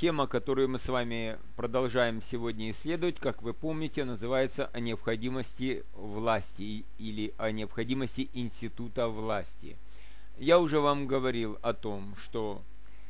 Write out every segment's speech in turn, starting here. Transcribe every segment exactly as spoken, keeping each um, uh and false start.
Тема, которую мы с вами продолжаем сегодня исследовать, как вы помните, называется «О необходимости власти» или «О необходимости института власти». Я уже вам говорил о том, что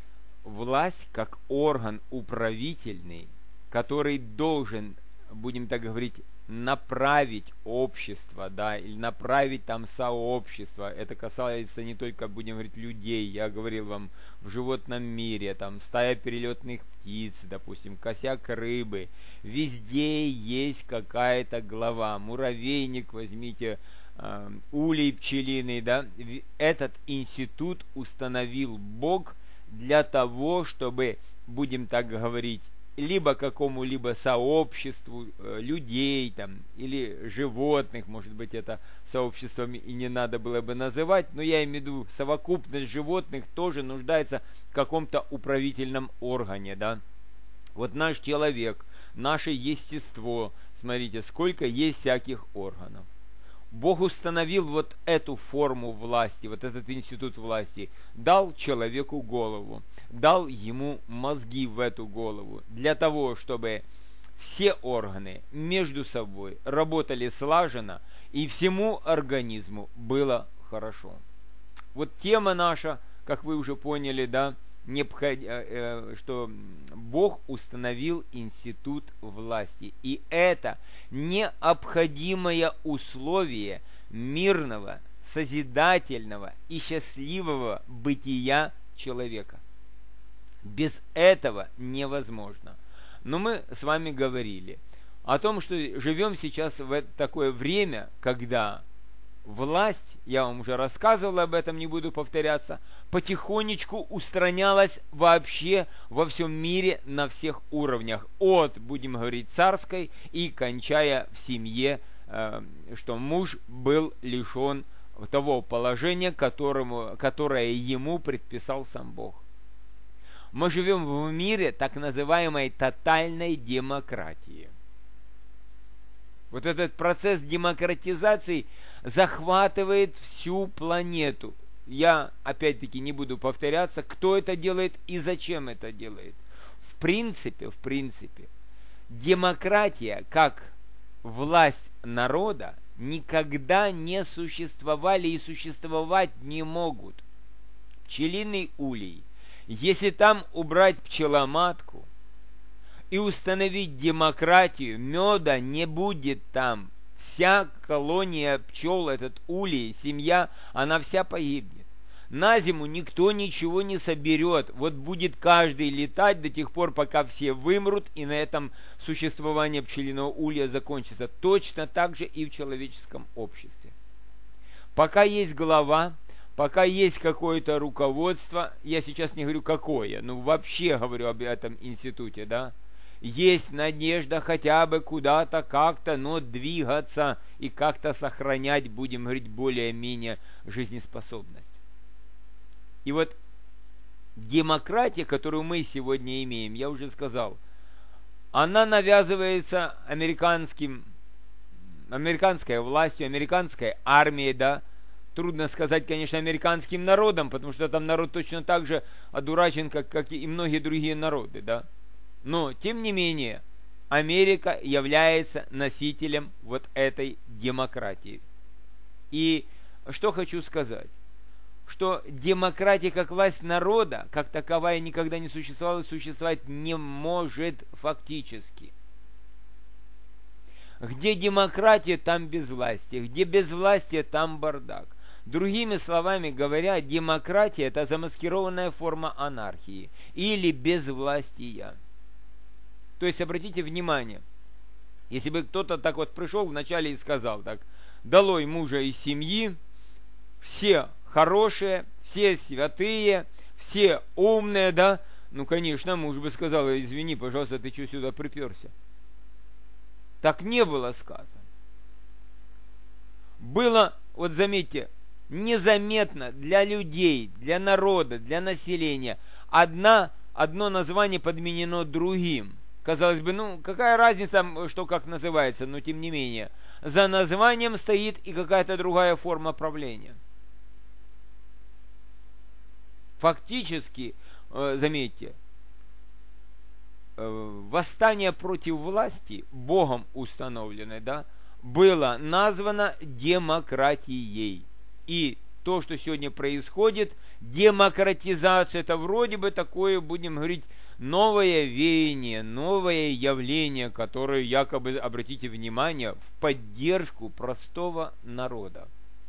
власть как орган управительный, который должен, будем так говорить, направить общество, да, или направить там сообщество. Это касается не только, будем говорить, людей. Я говорил вам, в животном мире, там стая перелетных птиц, допустим, косяк рыбы. Везде есть какая-то глава. Муравейник, возьмите, э, улей пчелиный, да. Этот институт установил Бог для того, чтобы, будем так говорить, либо какому-либо сообществу э, людей там, или животных, может быть, это сообществом и не надо было бы называть, но я имею в виду, совокупность животных тоже нуждается в каком-то управительном органе, да. Вот наш человек, наше естество, смотрите, сколько есть всяких органов. Бог установил вот эту форму власти, вот этот институт власти, дал человеку голову, дал ему мозги в эту голову, для того, чтобы все органы между собой работали слаженно, и всему организму было хорошо. Вот тема наша, как вы уже поняли, да, необход... что Бог установил институт власти. И это необходимое условие мирного, созидательного и счастливого бытия человека. Без этого невозможно. Но мы с вами говорили о том, что живем сейчас в такое время, когда власть, я вам уже рассказывал об этом, не буду повторяться, потихонечку устранялась вообще во всем мире на всех уровнях. От, будем говорить, царской и кончая в семье, э, что муж был лишен того положения, которому, которое ему предписал сам Бог. Мы живем в мире так называемой тотальной демократии. Вот этот процесс демократизации захватывает всю планету. Я, опять-таки, не буду повторяться, кто это делает и зачем это делает. В принципе, в принципе, демократия, как власть народа, никогда не существовали и существовать не могут. Пчелиный улей, если там убрать пчеломатку и установить демократию, меда не будет там. Вся колония пчел, этот улей, семья, она вся погибнет. На зиму никто ничего не соберет. Вот будет каждый летать до тех пор, пока все вымрут, и на этом существование пчелиного улья закончится. Точно так же и в человеческом обществе. Пока есть глава, пока есть какое-то руководство, я сейчас не говорю какое, но вообще говорю об этом институте, да, есть надежда хотя бы куда-то, как-то, но двигаться и как-то сохранять, будем говорить, более-менее жизнеспособность. И вот демократия, которую мы сегодня имеем, я уже сказал, она навязывается американским, американской властью, американской армией, да. Трудно сказать, конечно, американским народом, потому что там народ точно так же одурачен, как, как и многие другие народы, да. Но, тем не менее, Америка является носителем вот этой демократии. И что хочу сказать, что демократия как власть народа, как таковая, никогда не существовала и существовать не может фактически. Где демократия, там безвластие, где безвластие, там бардак. Другими словами говоря, демократия – это замаскированная форма анархии или безвластия. То есть, обратите внимание, если бы кто-то так вот пришел вначале и сказал так: долой мужа из семьи, все хорошие, все святые, все умные, да, ну, конечно, муж бы сказал: извини, пожалуйста, ты что сюда приперся? Так не было сказано. Было, вот заметьте, незаметно для людей, для народа, для населения одна, одно название подменено другим. Казалось бы, ну, какая разница, что как называется, но тем не менее. За названием стоит и какая-то другая форма правления. Фактически, э, заметьте, э, восстание против власти, Богом установленной, да, было названо демократией. И то, что сегодня происходит, демократизация, это вроде бы такое, будем говорить, новое веяние, новое явление, которое якобы, обратите внимание, в поддержку простого народа.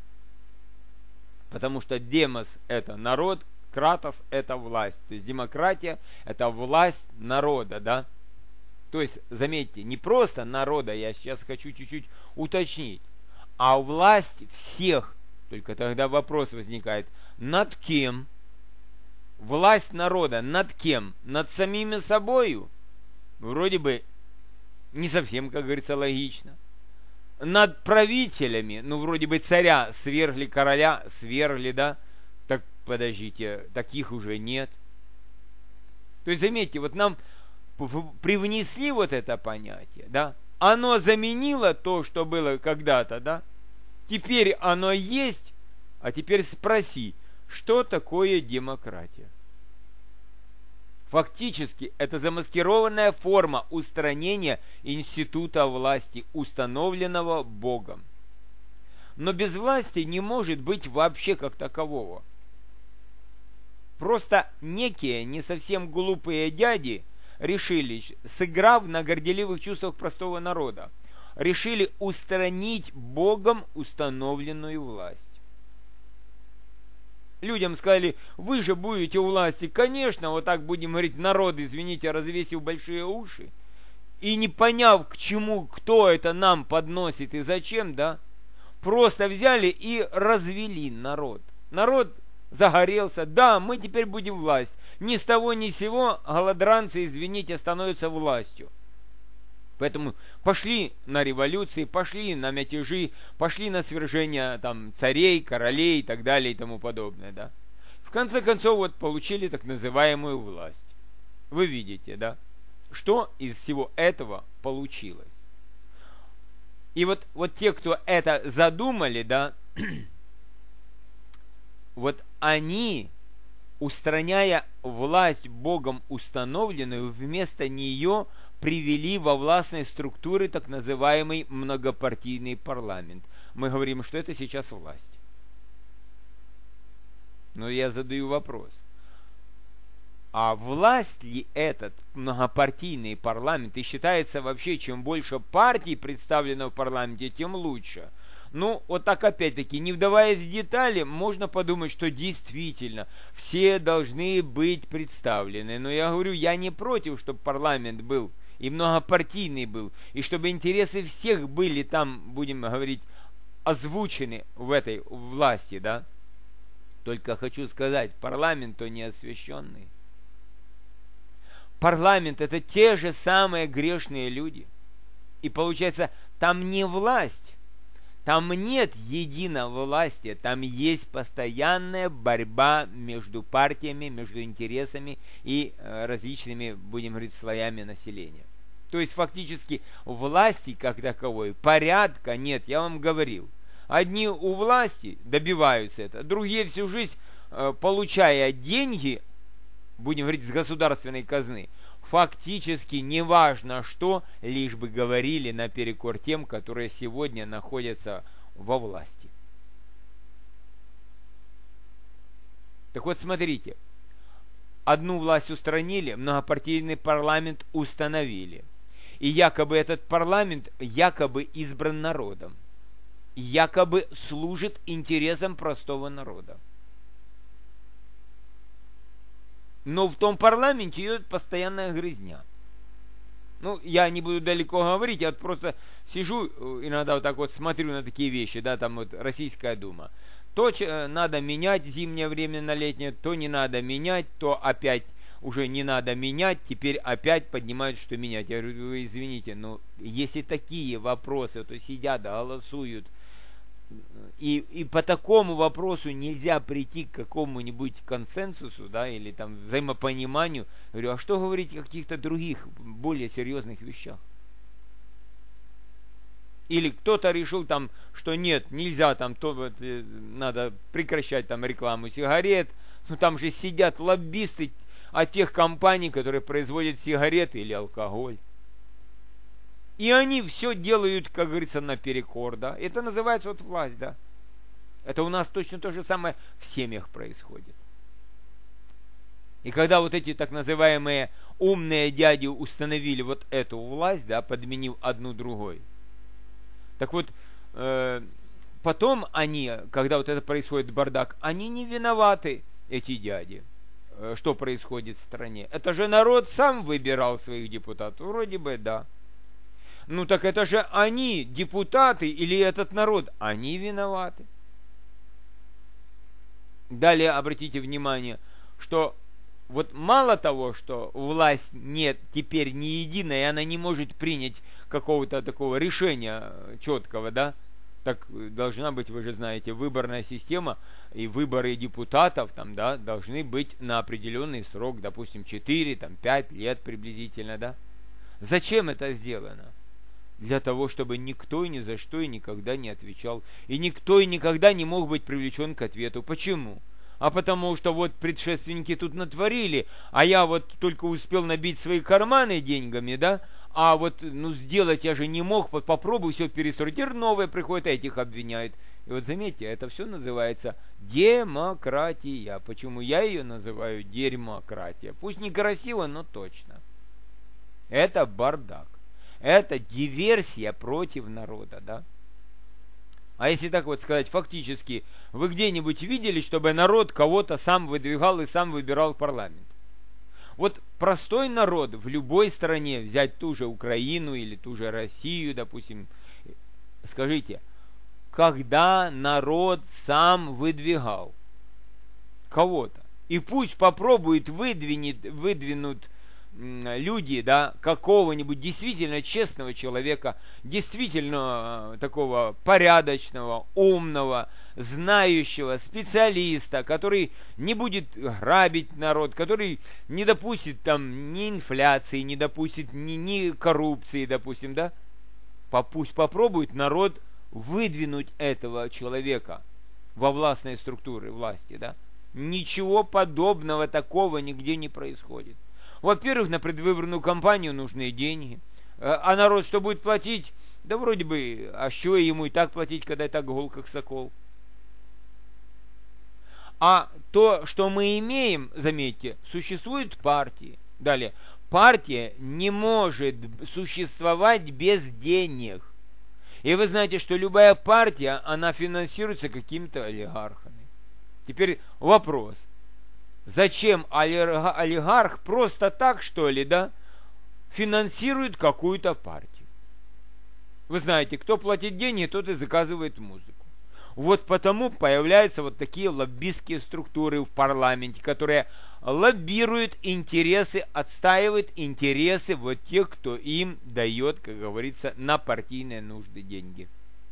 Потому что демос – это народ, кратос – это власть. То есть демократия – это власть народа, да? То есть, заметьте, не просто народа, я сейчас хочу чуть-чуть уточнить, а власть всех. Только тогда вопрос возникает, над кем? Власть народа над кем? Над самими собою? Вроде бы не совсем, как говорится, логично. Над правителями, ну, вроде бы царя свергли, короля свергли, да? Так, подождите, таких уже нет. То есть, заметьте, вот нам привнесли вот это понятие, да? Оно заменило то, что было когда-то, да? Теперь оно есть, а теперь спроси, что такое демократия? Фактически, это замаскированная форма устранения института власти, установленного Богом. Но без власти не может быть вообще как такового. Просто некие не совсем глупые дяди решили, сыграв на горделивых чувствах простого народа, решили устранить Богом установленную власть. Людям сказали, вы же будете у власти. Конечно, вот так будем говорить, народ, извините, развесив большие уши. И не поняв, к чему, кто это нам подносит и зачем, да, просто взяли и развели народ. Народ загорелся, да, мы теперь будем власть. Ни с того ни с сего голодранцы, извините, становятся властью. Поэтому пошли на революции, пошли на мятежи, пошли на свержение там, царей, королей и так далее и тому подобное. Да? В конце концов, вот получили так называемую власть. Вы видите, да, что из всего этого получилось. И вот, вот те, кто это задумали, да, вот они, устраняя власть Богом установленную, вместо нее привели во властные структуры так называемый многопартийный парламент. Мы говорим, что это сейчас власть. Но я задаю вопрос. А власть ли этот многопартийный парламент? И считается вообще, чем больше партий представлено в парламенте, тем лучше. Ну, вот так опять-таки, не вдаваясь в детали, можно подумать, что действительно все должны быть представлены. Но я говорю, я не против, чтобы парламент был и многопартийный был, и чтобы интересы всех были там, будем говорить, озвучены в этой власти, да? Только хочу сказать, парламент-то не освященный. Парламент – это те же самые грешные люди. И получается, там не власть, там нет единой власти, там есть постоянная борьба между партиями, между интересами и э, различными, будем говорить, слоями населения. То есть фактически власти как таковой, порядка нет, я вам говорил. Одни у власти добиваются это, другие всю жизнь, э, получая деньги, будем говорить, с государственной казны, фактически неважно что, лишь бы говорили наперекор тем, которые сегодня находятся во власти. Так вот, смотрите, одну власть устранили, многопартийный парламент установили. И якобы этот парламент якобы избран народом, якобы служит интересам простого народа. Но в том парламенте идет постоянная грызня. Ну, я не буду далеко говорить, я вот просто сижу, иногда вот так вот смотрю на такие вещи, да, там вот Российская Дума. То надо менять зимнее время на летнее, то не надо менять, то опять уже не надо менять, теперь опять поднимают, что менять. Я говорю, вы извините, но если такие вопросы, то сидят, голосуют, И, и по такому вопросу нельзя прийти к какому-нибудь консенсусу, да, или там взаимопониманию. Говорю, а что говорить о каких-то других, более серьезных вещах? Или кто-то решил там, что нет, нельзя там, то вот, надо прекращать там рекламу сигарет. Ну там же сидят лоббисты, от тех компаний, которые производят сигареты или алкоголь. И они все делают, как говорится, наперекор, да. Это называется вот власть, да. Это у нас точно то же самое в семьях происходит. И когда вот эти так называемые умные дяди установили вот эту власть, да, подменив одну другой, так вот, э, потом они, когда вот это происходит бардак, они не виноваты, эти дяди, э, что происходит в стране. Это же народ сам выбирал своих депутатов, вроде бы да. Ну так это же они, депутаты, или этот народ, они виноваты. Далее обратите внимание, что вот мало того, что власть нет теперь не единая, и она не может принять какого-то такого решения четкого, да, так должна быть, вы же знаете, выборная система, и выборы депутатов там, да, должны быть на определенный срок, допустим, четыре, там, пять лет приблизительно, да. Зачем это сделано? Для того, чтобы никто и ни за что и никогда не отвечал. И никто и никогда не мог быть привлечен к ответу. Почему? А потому что вот предшественники тут натворили, а я вот только успел набить свои карманы деньгами, да? А вот, ну, сделать я же не мог, вот попробуй все перестроить. Теперь новые приходят, а этих обвиняют. И вот заметьте, это все называется демократия. Почему я ее называю дерьмократия? Пусть не красиво, но точно. Это бардак. Это диверсия против народа, да? А если так вот сказать, фактически, вы где-нибудь видели, чтобы народ кого-то сам выдвигал и сам выбирал в парламент? Вот простой народ в любой стране, взять ту же Украину или ту же Россию, допустим, скажите, когда народ сам выдвигал кого-то, и пусть попробует выдвинет, выдвинут люди, да, какого-нибудь действительно честного человека, действительно такого порядочного, умного, знающего специалиста, который не будет грабить народ, который не допустит там ни инфляции, не допустит ни, ни коррупции, допустим, да, пусть попробует народ выдвинуть этого человека во властные структуры власти, да. Ничего подобного такого нигде не происходит. Во-первых, на предвыборную кампанию нужны деньги. А народ что будет платить? Да вроде бы, а что ему и так платить, когда и так гол, как сокол. А то, что мы имеем, заметьте, существуют партии. Далее, партия не может существовать без денег. И вы знаете, что любая партия, она финансируется какими-то олигархами. Теперь вопрос. Зачем олигарх просто так, что ли, да, финансирует какую-то партию? Вы знаете, кто платит деньги, тот и заказывает музыку. Вот потому появляются вот такие лоббистские структуры в парламенте, которые лоббируют интересы, отстаивают интересы вот тех, кто им дает, как говорится, на партийные нужды деньги.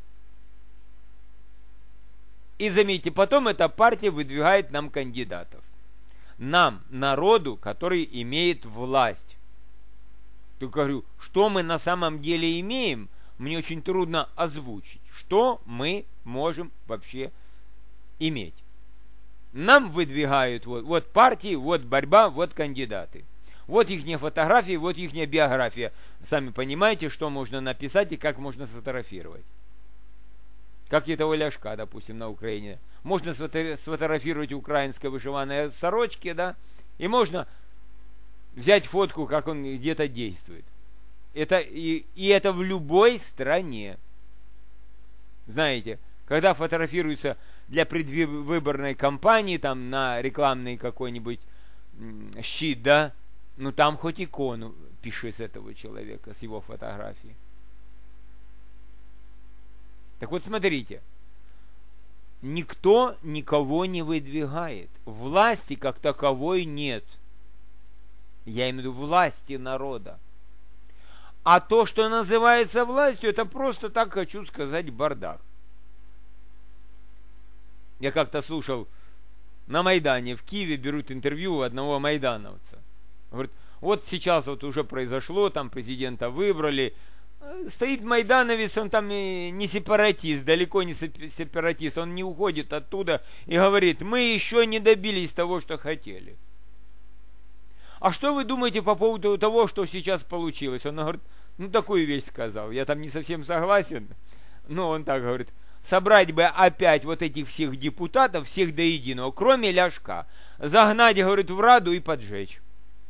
И заметьте, потом эта партия выдвигает нам кандидатов. Нам, народу, который имеет власть. Я говорю, что мы на самом деле имеем, мне очень трудно озвучить. Что мы можем вообще иметь? Нам выдвигают вот, вот партии, вот борьба, вот кандидаты. Вот их фотографии, вот их биография. Сами понимаете, что можно написать и как можно сфотографировать. Как этого Ляшка, допустим, на Украине. Можно сфотографировать украинской вышиванной сорочки, да, и можно взять фотку, как он где-то действует. Это, и, и это в любой стране. Знаете, когда фотографируется для предвыборной кампании, там, на рекламный какой-нибудь щит, да, ну там хоть икону пиши с этого человека, с его фотографией. Так вот, смотрите, никто никого не выдвигает. Власти как таковой нет. Я имею в виду власти народа. А то, что называется властью, это просто так, хочу сказать, бардак. Я как-то слушал, на Майдане в Киеве берут интервью у одного майдановца. Говорит, вот сейчас вот уже произошло, там президента выбрали, стоит майдановец, он там не сепаратист, далеко не сепаратист, он не уходит оттуда и говорит, мы еще не добились того, что хотели. а что вы думаете по поводу того, что сейчас получилось? Он говорит, ну такую вещь сказал, я там не совсем согласен, но он так говорит, собрать бы опять вот этих всех депутатов, всех до единого, кроме Ляшка, загнать, говорит, в Раду и поджечь.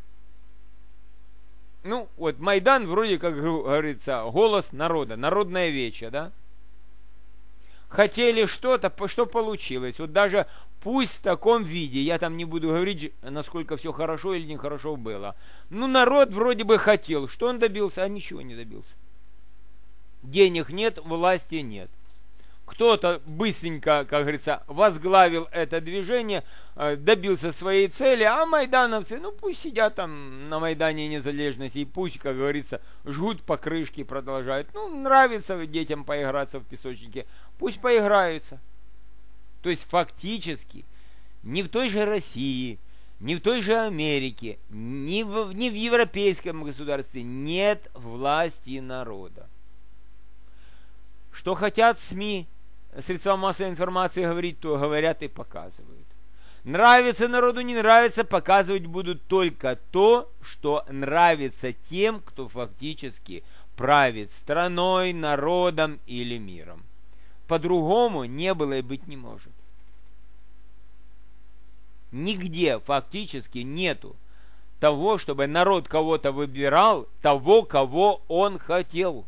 Ну, вот Майдан вроде, как говорится, голос народа, народное вече, да? Хотели что-то, что получилось. Вот даже пусть в таком виде, я там не буду говорить, насколько все хорошо или нехорошо было. Ну, народ вроде бы хотел. Что он добился? А ничего не добился. Денег нет, власти нет. Кто-то быстренько, как говорится, возглавил это движение, добился своей цели, а майдановцы, ну пусть сидят там на Майдане Незалежности и пусть, как говорится, жгут покрышки, продолжают. Ну, нравится детям поиграться в песочнике, пусть поиграются. То есть фактически ни в той же России, ни в той же Америке, ни в, ни в европейском государстве нет власти народа. Что хотят СМИ, средства массовой информации говорить, то говорят и показывают. Нравится народу, не нравится, показывать будут только то, что нравится тем, кто фактически правит страной, народом или миром. По-другому не было и быть не может. Нигде фактически нету того, чтобы народ кого-то выбирал, того, кого он хотел.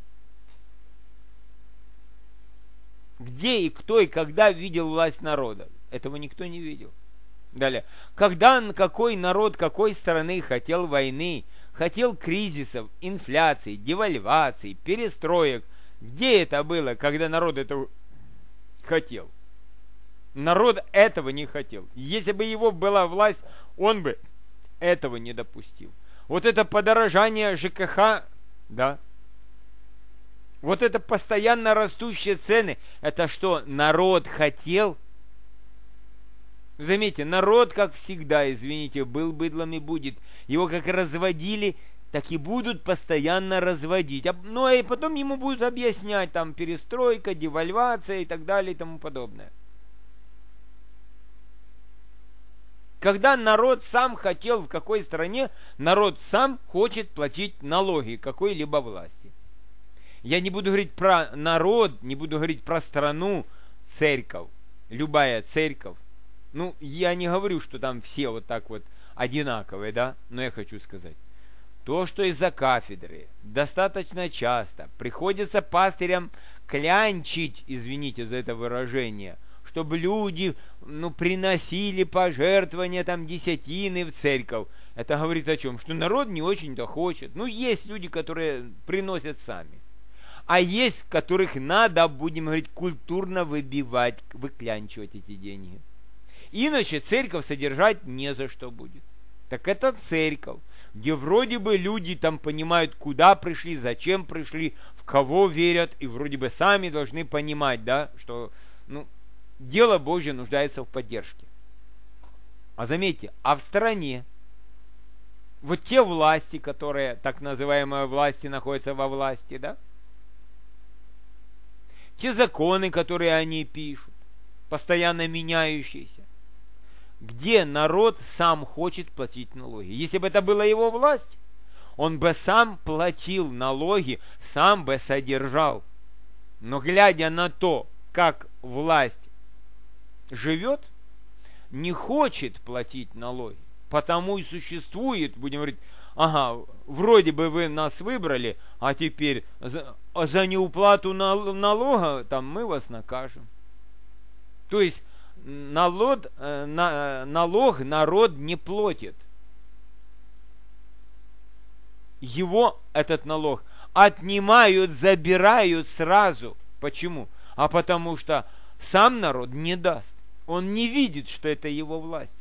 Где и кто и когда видел власть народа? Этого никто не видел. Далее. Когда какой народ какой страны хотел войны, хотел кризисов, инфляции, девальвации, перестроек? Где это было, когда народ это хотел? Народ этого не хотел. Если бы его была власть, он бы этого не допустил. Вот это подорожание ЖКХ, да, вот это постоянно растущие цены, это что, народ хотел? Заметьте, народ, как всегда, извините, был быдлом и будет. Его как разводили, так и будут постоянно разводить. Ну, и потом ему будут объяснять, там, перестройка, девальвация и так далее и тому подобное. Когда народ сам хотел, в какой стране, народ сам хочет платить налоги какой-либо власти. Я не буду говорить про народ, не буду говорить про страну, церковь, любая церковь. Ну, я не говорю, что там все вот так вот одинаковые, да, но я хочу сказать. То, что из-за кафедры достаточно часто приходится пастырям клянчить, извините за это выражение, чтобы люди, ну, приносили пожертвования, там, десятины в церковь. Это говорит о чем? Что народ не очень-то хочет. Ну, есть люди, которые приносят сами. А есть, которых надо, будем говорить, культурно выбивать, выклянчивать эти деньги. Иначе церковь содержать не за что будет. Так это церковь, где вроде бы люди там понимают, куда пришли, зачем пришли, в кого верят, и вроде бы сами должны понимать, да, что, ну, дело Божье нуждается в поддержке. А заметьте, а в стране вот те власти, которые, так называемые власти, находятся во власти, да, те законы, которые они пишут, постоянно меняющиеся, где народ сам хочет платить налоги. Если бы это была его власть, он бы сам платил налоги, сам бы содержал. Но глядя на то, как власть живет, не хочет платить налоги, потому и существует, будем говорить, ага, вроде бы вы нас выбрали, а теперь за, за неуплату налога там мы вас накажем. То есть налог, на, налог народ не платит. Его, этот налог, отнимают, забирают сразу. Почему? А потому что сам народ не даст. Он не видит, что это его власть.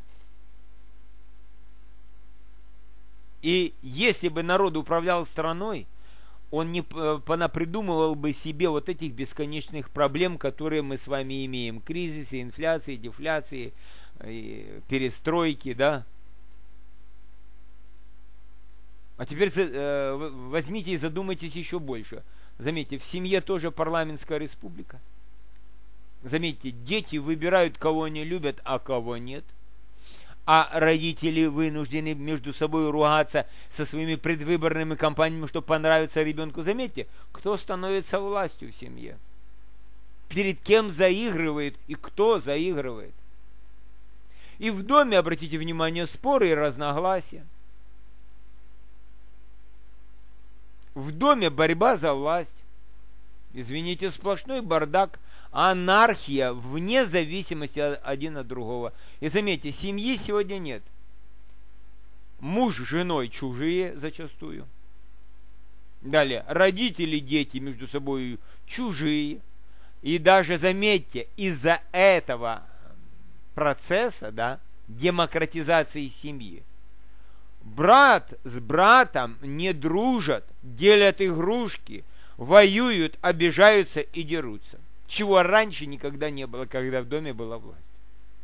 И если бы народ управлял страной, он не понапридумывал бы себе вот этих бесконечных проблем, которые мы с вами имеем. Кризисы, инфляции, дефляции, перестройки, да. А теперь э, возьмите и задумайтесь еще больше. Заметьте, в семье тоже парламентская республика. Заметьте, дети выбирают, кого они любят, а кого нет. а родители вынуждены между собой ругаться со своими предвыборными кампаниями, чтобы понравиться ребенку. Заметьте, кто становится властью в семье? Перед кем заигрывает и кто заигрывает? И в доме, обратите внимание, споры и разногласия. В доме борьба за власть. Извините, сплошной бардак, анархия вне зависимости один от другого. И заметьте, семьи сегодня нет. Муж с женой чужие зачастую. Далее, родители, дети между собой чужие. И даже, заметьте, из-за этого процесса, да, демократизации семьи, брат с братом не дружат, делят игрушки, воюют, обижаются и дерутся. Чего раньше никогда не было, когда в доме была власть.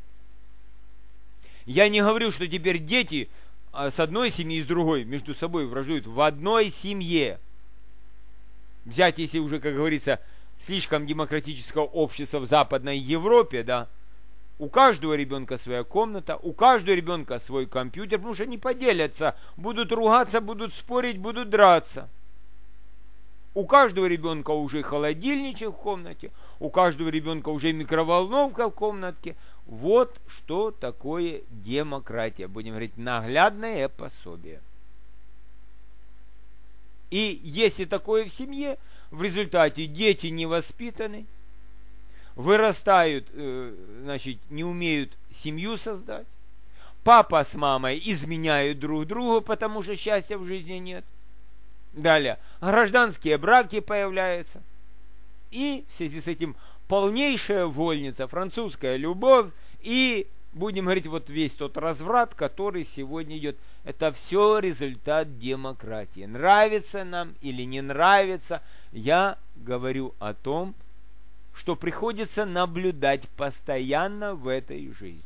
Я не говорю, что теперь дети с одной семьи и с другой между собой враждуют. В одной семье. Взять, если уже, как говорится, слишком демократического общества в Западной Европе, да, у каждого ребенка своя комната, у каждого ребенка свой компьютер, потому что они поделятся, будут ругаться, будут спорить, будут драться. У каждого ребенка уже холодильничек в комнате, у каждого ребенка уже микроволновка в комнатке. Вот что такое демократия. Будем говорить, наглядное пособие. И если такое в семье, в результате дети не воспитаны, вырастают, э, значит, не умеют семью создать, папа с мамой изменяют друг другу, потому что счастья в жизни нет. Далее, гражданские браки появляются. И в связи с этим полнейшая вольница, французская любовь и, будем говорить, вот весь тот разврат, который сегодня идет. Это все результат демократии. Нравится нам или не нравится, я говорю о том, что приходится наблюдать постоянно в этой жизни.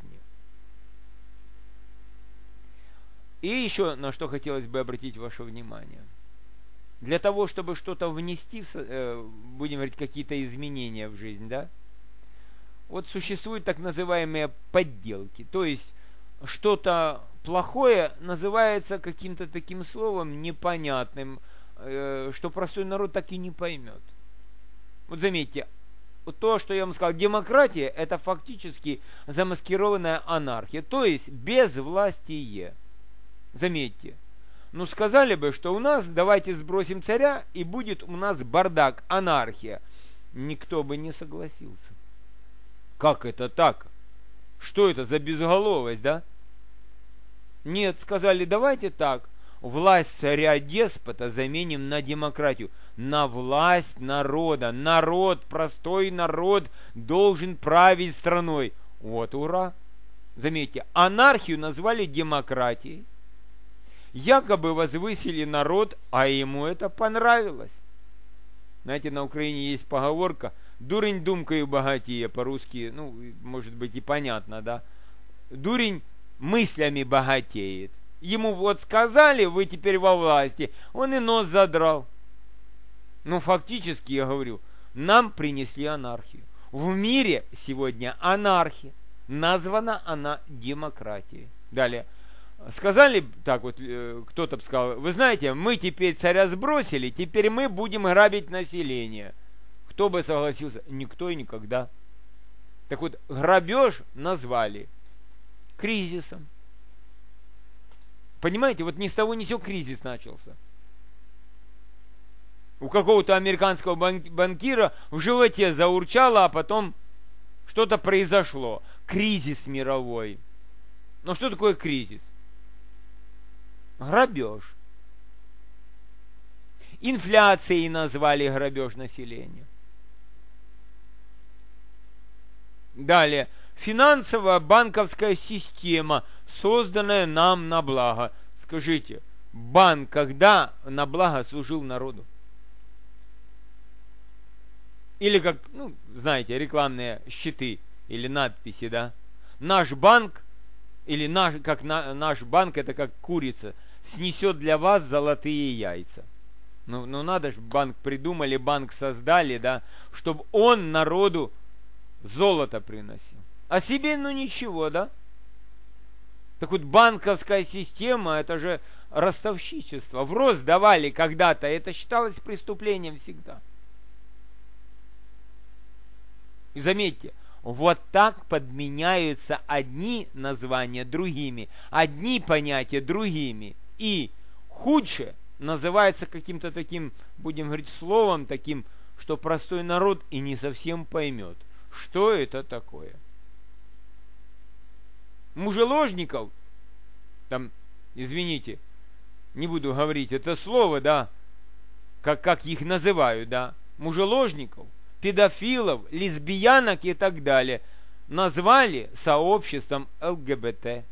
И еще на что хотелось бы обратить ваше внимание. Для того, чтобы что-то внести, в, будем говорить, какие-то изменения в жизнь, да, вот существуют так называемые подделки. То есть, что-то плохое называется каким-то таким словом непонятным, что простой народ так и не поймет. Вот заметьте, то, что я вам сказал, демократия, это фактически замаскированная анархия, то есть безвластие. Заметьте, ну сказали бы, что у нас, давайте сбросим царя, и будет у нас бардак, анархия. Никто бы не согласился. Как это так? Что это за безголовость, да? Нет, сказали, давайте так, власть царя-деспота заменим на демократию, на власть народа. Народ, простой народ должен править страной. Вот ура! Заметьте, анархию назвали демократией. Якобы возвысили народ, а ему это понравилось. Знаете, на Украине есть поговорка «дурень думкою богатее», по-русски, ну, может быть и понятно, да? Дурень мыслями богатеет. Ему вот сказали, вы теперь во власти, он и нос задрал. Ну, фактически, я говорю, нам принесли анархию. В мире сегодня анархия. Названа она демократией. Далее. Сказали, так вот, кто-то сказал, вы знаете, мы теперь царя сбросили, теперь мы будем грабить население. Кто бы согласился? Никто и никогда. Так вот, грабеж назвали кризисом. Понимаете, вот ни с того ни с сего кризис начался. У какого-то американского банкира в животе заурчало, а потом что-то произошло. Кризис мировой. Но что такое кризис? Грабеж. Инфляцией назвали грабеж населения. Далее. Финансовая банковская система, созданная нам на благо. Скажите, банк когда на благо служил народу? Или как, ну, знаете, рекламные щиты или надписи, да? Наш банк, или наш, как на, наш банк, это как курица, снесет для вас золотые яйца. Ну, ну надо же, банк придумали, банк создали, да, чтобы он народу золото приносил. А себе, ну ничего, да? Так вот, банковская система, это же ростовщичество. В рост давали когда-то, это считалось преступлением всегда. И заметьте, вот так подменяются одни названия другими, одни понятия другими. И худшее называется каким-то таким, будем говорить, словом таким, что простой народ и не совсем поймет, что это такое. Мужеложников, там, извините, не буду говорить это слово, да, как, как их называют, да, мужеложников, педофилов, лесбиянок и так далее, назвали сообществом ЛГБТ.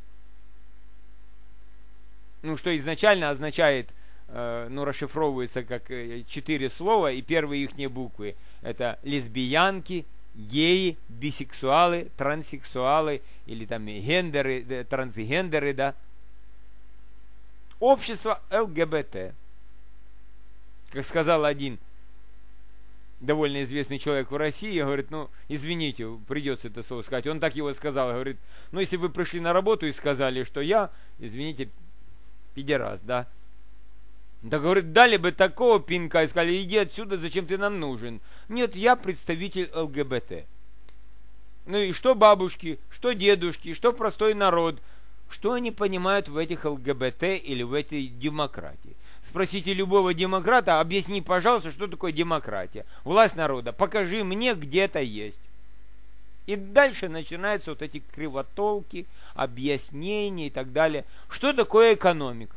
Ну, что изначально означает, э, ну, расшифровывается как четыре слова, и первые их буквы. Это лесбиянки, геи, бисексуалы, транссексуалы, или там гендеры, трансгендеры, да. Общество ЛГБТ. Как сказал один довольно известный человек в России, говорит, ну, извините, придется это слово сказать. Он так его сказал, говорит, ну, если вы пришли на работу и сказали, что я, извините, пидерас, да. Да, говорит, дали бы такого пинка и сказали, иди отсюда, зачем ты нам нужен? Нет, я представитель ЛГБТ. Ну и что бабушки, что дедушки, что простой народ, что они понимают в этих ЛГБТ или в этой демократии? Спросите любого демократа, объясни, пожалуйста, что такое демократия. Власть народа, покажи мне, где это есть. И дальше начинаются вот эти кривотолки, объяснения и так далее. Что такое экономика?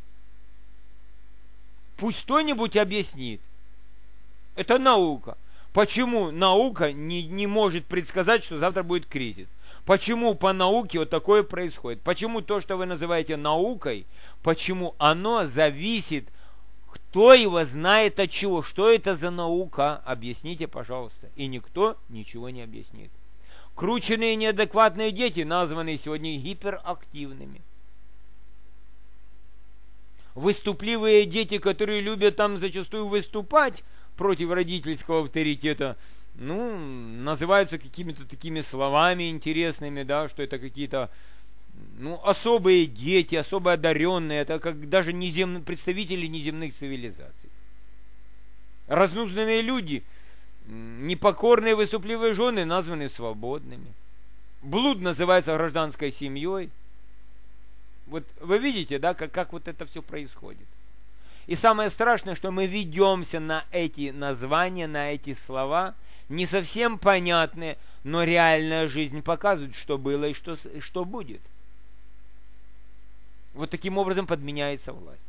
Пусть кто-нибудь объяснит. Это наука. Почему наука не, не может предсказать, что завтра будет кризис? Почему по науке вот такое происходит? Почему то, что вы называете наукой, почему оно зависит, кто его знает от чего? Что это за наука? Объясните, пожалуйста. И никто ничего не объяснит. Крученные неадекватные дети, названные сегодня гиперактивными. Выступливые дети, которые любят там зачастую выступать против родительского авторитета, ну, называются какими-то такими словами интересными, да, что это какие-то, ну, особые дети, особо одаренные, это как даже неземные представители неземных цивилизаций. Разнузданные люди, непокорные выступливые жены названы свободными. Блуд называется гражданской семьей. Вот вы видите, да, как, как вот это все происходит. И самое страшное, что мы ведемся на эти названия, на эти слова, не совсем понятные, но реальная жизнь показывает, что было и что, что будет. Вот таким образом подменяется власть.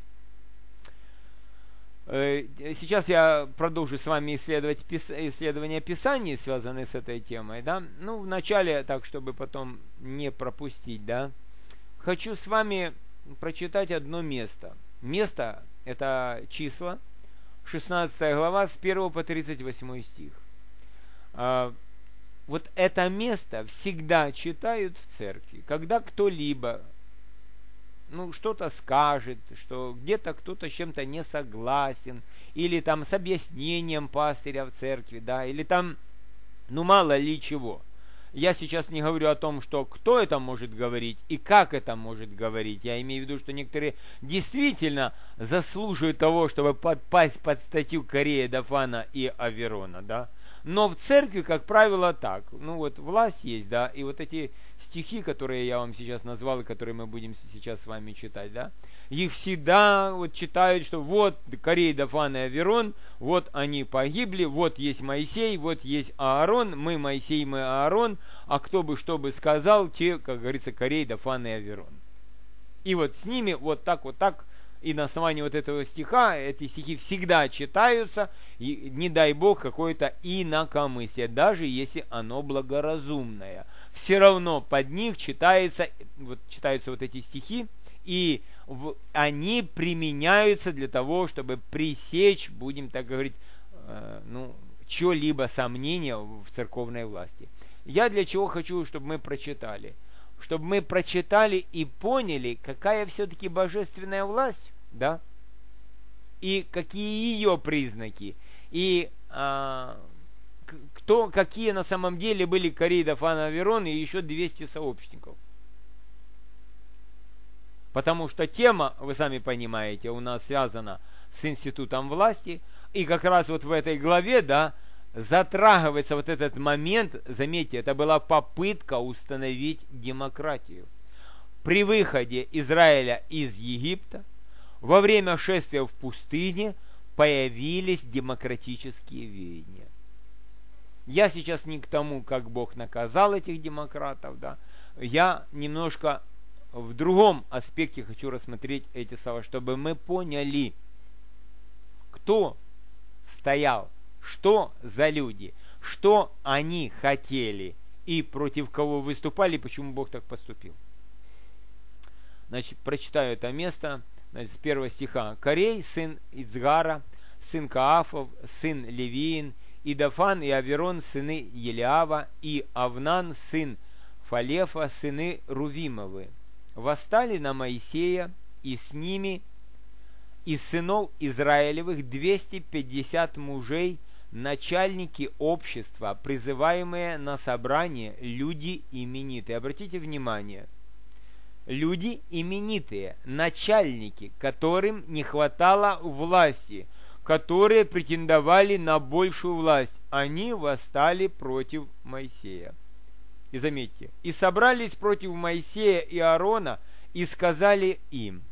Сейчас я продолжу с вами исследовать исследования Писания, связанные с этой темой, да. Ну, вначале, так, чтобы потом не пропустить, да, хочу с вами прочитать одно место. Место – это числа, шестнадцатая глава, с первого по тридцать восьмой стих. А, вот это место всегда читают в церкви, когда кто-либо, ну, что-то скажет, что где-то кто-то с чем-то не согласен, или там с объяснением пастыря в церкви, да, или там, ну, мало ли чего. Я сейчас не говорю о том, что кто это может говорить и как это может говорить. Я имею в виду, что некоторые действительно заслуживают того, чтобы подпасть под статью Корея, Дафана и Аверона, да. Но в церкви, как правило, так. Ну вот власть есть, да, и вот эти стихи, которые я вам сейчас назвал, и которые мы будем сейчас с вами читать, да, их всегда вот читают, что вот Корей, Дафан и Аверон, вот они погибли, вот есть Моисей, вот есть Аарон, мы Моисей, мы Аарон, а кто бы что бы сказал, те, как говорится, Корей, Дафан и Аверон. И вот с ними вот так вот так, и на основании вот этого стиха, эти стихи всегда читаются, и не дай Бог какое-то инакомыслие, даже если оно благоразумное. Все равно под них читается, вот, читаются вот эти стихи, и в, они применяются для того, чтобы пресечь, будем так говорить, э, ну, чье-либо сомнение в церковной власти. Я для чего хочу, чтобы мы прочитали? Чтобы мы прочитали и поняли, какая все-таки божественная власть, да, и какие ее признаки, и а, кто, какие на самом деле были Корей, Дафан, Аверон и еще двести сообщников. Потому что тема, вы сами понимаете, у нас связана с институтом власти. И как раз вот в этой главе, да, затрагивается вот этот момент, заметьте, это была попытка установить демократию. При выходе Израиля из Египта, во время шествия в пустыне, появились демократические веяния. Я сейчас не к тому, как Бог наказал этих демократов, да. Я немножко в другом аспекте хочу рассмотреть эти слова, чтобы мы поняли, кто стоял, что за люди, что они хотели и против кого выступали, почему Бог так поступил. Значит, прочитаю это место, значит, с первого стиха. Корей, сын Ицгара, сын Каафов, сын Левиин, и Дафан, и Аверон, сыны Елиава, и Авнан, сын Фалефа, сыны Рувимовы, восстали на Моисея, и с ними из сынов Израилевых двести пятьдесят мужей, начальники общества, призываемые на собрание люди именитые. Обратите внимание, люди именитые, начальники, которым не хватало власти, которые претендовали на большую власть, они восстали против Моисея. И заметьте, и собрались против Моисея и Аарона, и сказали им.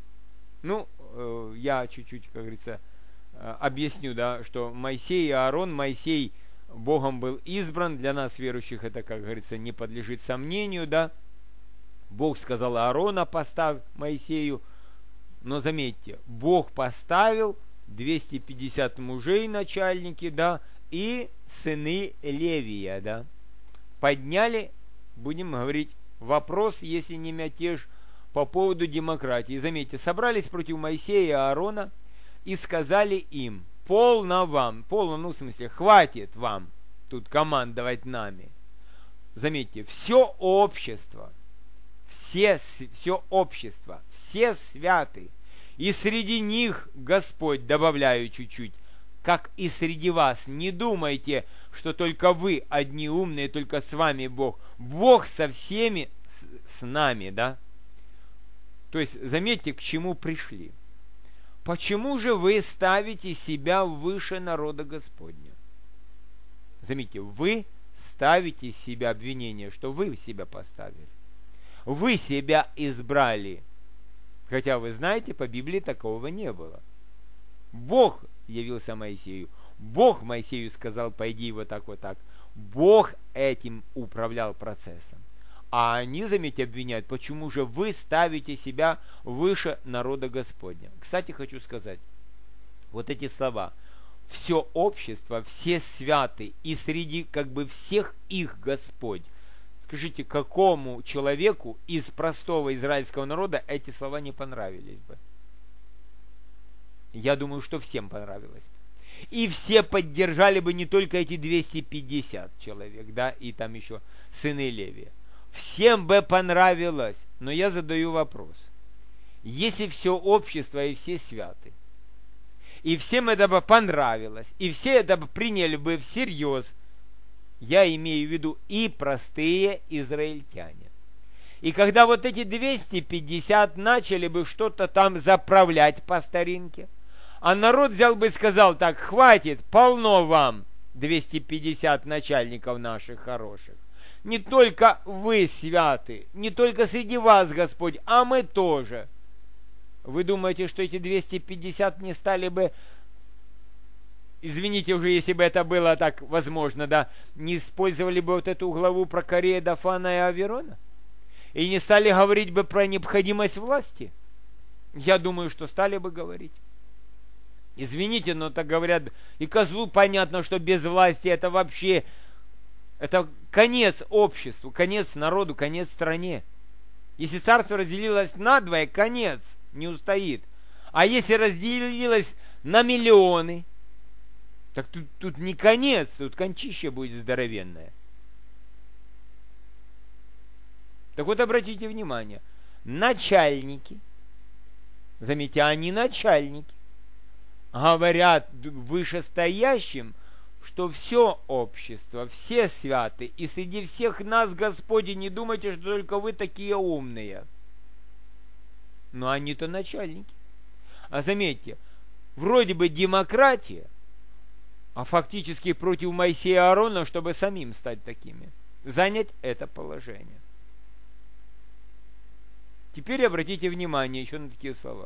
Ну, э, я чуть-чуть, как говорится, э, объясню, да, что Моисей и Аарон, Моисей Богом был избран, для нас, верующих, это, как говорится, не подлежит сомнению, да. Бог сказал: Аарона поставь Моисею, но заметьте, Бог поставил двести пятьдесят мужей, начальники, да, и сыны Левия, да. Подняли, будем говорить, вопрос, если не мятеж, по поводу демократии. Заметьте, собрались против Моисея и Аарона и сказали им: полно вам, полно, ну в смысле, хватит вам тут командовать нами. Заметьте, все общество, все, все общество, все святы, и среди них Господь, добавляю чуть-чуть, как и среди вас. Не думайте, что только вы одни умные, только с вами Бог. Бог со всеми, с, с нами, да? То есть, заметьте, к чему пришли. Почему же вы ставите себя выше народа Господня? Заметьте, вы ставите себя обвинение, что вы себя поставили. Вы себя избрали. Хотя вы знаете, по Библии такого не было. Бог явился Моисею. Бог Моисею сказал: пойди вот так, вот так. Бог этим управлял процессом. А они, заметьте, обвиняют: почему же вы ставите себя выше народа Господня? Кстати, хочу сказать, вот эти слова: все общество, все святы, и среди как бы всех их Господь. Скажите, какому человеку из простого израильского народа эти слова не понравились бы? Я думаю, что всем понравилось. И все поддержали бы не только эти двести пятьдесят человек, да, и там еще сыны Левия. Всем бы понравилось. Но я задаю вопрос. Если все общество и все святы, и всем это бы понравилось, и все это бы приняли бы всерьез, я имею в виду и простые израильтяне. И когда вот эти двести пятьдесят начали бы что-то там заправлять по старинке, а народ взял бы и сказал: так, хватит, полно вам, двести пятьдесят начальников наших хороших. Не только вы святы, не только среди вас Господь, а мы тоже. Вы думаете, что эти двести пятьдесят не стали бы, извините уже, если бы это было так возможно, да, не использовали бы вот эту главу про Корея, Дафана и Аверона? И не стали говорить бы про необходимость власти? Я думаю, что стали бы говорить. Извините, но так говорят, и козлу понятно, что без власти это вообще, это конец обществу, конец народу, конец стране. Если царство разделилось надвое, конец, не устоит. А если разделилось на миллионы, так тут, тут не конец, тут кончище будет здоровенное. Так вот, обратите внимание, начальники, заметьте, они начальники, говорят вышестоящим, что все общество, все святы, и среди всех нас, Господи, не думайте, что только вы такие умные. Но они-то начальники. А заметьте, вроде бы демократия, а фактически против Моисея и Аарона, чтобы самим стать такими. Занять это положение. Теперь обратите внимание еще на такие слова.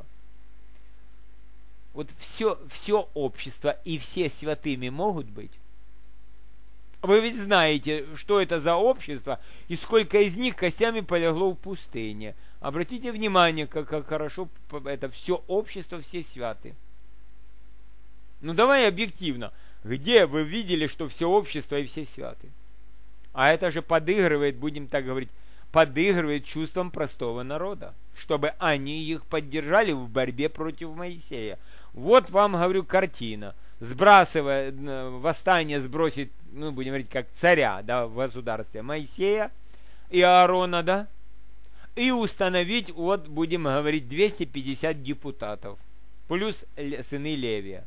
Вот все, все общество и все святыми могут быть. Вы ведь знаете, что это за общество и сколько из них костями полегло в пустыне. Обратите внимание, как, как хорошо это все общество, все святы. Ну давай объективно. Где вы видели, что все общество и все святы? А это же подыгрывает, будем так говорить, подыгрывает чувствам простого народа, чтобы они их поддержали в борьбе против Моисея. Вот вам, говорю, картина. Сбрасывая, восстание сбросить, ну, будем говорить, как царя, да, в государстве Моисея и Аарона, да, и установить, вот, будем говорить, двести пятьдесят депутатов, плюс сыны Левия.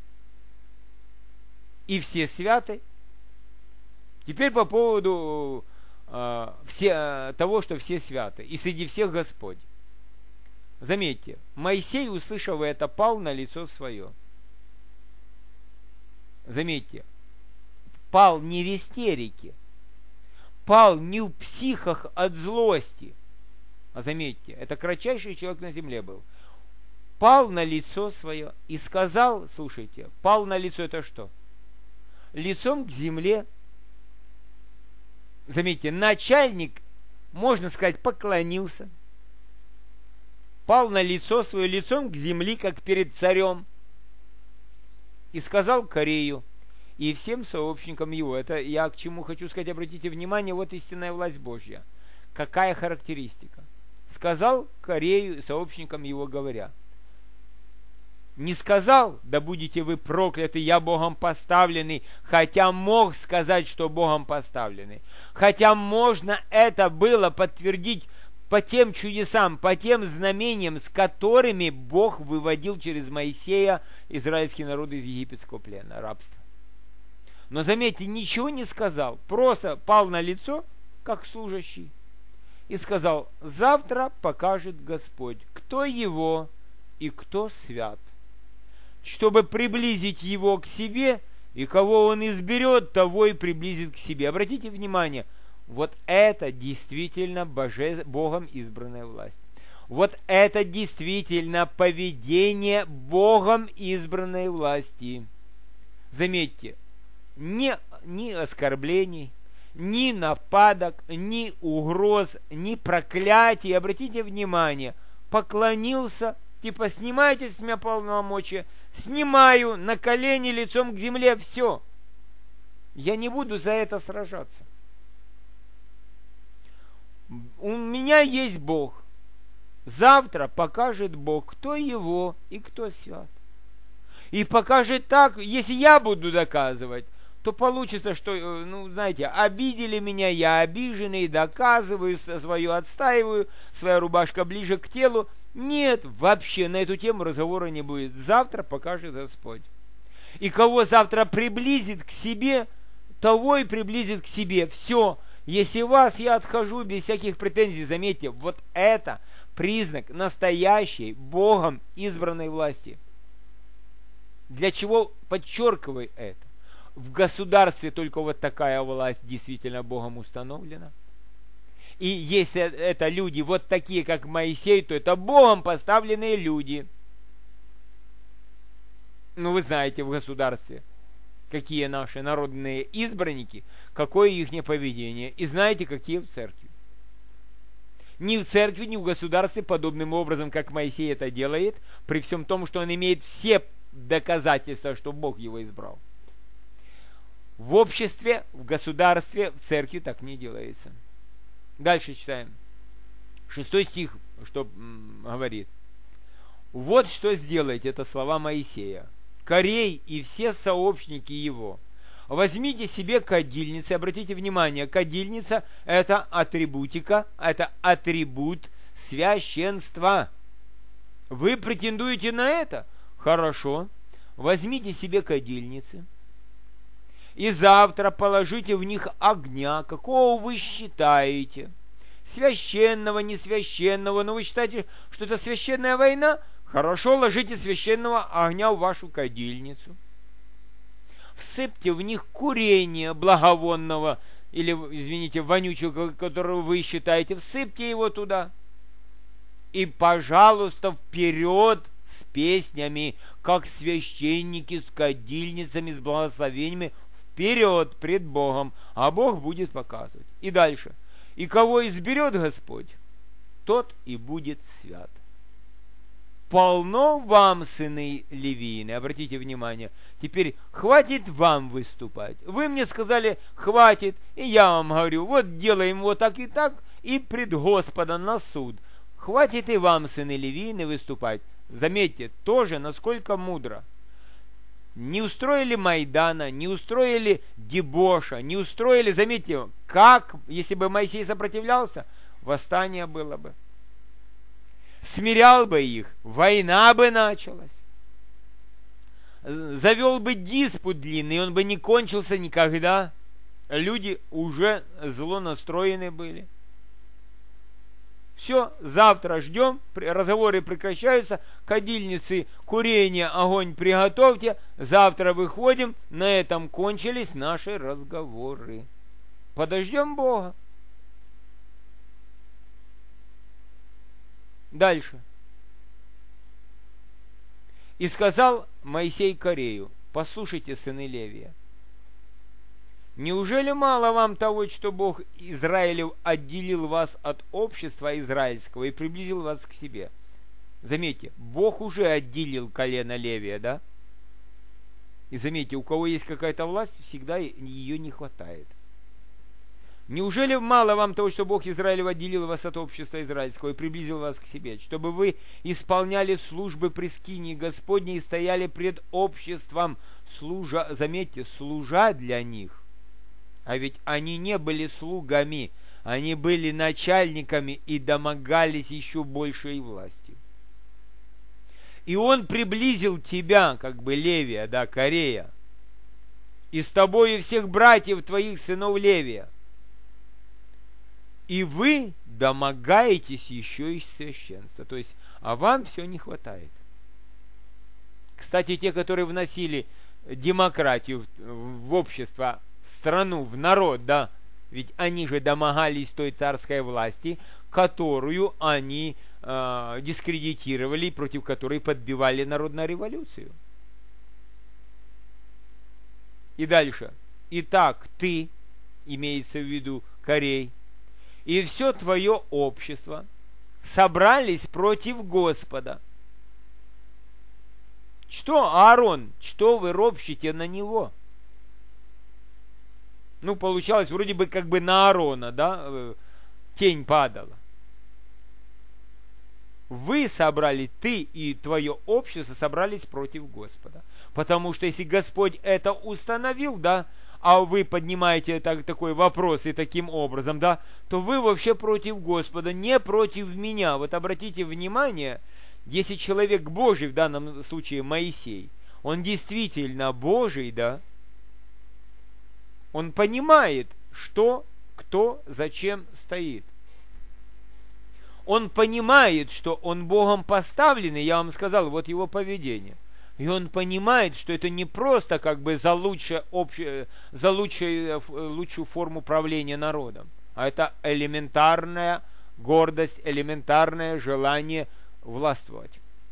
И все святы. Теперь по поводу э, все, того, что все святы, и среди всех Господь. Заметьте, Моисей, услышав это, пал на лицо свое. Заметьте, пал не в истерике, пал не в психах от злости. А заметьте, это кратчайший человек на земле был. Пал на лицо свое и сказал, слушайте, пал на лицо это что? Лицом к земле. Заметьте, начальник, можно сказать, поклонился. Пал на лицо свое, лицом к земле, как перед царем. И сказал Корею и всем сообщникам его. Это я к чему хочу сказать, обратите внимание, вот истинная власть Божья. Какая характеристика? Сказал Корею и сообщникам его говоря. Не сказал, да будете вы прокляты, я Богом поставленный, хотя мог сказать, что Богом поставленный. Хотя можно это было подтвердить по тем чудесам, по тем знамениям, с которыми Бог выводил через Моисея израильский народ из египетского плена, рабства. Но заметьте, ничего не сказал, просто пал на лицо, как служащий, и сказал, завтра покажет Господь, кто его и кто свят, чтобы приблизить его к себе, и кого он изберет, того и приблизит к себе. Обратите внимание, вот это действительно Боже... Богом избранная власть. Вот это действительно поведение Богом избранной власти. Заметьте, ни, ни оскорблений, ни нападок, ни угроз, ни проклятий. Обратите внимание, поклонился, типа снимайте с меня полномочия, снимаю, на колени лицом к земле, все. Я не буду за это сражаться. У меня есть Бог. Завтра покажет Бог, кто его и кто свят. И покажет так, если я буду доказывать, то получится, что, ну, знаете, обидели меня, я обиженный, доказываю, свое отстаиваю, своя рубашка ближе к телу. Нет, вообще на эту тему разговора не будет. Завтра покажет Господь. И кого завтра приблизит к себе, того и приблизит к себе. Все. Если вас я отхожу без всяких претензий, заметьте, вот это признак настоящей Богом избранной власти. Для чего подчеркиваю это? В государстве только вот такая власть действительно Богом установлена. И если это люди вот такие, как Моисей, то это Богом поставленные люди. Ну, вы знаете в государстве, какие наши народные избранники, какое их поведение. И знаете, какие в церкви. Ни в церкви, ни в государстве подобным образом, как Моисей это делает, при всем том, что он имеет все доказательства, что Бог его избрал. В обществе, в государстве, в церкви так не делается. Дальше читаем. Шестой стих, что м, говорит. Вот что сделайте, это слова Моисея. Корей и все сообщники его. Возьмите себе кадильницы. Обратите внимание, кадильница это атрибутика, это атрибут священства. Вы претендуете на это? Хорошо. Возьмите себе кадильницы. И завтра положите в них огня, какого вы считаете. священного, не священного. Но вы считаете, что это священная война? Хорошо, ложите священного огня в вашу кадильницу. Всыпьте в них курение благовонного, или, извините, вонючего, которого вы считаете, всыпьте его туда. И, пожалуйста, вперед с песнями, как священники с кадильницами, с благословениями, вперед пред Богом, а Бог будет показывать. И дальше. И кого изберет Господь, тот и будет свят. Полно вам, сыны Левиины, обратите внимание, теперь хватит вам выступать. Вы мне сказали, хватит, и я вам говорю, вот делаем вот так и так, и пред Господа на суд. Хватит и вам, сыны Левиины, выступать. Заметьте, тоже насколько мудро. Не устроили Майдана, не устроили дебоша, не устроили, заметьте, как, если бы Моисей сопротивлялся, восстание было бы. Смирял бы их, война бы началась. Завел бы диспут длинный, он бы не кончился никогда. Люди уже зло настроены были. Все, завтра ждем, разговоры прекращаются, кадильницы, курение, огонь приготовьте, завтра выходим, на этом кончились наши разговоры. Подождем Бога. Дальше. И сказал Моисей Корею: послушайте, сыны Левия, неужели мало вам того, что Бог Израилев отделил вас от общества израильского и приблизил вас к себе? Заметьте, Бог уже отделил колено Левия, да? И заметьте, у кого есть какая-то власть, всегда ее не хватает. Неужели мало вам того, что Бог Израилев отделил вас от общества израильского и приблизил вас к себе, чтобы вы исполняли службы при скинии Господней и стояли пред обществом, служа, заметьте, служа для них? А ведь они не были слугами, они были начальниками и домогались еще большей власти. И Он приблизил тебя, как бы Левия, да, Корея, и с тобой и всех братьев твоих, сынов Левия. И вы домогаетесь еще и священства. То есть, а вам все не хватает. Кстати, те, которые вносили демократию в общество, в страну, в народ, да, ведь они же домогались той царской власти, которую они э, дискредитировали, против которой подбивали народ на революцию. И дальше. Итак, ты, имеется в виду Корей, и все твое общество собрались против Господа. Что, Аарон, что вы ропщите на него? Ну, получалось, вроде бы как бы на Аарона, да, тень падала. Вы собрали, ты и твое общество собрались против Господа. Потому что если Господь это установил, да, а вы поднимаете так, такой вопрос и таким образом, да, то вы вообще против Господа, не против меня. Вот обратите внимание, если человек Божий, в данном случае Моисей, он действительно Божий, да, он понимает, что, кто, зачем стоит. Он понимает, что он Богом поставленный, я вам сказал, вот его поведение. И он понимает, что это не просто как бы за, лучшее, общее, за лучшее, лучшую форму правления народом, а это элементарная гордость, элементарное желание властвовать.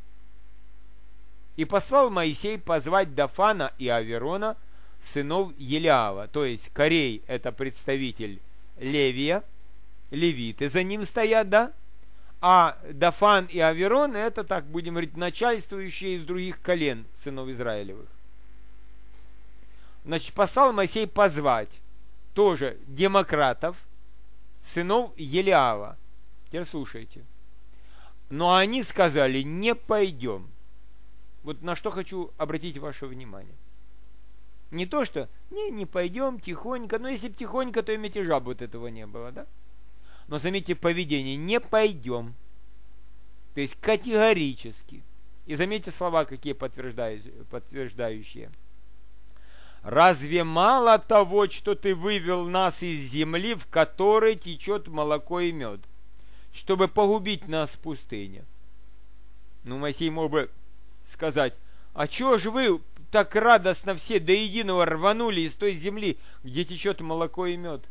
И послал Моисей позвать Дафана и Аверона, сынов Елиава, то есть Корей — это представитель Левия, левиты за ним стоят, да? А Дафан и Аверон — это, так будем говорить, начальствующие из других колен сынов Израилевых. Значит, послал Моисей позвать тоже демократов, сынов Елиава. Теперь слушайте. Но они сказали: не пойдем. Вот на что хочу обратить ваше внимание. Не то, что не, не пойдем тихонько, но если бы тихонько, то и мятежа бы вот этого не было, да? Но заметьте поведение: не пойдем. То есть категорически. И заметьте слова, какие подтверждающие. разве мало того, что ты вывел нас из земли, в которой течет молоко и мед, чтобы погубить нас в пустыне? Ну, Моисей мог бы сказать: а чего же вы так радостно все до единого рванули из той земли, где течет молоко и мед?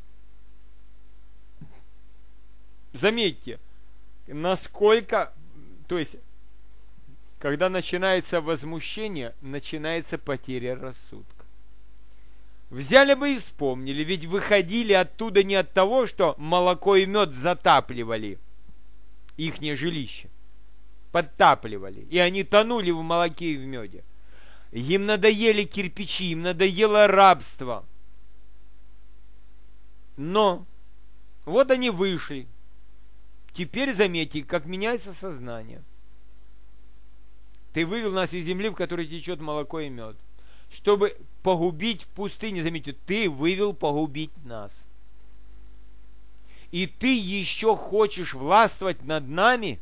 Заметьте, насколько, то есть, когда начинается возмущение, начинается потеря рассудка. Взяли бы и вспомнили, ведь выходили оттуда не от того, что молоко и мед затапливали ихнее жилище, подтапливали, и они тонули в молоке и в меде. Им надоели кирпичи, им надоело рабство. Но вот они вышли. Теперь заметьте, как меняется сознание. Ты вывел нас из земли, в которой течет молоко и мед, чтобы погубить в пустыне. Заметьте, ты вывел погубить нас. И ты еще хочешь властвовать над нами?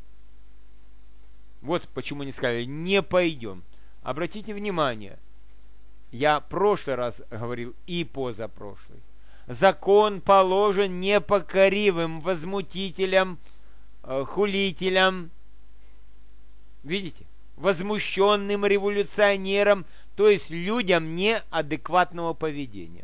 Вот почему они сказали: не пойдем. Обратите внимание, я в прошлый раз говорил и позапрошлый. Закон положен непокоривым, возмутителям, хулителям, видите, возмущенным революционерам, то есть людям неадекватного поведения.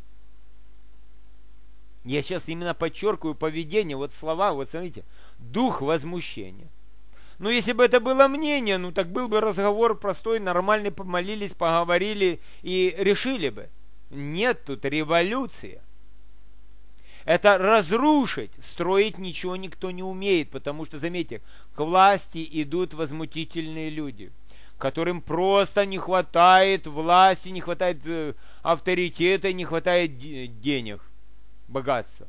Я сейчас именно подчеркиваю поведение, вот слова, вот смотрите, дух возмущения. Ну, если бы это было мнение, ну, так был бы разговор простой, нормальный, помолились, поговорили и решили бы. Нет, тут революция. Это разрушить, строить ничего никто не умеет, потому что, заметьте, к власти идут возмутительные люди, которым просто не хватает власти, не хватает э, авторитета, не хватает денег, богатства.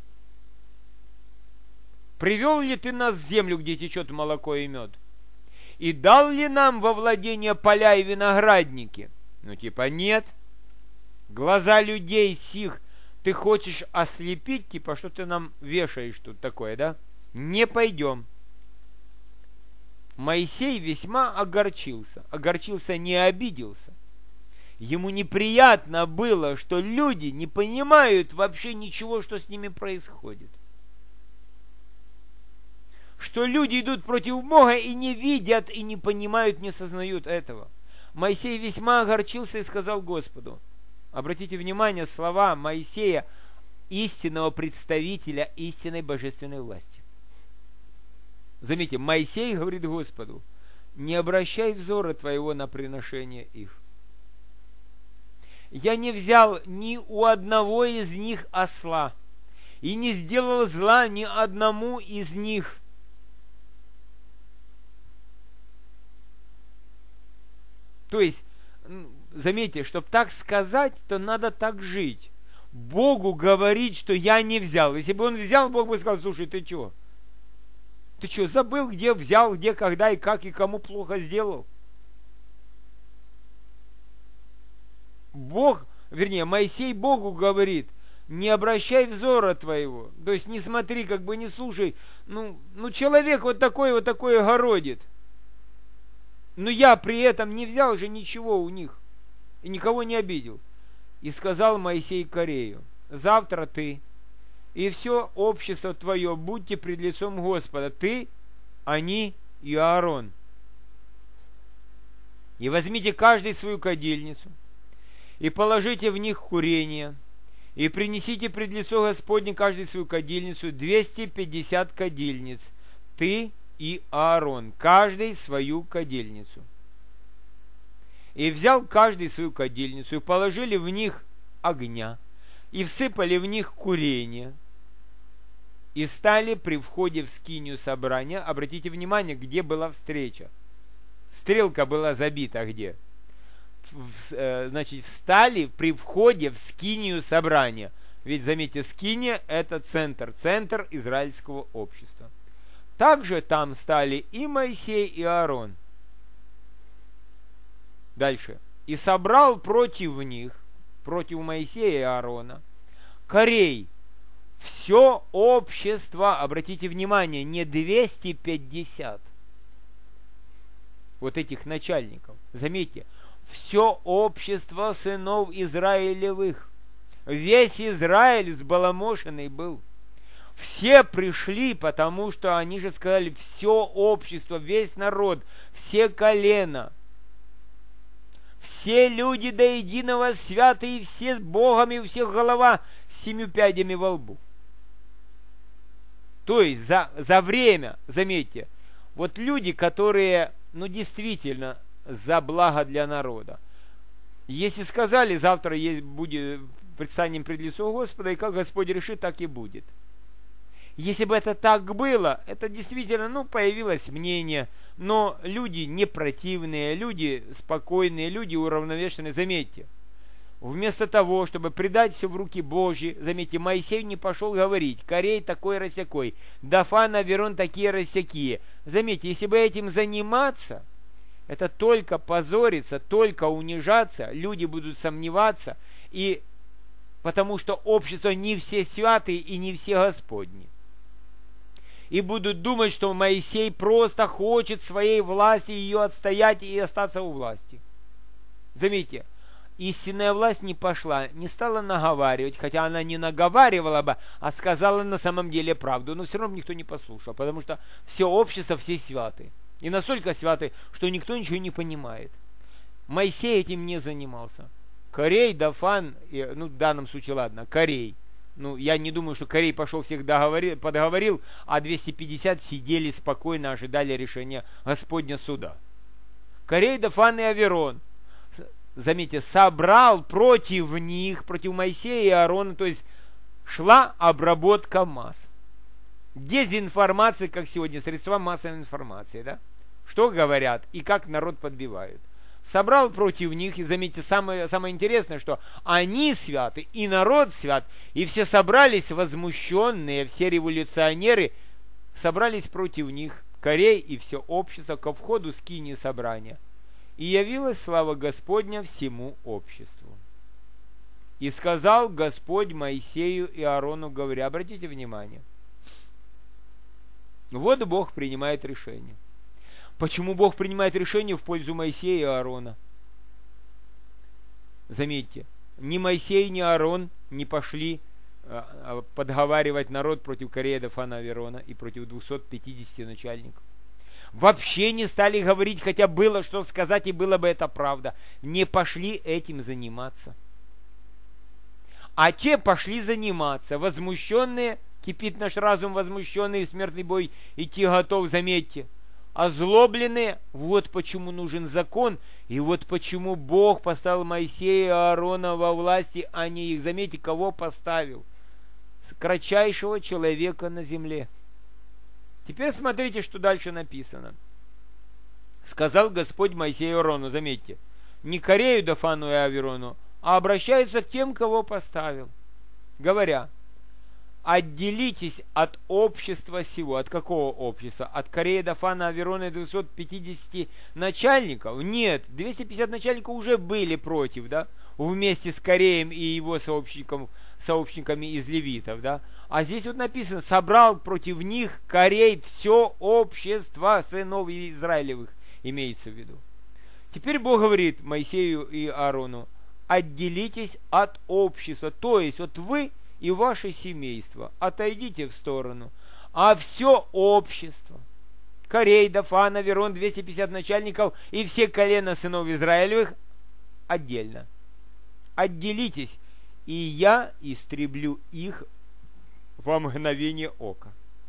Привел ли ты нас в землю, где течет молоко и мед? И дал ли нам во владение поля и виноградники? Ну, типа, нет. Глаза людей сих ты хочешь ослепить, типа, что ты нам вешаешь тут такое, да? Не пойдем. Моисей весьма огорчился. Огорчился, не обиделся. Ему неприятно было, что люди не понимают вообще ничего, что с ними происходит. Что люди идут против Бога и не видят, и не понимают, не сознают этого. Моисей весьма огорчился и сказал Господу. Обратите внимание, слова Моисея, истинного представителя истинной божественной власти. Заметьте, Моисей говорит Господу: не обращай взора твоего на приношение их. Я не взял ни у одного из них осла, и не сделал зла ни одному из них. То есть, заметьте, чтобы так сказать, то надо так жить. Богу говорить, что я не взял. Если бы он взял, Бог бы сказал: слушай, ты что? Ты что, забыл, где взял, где, когда и как, и кому плохо сделал? Бог, вернее, Моисей Богу говорит: не обращай взора твоего. То есть не смотри, как бы не слушай. Ну, ну человек вот такой, вот такое городит. Но я при этом не взял же ничего у них. И никого не обидел. И сказал Моисей Корею: завтра ты и все общество твое будьте пред лицом Господа, ты, они и Аарон. И возьмите каждый свою кадильницу, и положите в них курение, и принесите пред лицо Господне каждый свою кадильницу, двести пятьдесят кадильниц, ты и Аарон, каждый свою кадильницу. И взял каждый свою кадильницу, и положили в них огня, и всыпали в них курение, и стали при входе в скинию собрания. Обратите внимание, где была встреча. Стрелка была забита где? Значит, встали при входе в скинию собрания. Ведь, заметьте, скиния – это центр, центр израильского общества. Также там стали и Моисей, и Аарон. Дальше. И собрал против них, против Моисея и Аарона, Корей, все общество, обратите внимание, не двести пятьдесят вот этих начальников. Заметьте, все общество сынов Израилевых. Весь Израиль взбаламошенный был. Все пришли, потому что они же сказали, все общество, весь народ, все колена, все люди до единого святые, все с Богом, и у всех голова с семью пядями во лбу. То есть за, за время, заметьте, вот люди, которые, ну действительно, за благо для народа. Если сказали, завтра есть, будет, предстанем пред лицо Господа, и как Господь решит, так и будет. Если бы это так было, это действительно, ну, появилось мнение, но люди не противные, люди спокойные, люди уравновешенные, заметьте. Вместо того, чтобы предать все в руки Божьи, заметьте, Моисей не пошел говорить, Корей такой рассякой, Дафан, Аверон такие рассякие. Заметьте, если бы этим заниматься, это только позориться, только унижаться, люди будут сомневаться, и потому что общество не все святые и не все Господни. И будут думать, что Моисей просто хочет своей власти ее отстоять и остаться у власти. Заметьте, истинная власть не пошла, не стала наговаривать, хотя она не наговаривала бы, а сказала на самом деле правду, но все равно никто не послушал, потому что все общество, все святы. И настолько святы, что никто ничего не понимает. Моисей этим не занимался. Корей, Дафан, ну в данном случае ладно, Корей. Ну, я не думаю, что Корей пошел всех договорил, подговорил, а двести пятьдесят сидели спокойно, ожидали решения Господня суда. Корей, Дафан и Аверон, заметьте, собрал против них, против Моисея и Аарона, то есть шла обработка масс. Дезинформация, как сегодня, средства массовой информации, да? Что говорят и как народ подбивают. Собрал против них, и заметьте, самое, самое интересное, что они святы, и народ свят, и все собрались возмущенные, все революционеры собрались против них, Корей и все общество, ко входу скинии собрания. И явилась слава Господня всему обществу. И сказал Господь Моисею и Аарону, говоря, обратите внимание, вот Бог принимает решение. Почему Бог принимает решение в пользу Моисея и Аарона? Заметьте, ни Моисей, ни Аарон не пошли а, подговаривать народ против Корея, Дафана, Аверона и против двухсот пятидесяти начальников. Вообще не стали говорить, хотя было что сказать, и было бы это правда. Не пошли этим заниматься. А те пошли заниматься, возмущенные, кипит наш разум возмущенный, в смертный бой идти готов, заметьте. Озлобленные, вот почему нужен закон, и вот почему Бог поставил Моисея и Аарона во власти, а не их. Заметьте, кого поставил? Кратчайшего человека на земле. Теперь смотрите, что дальше написано. Сказал Господь Моисею и Аарону, заметьте, не Корею, Дафану и Аверону, а обращается к тем, кого поставил, говоря, отделитесь от общества сего. От какого общества? От Корея, Дафана, Аверона и двухсот пятидесяти начальников? Нет, двести пятьдесят начальников уже были против, да? Вместе с Кореем и его сообщником, сообщниками из левитов, да? А здесь вот написано, собрал против них Корей все общество сынов Израилевых, имеется в виду. Теперь Бог говорит Моисею и Аарону, отделитесь от общества, то есть вот вы и ваше семейство, отойдите в сторону, а все общество, Корей, Дафан, Аверон, двести пятьдесят начальников и все колена сынов Израилевых отдельно. Отделитесь, и я истреблю их во мгновение ока.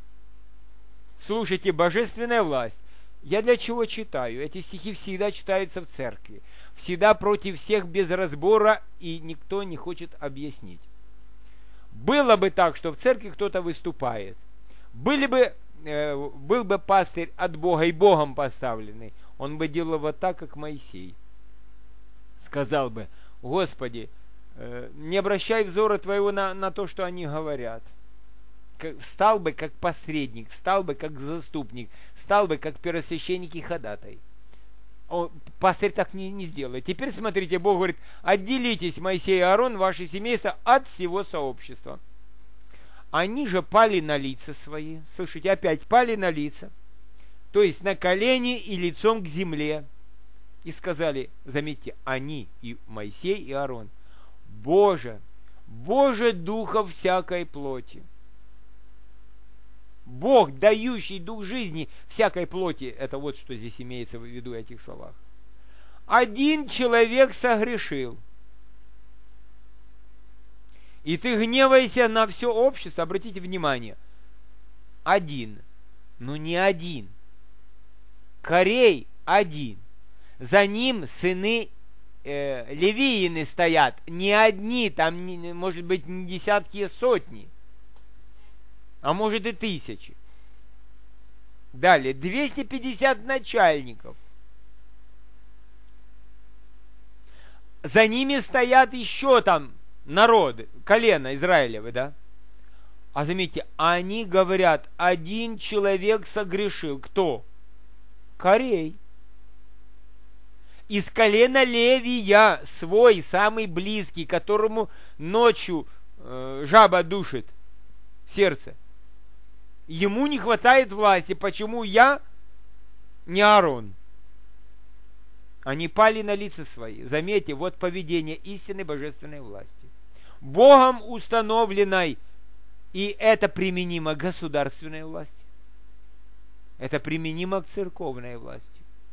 Слушайте, божественная власть. Я для чего читаю? Эти стихи всегда читаются в церкви. Всегда против всех без разбора, и никто не хочет объяснить. Было бы так, что в церкви кто-то выступает. Были бы, э, был бы пастырь от Бога и Богом поставленный. Он бы делал вот так, как Моисей. Сказал бы, Господи, э, не обращай взора твоего на, на то, что они говорят. Встал бы как посредник, встал бы как заступник, стал бы как первосвященник и ходатай. О, пастырь так не, не сделает. Теперь смотрите, Бог говорит, отделитесь, Моисей и Аарон, ваше семейство, от всего сообщества. Они же пали на лица свои. Слышите, опять пали на лица. То есть на колени и лицом к земле. И сказали, заметьте, они, и Моисей, и Аарон: Боже, Боже духа всякой плоти. Бог, дающий дух жизни всякой плоти, это вот что здесь имеется в виду в этих словах. Один человек согрешил, и ты гневайся на все общество. Обратите внимание, один, ну не один, Корей один, за ним сыны э, Левиины стоят, не одни, там не, может быть не десятки, а сотни, а может и тысячи. Далее, двести пятьдесят начальников. За ними стоят еще там народы, колено Израилевы, да? А заметьте, они говорят, один человек согрешил. Кто? Корей. Из колена Левия, свой, самый близкий, которому ночью э, жаба душит в сердце. Ему не хватает власти. Почему я не Аарон? Они пали на лица свои. Заметьте, вот поведение истинной божественной власти. Богом установленной, и это применимо к государственной власти. Это применимо к церковной власти.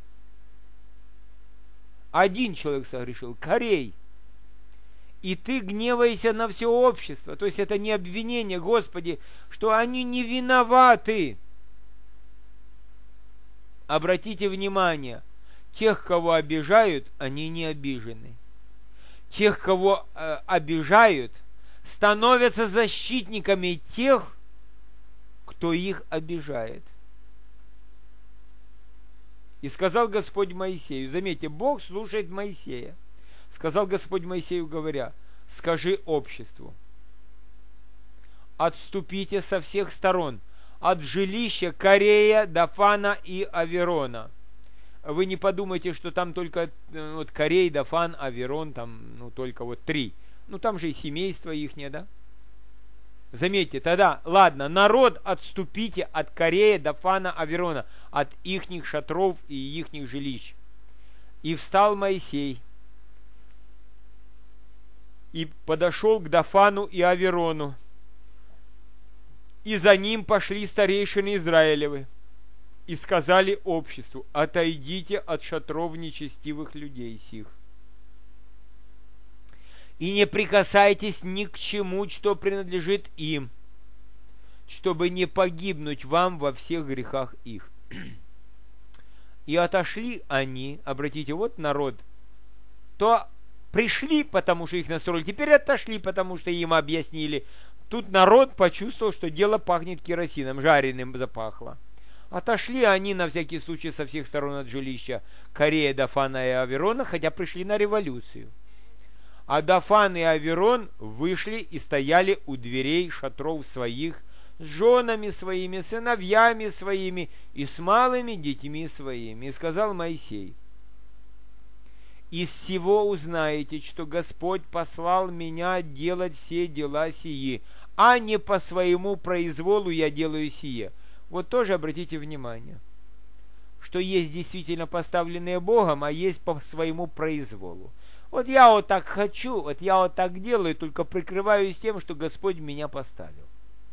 Один человек согрешил, Корей. И ты гневаешься на все общество. То есть это не обвинение, Господи, что они не виноваты. Обратите внимание, тех, кого обижают, они не обижены. Тех, кого э, обижают, становятся защитниками тех, кто их обижает. И сказал Господь Моисею, заметьте, Бог слушает Моисея. Сказал Господь Моисею, говоря, скажи обществу: отступите со всех сторон, от жилища Корея, Дафана и Аверона. Вы не подумайте, что там только вот Корей, Дафан, Аверон, там ну только вот три. Ну там же и семейство ихнее, да? Заметьте, тогда, ладно, народ, отступите от Корея, Дафана, Аверона, от ихних шатров и ихних жилищ. И встал Моисей, и подошел к Дафану и Аверону, и за ним пошли старейшины Израилевы, и сказали обществу: отойдите от шатров нечестивых людей сих, и не прикасайтесь ни к чему, что принадлежит им, чтобы не погибнуть вам во всех грехах их. И отошли они, обратите, вот народ, то пришли, потому что их настроили, теперь отошли, потому что им объяснили. Тут народ почувствовал, что дело пахнет керосином, жареным запахло. Отошли они на всякий случай со всех сторон от жилища Корея, Дафана и Аверона, хотя пришли на революцию. А Дафан и Аверон вышли и стояли у дверей шатров своих с женами своими, сыновьями своими и с малыми детьми своими. И сказал Моисей: из всего узнаете, что Господь послал меня делать все дела сии, а не по своему произволу я делаю сие. Вот тоже обратите внимание, что есть действительно поставленные Богом, а есть по своему произволу. Вот я вот так хочу, вот я вот так делаю, только прикрываюсь тем, что Господь меня поставил.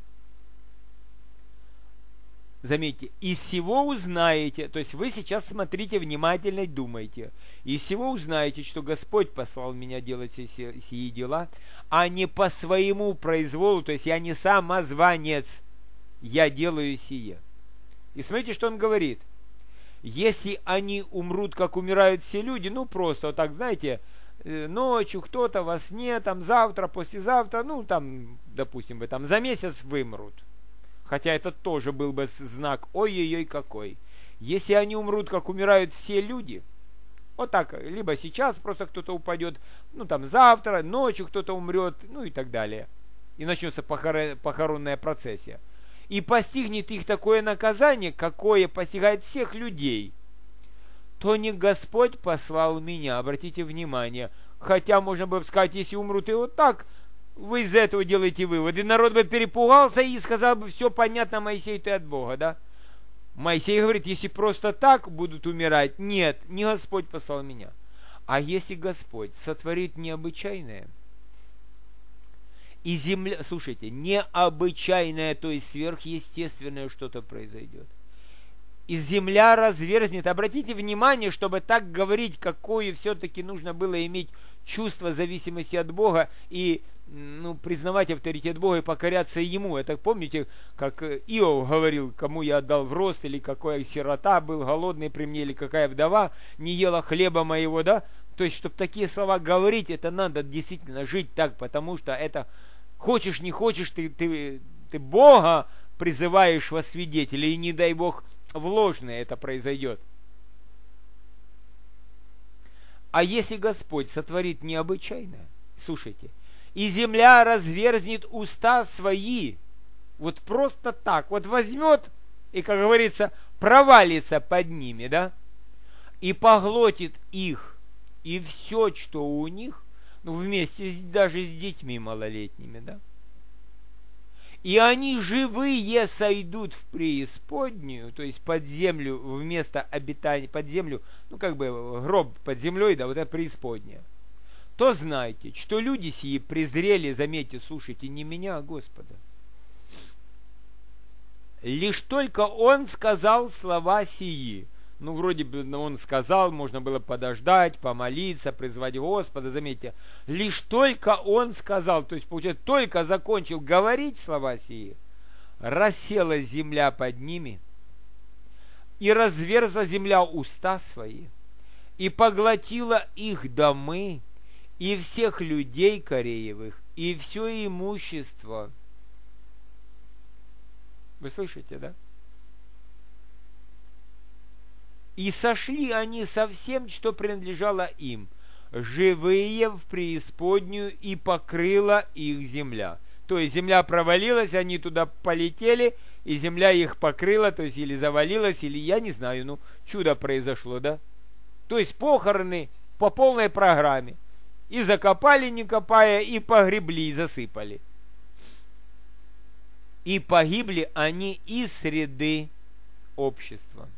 Заметьте, из всего узнаете, то есть вы сейчас смотрите внимательно и думайте, из всего узнаете, что Господь послал меня делать все сии дела, а не по своему произволу, то есть я не самозванец, я делаю сие. И смотрите, что он говорит. Если они умрут, как умирают все люди, ну просто вот так, знаете, ночью кто-то во сне, там завтра, послезавтра, ну там, допустим, вы там за месяц вымрут. Хотя это тоже был бы знак ой-ой-ой какой. Если они умрут, как умирают все люди, вот так, либо сейчас просто кто-то упадет, ну там завтра, ночью кто-то умрет, ну и так далее. И начнется похоронная процессия. И постигнет их такое наказание, какое постигает всех людей, то не Господь послал меня, обратите внимание. Хотя можно бы сказать, если умрут и вот так, вы из этого делаете выводы. Народ бы перепугался и сказал бы: все понятно, Моисей, ты от Бога, да? Моисей говорит, если просто так будут умирать, нет, не Господь послал меня. А если Господь сотворит необычайное, и земля, слушайте, необычайное, то есть сверхъестественное что-то произойдет, и земля разверзнет. Обратите внимание, чтобы так говорить, какое все-таки нужно было иметь чувство зависимости от Бога и ну, признавать авторитет Бога и покоряться Ему. Это помните, как Иов говорил, кому я отдал в рост, или какой сирота был голодный при мне, или какая вдова не ела хлеба моего, да? То есть, чтобы такие слова говорить, это надо действительно жить так, потому что это, хочешь не хочешь, ты, ты, ты Бога призываешь во свидетели, и не дай Бог в ложное это произойдет. А если Господь сотворит необычайное, слушайте, и земля разверзнет уста свои, вот просто так, вот возьмет и, как говорится, провалится под ними, да, и поглотит их, и все, что у них, ну, вместе с, даже с детьми малолетними, да, и они живые сойдут в преисподнюю, то есть под землю вместо обитания, под землю, ну как бы гроб под землей, да, вот это преисподняя, то знайте, что люди сии презрели, заметьте, слушайте, не меня, а Господа. Лишь только Он сказал слова сии. Ну, вроде бы Он сказал, можно было подождать, помолиться, призвать Господа, заметьте. Лишь только Он сказал, то есть, получается, только закончил говорить слова сии, рассела земля под ними, и разверзла земля уста свои, и поглотила их домы, и всех людей Кореевых, и все имущество. Вы слышите, да? И сошли они со всем, что принадлежало им, живые в преисподнюю, и покрыла их земля. То есть земля провалилась, они туда полетели, и земля их покрыла, то есть или завалилась, или я не знаю, ну чудо произошло, да? То есть похороны по полной программе. И закопали, не копая, и погребли, и засыпали. И погибли они из среды общества.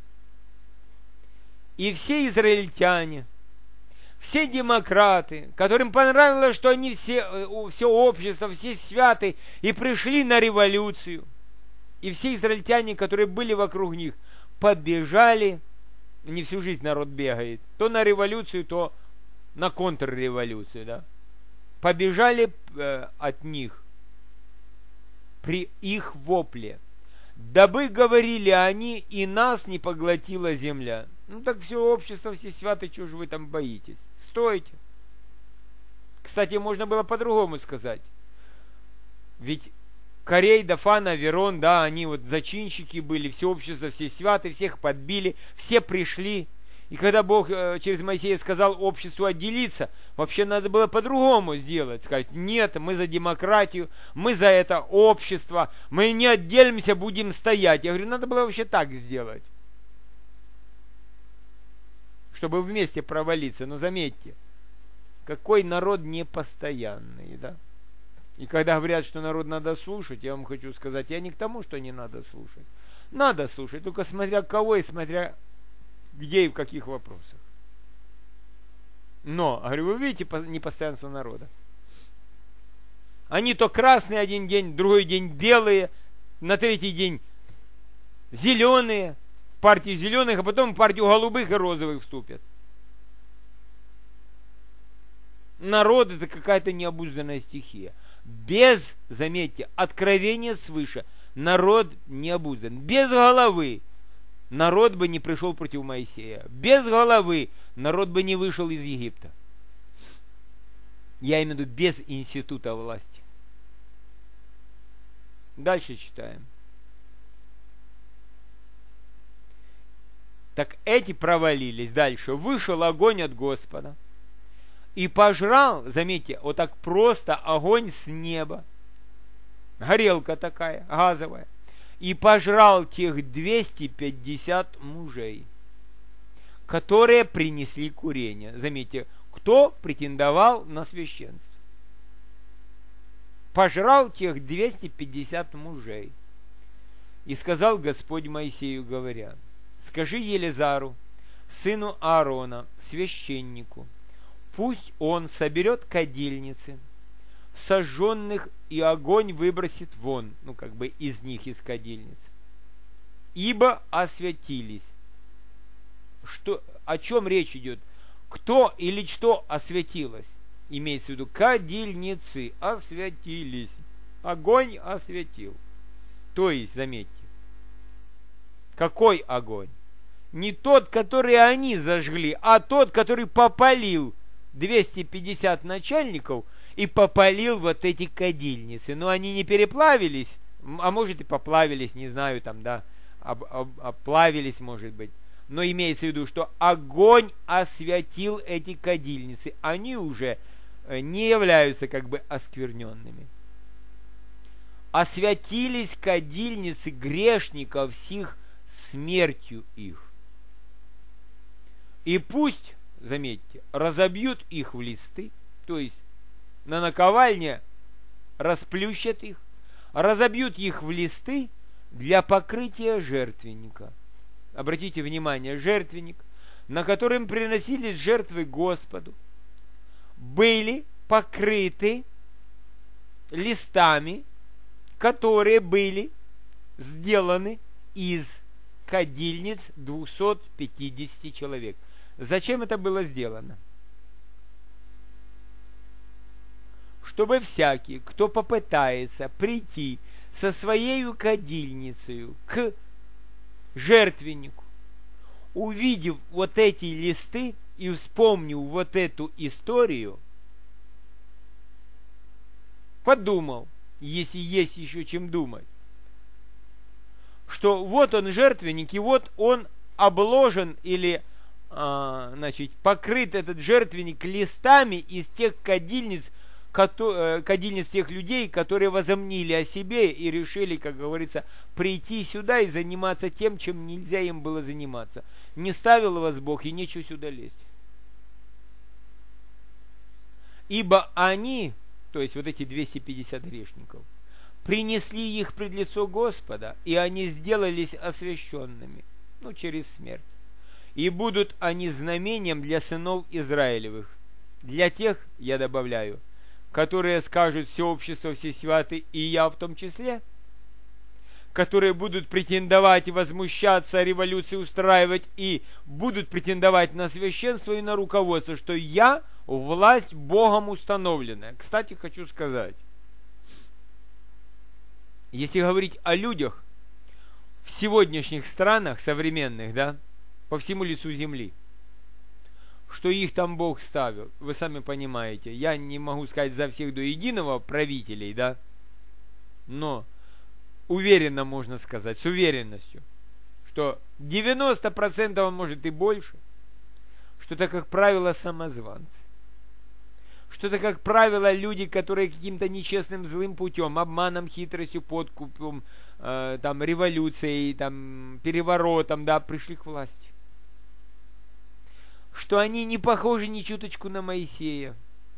И все израильтяне, все демократы, которым понравилось, что они все, все общество, все святы, и пришли на революцию, и все израильтяне, которые были вокруг них, побежали, не всю жизнь народ бегает, то на революцию, то на контрреволюцию, да, побежали э, от них при их вопле, дабы говорили они, и нас не поглотила земля. Ну так все общество, все святы, чего же вы там боитесь? Стойте. Кстати, можно было по-другому сказать. Ведь Корей, Дафан, Аверон, да, они вот зачинщики были, все общество, все святы, всех подбили, все пришли. И когда Бог э, через Моисея сказал обществу отделиться, вообще надо было по-другому сделать. Сказать, нет, мы за демократию, мы за это общество, мы не отделимся, будем стоять. Я говорю, надо было вообще так сделать. Чтобы вместе провалиться. Но заметьте, какой народ непостоянный, да? И когда говорят, что народ надо слушать, я вам хочу сказать, я не к тому, что не надо слушать. Надо слушать, только смотря кого и смотря где и в каких вопросах. Но, говорю, вы видите непостоянство народа? Они то красные один день, другой день белые, на третий день зеленые, в партию зеленых, а потом в партию голубых и розовых вступят. Народ — это какая-то необузданная стихия. Без, заметьте, откровения свыше, народ необуздан. Без головы народ бы не пришел против Моисея. Без головы народ бы не вышел из Египта. Я имею в виду без института власти. Дальше читаем. Так эти провалились. Дальше. Вышел огонь от Господа и пожрал, заметьте, вот так просто огонь с неба. Горелка такая, газовая. И пожрал тех двести пятьдесят мужей, которые принесли курение. Заметьте, кто претендовал на священство. Пожрал тех двести пятьдесят мужей. И сказал Господь Моисею, говоря: скажи Елизару, сыну Аарона, священнику, пусть он соберет кадильницы, сожженных, и огонь выбросит вон, ну как бы из них, из кадильниц, ибо освятились. Что, о чем речь идет? Кто или что освятилось? Имеется в виду, кадильницы освятились. Огонь осветил. То есть, заметьте, какой огонь? Не тот, который они зажгли, а тот, который попалил двести пятьдесят начальников и попалил вот эти кадильницы. Но они не переплавились, а может и поплавились, не знаю, там, да, об, об, оплавились, может быть. Но имеется в виду, что огонь освятил эти кадильницы. Они уже не являются как бы оскверненными. Освятились кадильницы грешников сих смертью их. И пусть, заметьте, разобьют их в листы, то есть на наковальне расплющат их, разобьют их в листы для покрытия жертвенника. Обратите внимание, жертвенник, на котором приносились жертвы Господу, были покрыты листами, которые были сделаны из кадильниц двухсот пятидесяти человек. Зачем это было сделано? Чтобы всякий, кто попытается прийти со своей кадильницей к жертвеннику, увидев вот эти листы и вспомнив вот эту историю, подумал, если есть еще чем думать, что вот он жертвенник, и вот он обложен или а, значит, покрыт этот жертвенник листами из тех кадильниц, кадильниц тех людей, которые возомнили о себе и решили, как говорится, прийти сюда и заниматься тем, чем нельзя им было заниматься. Не ставил вас Бог, и нечего сюда лезть. Ибо они, то есть вот эти двести пятьдесят грешников, принесли их пред лицо Господа, и они сделались освященными, ну, через смерть. И будут они знамением для сынов Израилевых. Для тех, я добавляю, которые скажут все общество, все святы, и я в том числе, которые будут претендовать и возмущаться, революции устраивать, и будут претендовать на священство и на руководство, что я власть Богом установленная. Кстати, хочу сказать, если говорить о людях в сегодняшних странах современных, да, по всему лицу земли, что их там Бог ставил, вы сами понимаете, я не могу сказать за всех до единого правителей, да, но уверенно можно сказать, с уверенностью, что девяносто процентов, а может и больше, что это, как правило, самозванцы. Что это, как правило, люди, которые каким-то нечестным злым путем, обманом, хитростью, подкупом, э, там, революцией, там, переворотом, да, пришли к власти. Что они не похожи ни чуточку на Моисея.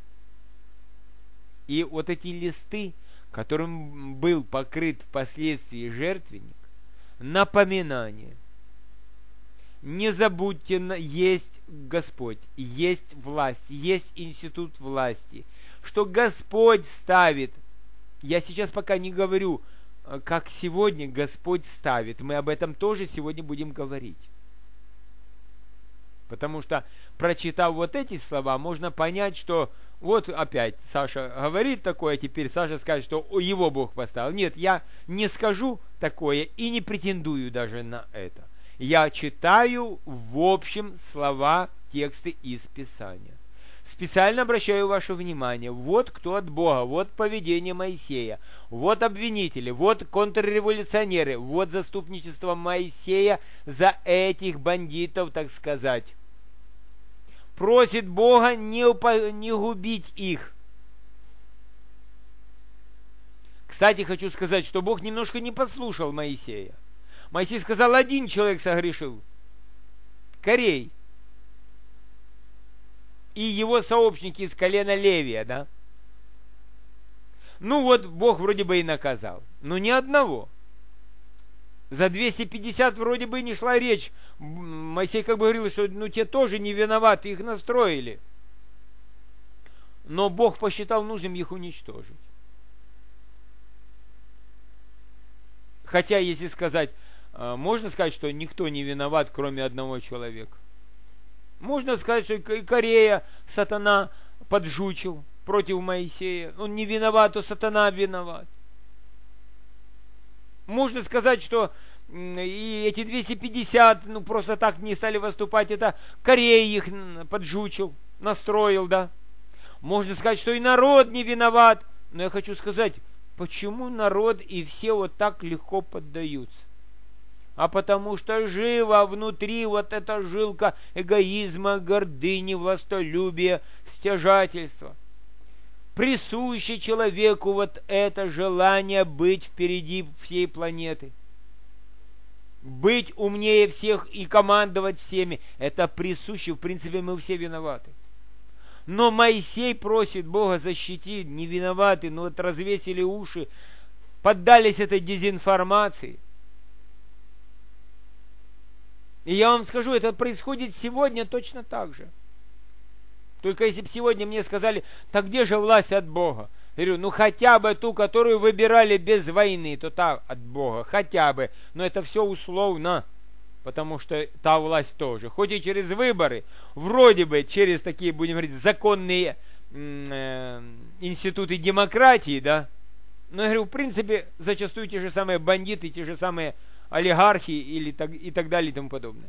И вот эти листы, которым был покрыт впоследствии жертвенник, напоминание. Не забудьте, есть Господь, есть власть, есть институт власти, что Господь ставит. Я сейчас пока не говорю, как сегодня Господь ставит. Мы об этом тоже сегодня будем говорить. Потому что, прочитав вот эти слова, можно понять, что вот опять Саша говорит такое, теперь Саша скажет, что его Бог поставил. Нет, я не скажу такое и не претендую даже на это. Я читаю в общем слова, тексты из Писания. Специально обращаю ваше внимание, вот кто от Бога, вот поведение Моисея, вот обвинители, вот контрреволюционеры, вот заступничество Моисея за этих бандитов, так сказать. Просит Бога не, упо- не губить их. Кстати, хочу сказать, что Бог немножко не послушал Моисея. Моисей сказал, один человек согрешил. Корей. И его сообщники из колена Левия, да? Ну вот, Бог вроде бы и наказал. Но ни одного. За двести пятьдесят вроде бы не шла речь. Моисей как бы говорил, что ну те тоже не виноваты, их настроили. Но Бог посчитал нужным их уничтожить. Хотя, если сказать, можно сказать, что никто не виноват, кроме одного человека. Можно сказать, что и Корея сатана поджучил против Моисея. Он не виноват, то сатана виноват. Можно сказать, что и эти двести пятьдесят, ну, просто так не стали выступать, это Корея их поджучил, настроил, да. Можно сказать, что и народ не виноват. Но я хочу сказать, почему народ и все вот так легко поддаются? А потому что жива внутри вот эта жилка эгоизма, гордыни, властолюбия, стяжательства. Присуще человеку вот это желание быть впереди всей планеты. Быть умнее всех и командовать всеми. Это присуще, в принципе, мы все виноваты. Но Моисей просит Бога защитить, не виноваты, но вот развесили уши, поддались этой дезинформации. И я вам скажу, это происходит сегодня точно так же. Только если бы сегодня мне сказали, так где же власть от Бога? Я говорю, ну хотя бы ту, которую выбирали без войны, то та от Бога, хотя бы. Но это все условно, потому что та власть тоже. Хоть и через выборы, вроде бы через такие, будем говорить, законные э, институты демократии, да. Но я говорю, в принципе, зачастую те же самые бандиты, те же самые олигархи или так, и так далее и тому подобное.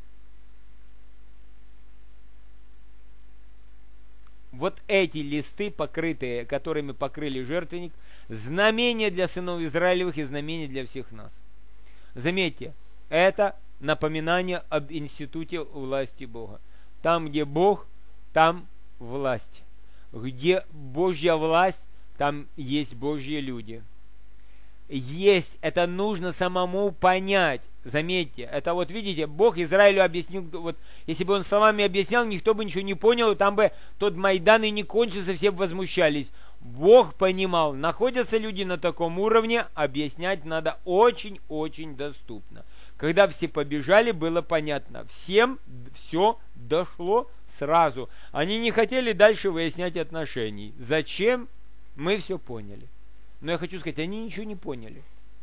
Вот эти листы, покрытые, которыми покрыли жертвенник, знамения для сынов Израилевых и знамения для всех нас. Заметьте, это напоминание об институте власти Бога. Там, где Бог, там власть. Где Божья власть, там есть Божьи люди. Есть, это нужно самому понять. Заметьте, это вот видите, Бог Израилю объяснил, вот если бы он словами объяснял, никто бы ничего не понял, там бы тот Майдан и не кончился, все бы возмущались. Бог понимал, находятся люди на таком уровне, объяснять надо очень-очень доступно. Когда все побежали, было понятно, всем все дошло сразу. Они не хотели дальше выяснять отношений. Зачем? Мы все поняли. Но я хочу сказать, они ничего не поняли.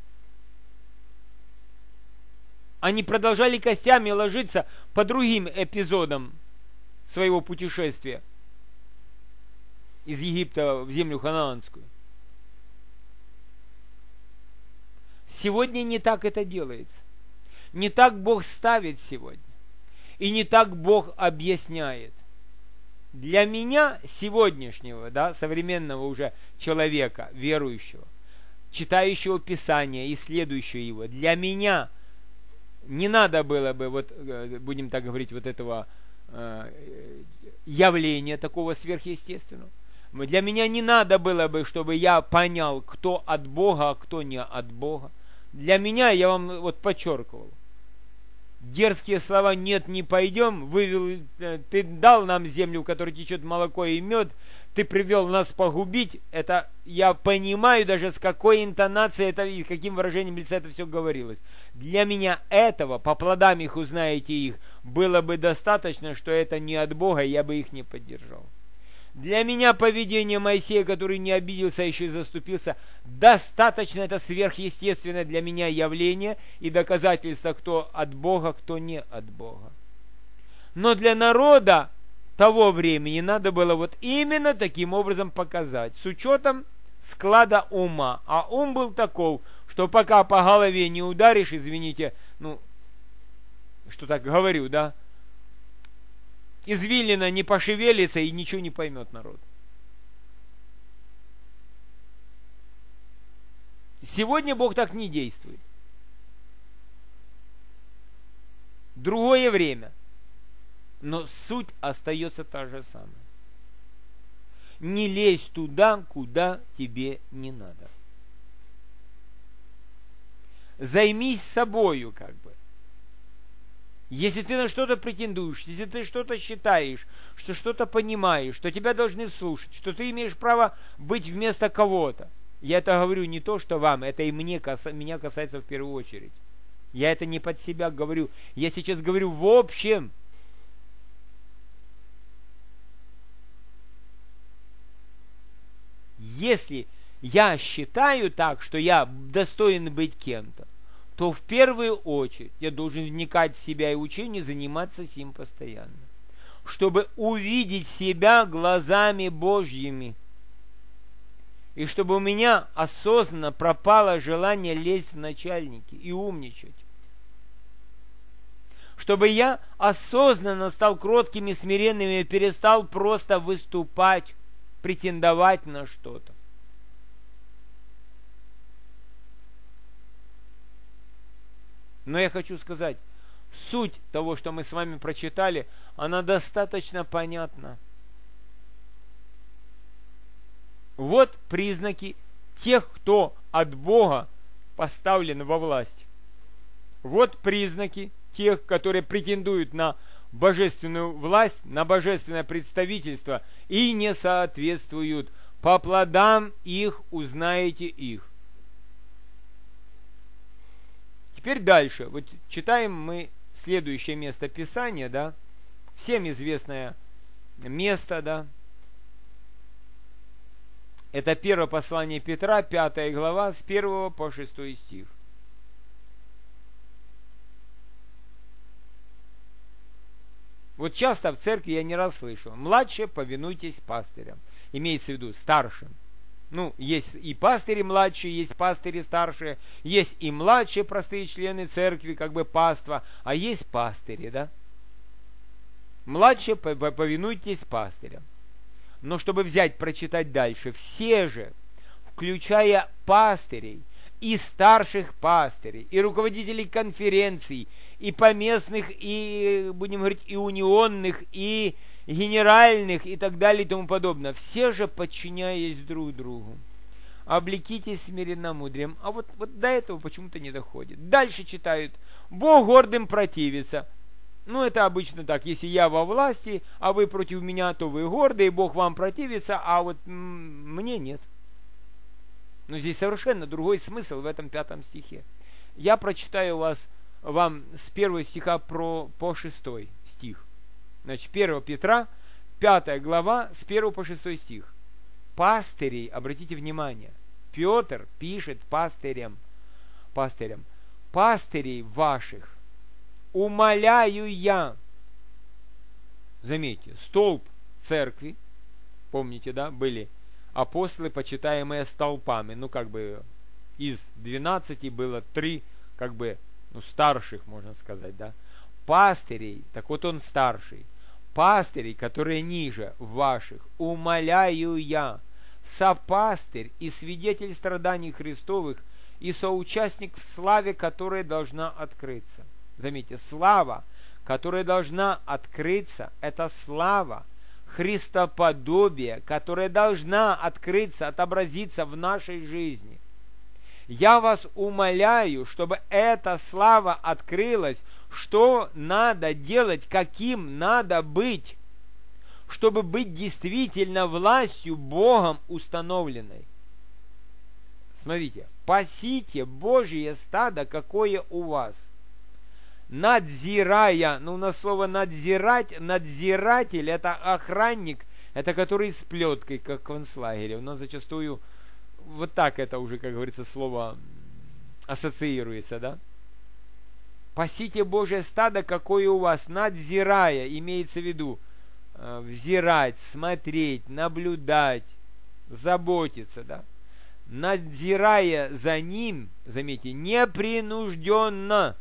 Они продолжали костями ложиться по другим эпизодам своего путешествия из Египта в землю ханаанскую. Сегодня не так это делается. Не так Бог ставит сегодня. И не так Бог объясняет. Для меня сегодняшнего, да, современного уже человека, верующего, читающего Писание, исследующего его, для меня не надо было бы, вот, будем так говорить, вот этого э, явления такого сверхъестественного. Для меня не надо было бы, чтобы я понял, кто от Бога, а кто не от Бога. Для меня, я вам вот подчеркивал, дерзкие слова «нет, не пойдем», вывел, ты дал нам землю, в которой течет молоко и мед, ты привел нас погубить, это я понимаю даже с какой интонацией это и каким выражением лица это все говорилось. Для меня этого, по плодам их узнаете их, было бы достаточно, что это не от Бога, я бы их не поддержал. Для меня поведение Моисея, который не обиделся, а еще и заступился, достаточно, это сверхъестественное для меня явление и доказательство, кто от Бога, кто не от Бога. Но для народа того времени надо было вот именно таким образом показать, с учетом склада ума. А ум был таков, что пока по голове не ударишь, извините, ну, что так говорю, да, извилина не пошевелится и ничего не поймет народ. Сегодня Бог так не действует. Другое время. Но суть остается та же самая. Не лезь туда, куда тебе не надо. Займись собою, как бы. Если ты на что-то претендуешь, если ты что-то считаешь, что что-то понимаешь, что тебя должны слушать, что ты имеешь право быть вместо кого-то. Я это говорю не то, что вам, это и мне, меня касается в первую очередь. Я это не под себя говорю. Я сейчас говорю в общем. Если я считаю так, что я достоин быть кем-то, то в первую очередь я должен вникать в себя и учение, заниматься сим постоянно, чтобы увидеть себя глазами Божьими, и чтобы у меня осознанно пропало желание лезть в начальники и умничать, чтобы я осознанно стал кротким и смиренным и перестал просто выступать, претендовать на что-то. Но я хочу сказать, суть того, что мы с вами прочитали, она достаточно понятна. Вот признаки тех, кто от Бога поставлен во власть. Вот признаки тех, которые претендуют на божественную власть, на божественное представительство и не соответствуют. По плодам их узнаете их. Теперь дальше. Вот читаем мы следующее место Писания, да? Всем известное место, да? Это первое послание Петра, пятая глава, с первого по шестой стих. Вот часто в церкви я не раз слышу: младшие, повинуйтесь пастырям. Имеется в виду старшим. Ну, есть и пастыри младшие, есть пастыри старшие, есть и младшие простые члены церкви, как бы паства, а есть пастыри, да? Младшие, повинуйтесь пастырям. Но чтобы взять, прочитать дальше, все же, включая пастырей, и старших пастырей, и руководителей конференций, и поместных, и, будем говорить, и унионных, и генеральных, и так далее, и тому подобное. Все же, подчиняясь друг другу, облекитесь смиренномудрием. А вот, вот до этого почему-то не доходит. Дальше читают: Бог гордым противится. Ну, это обычно так. Если я во власти, а вы против меня, то вы горды, и Бог вам противится, а вот м- мне нет. Но здесь совершенно другой смысл в этом пятом стихе. Я прочитаю вас, вам с первого стиха про, по шестой стих. Значит, первое Петра, пятая глава, с первого по шестой стих. Пастырей, обратите внимание, Петр пишет пастырям, пастырям, пастырей ваших умоляю я. Заметьте, столб церкви, помните, да, были апостолы, почитаемые столпами. Ну, как бы из двенадцати было три, как бы, ну, старших, можно сказать, да. Пастырей, так вот он старший. Пастырей, которые ниже ваших, умоляю я, сопастырь и свидетель страданий Христовых и соучастник в славе, которая должна открыться. Заметьте, слава, которая должна открыться, это слава Христоподобия, которая должна открыться, отобразиться в нашей жизни. Я вас умоляю, чтобы эта слава открылась, что надо делать, каким надо быть, чтобы быть действительно властью Богом установленной. Смотрите, пасите Божье стадо, какое у вас, надзирая, ну у нас слово надзирать, надзиратель, это охранник, это который с плеткой, как в концлагере. У нас зачастую вот так это уже, как говорится, слово ассоциируется, да? Пасите Божье стадо, какое у вас, надзирая, имеется в виду э, взирать, смотреть, наблюдать, заботиться, да? Надзирая за ним, заметьте, непринужденно.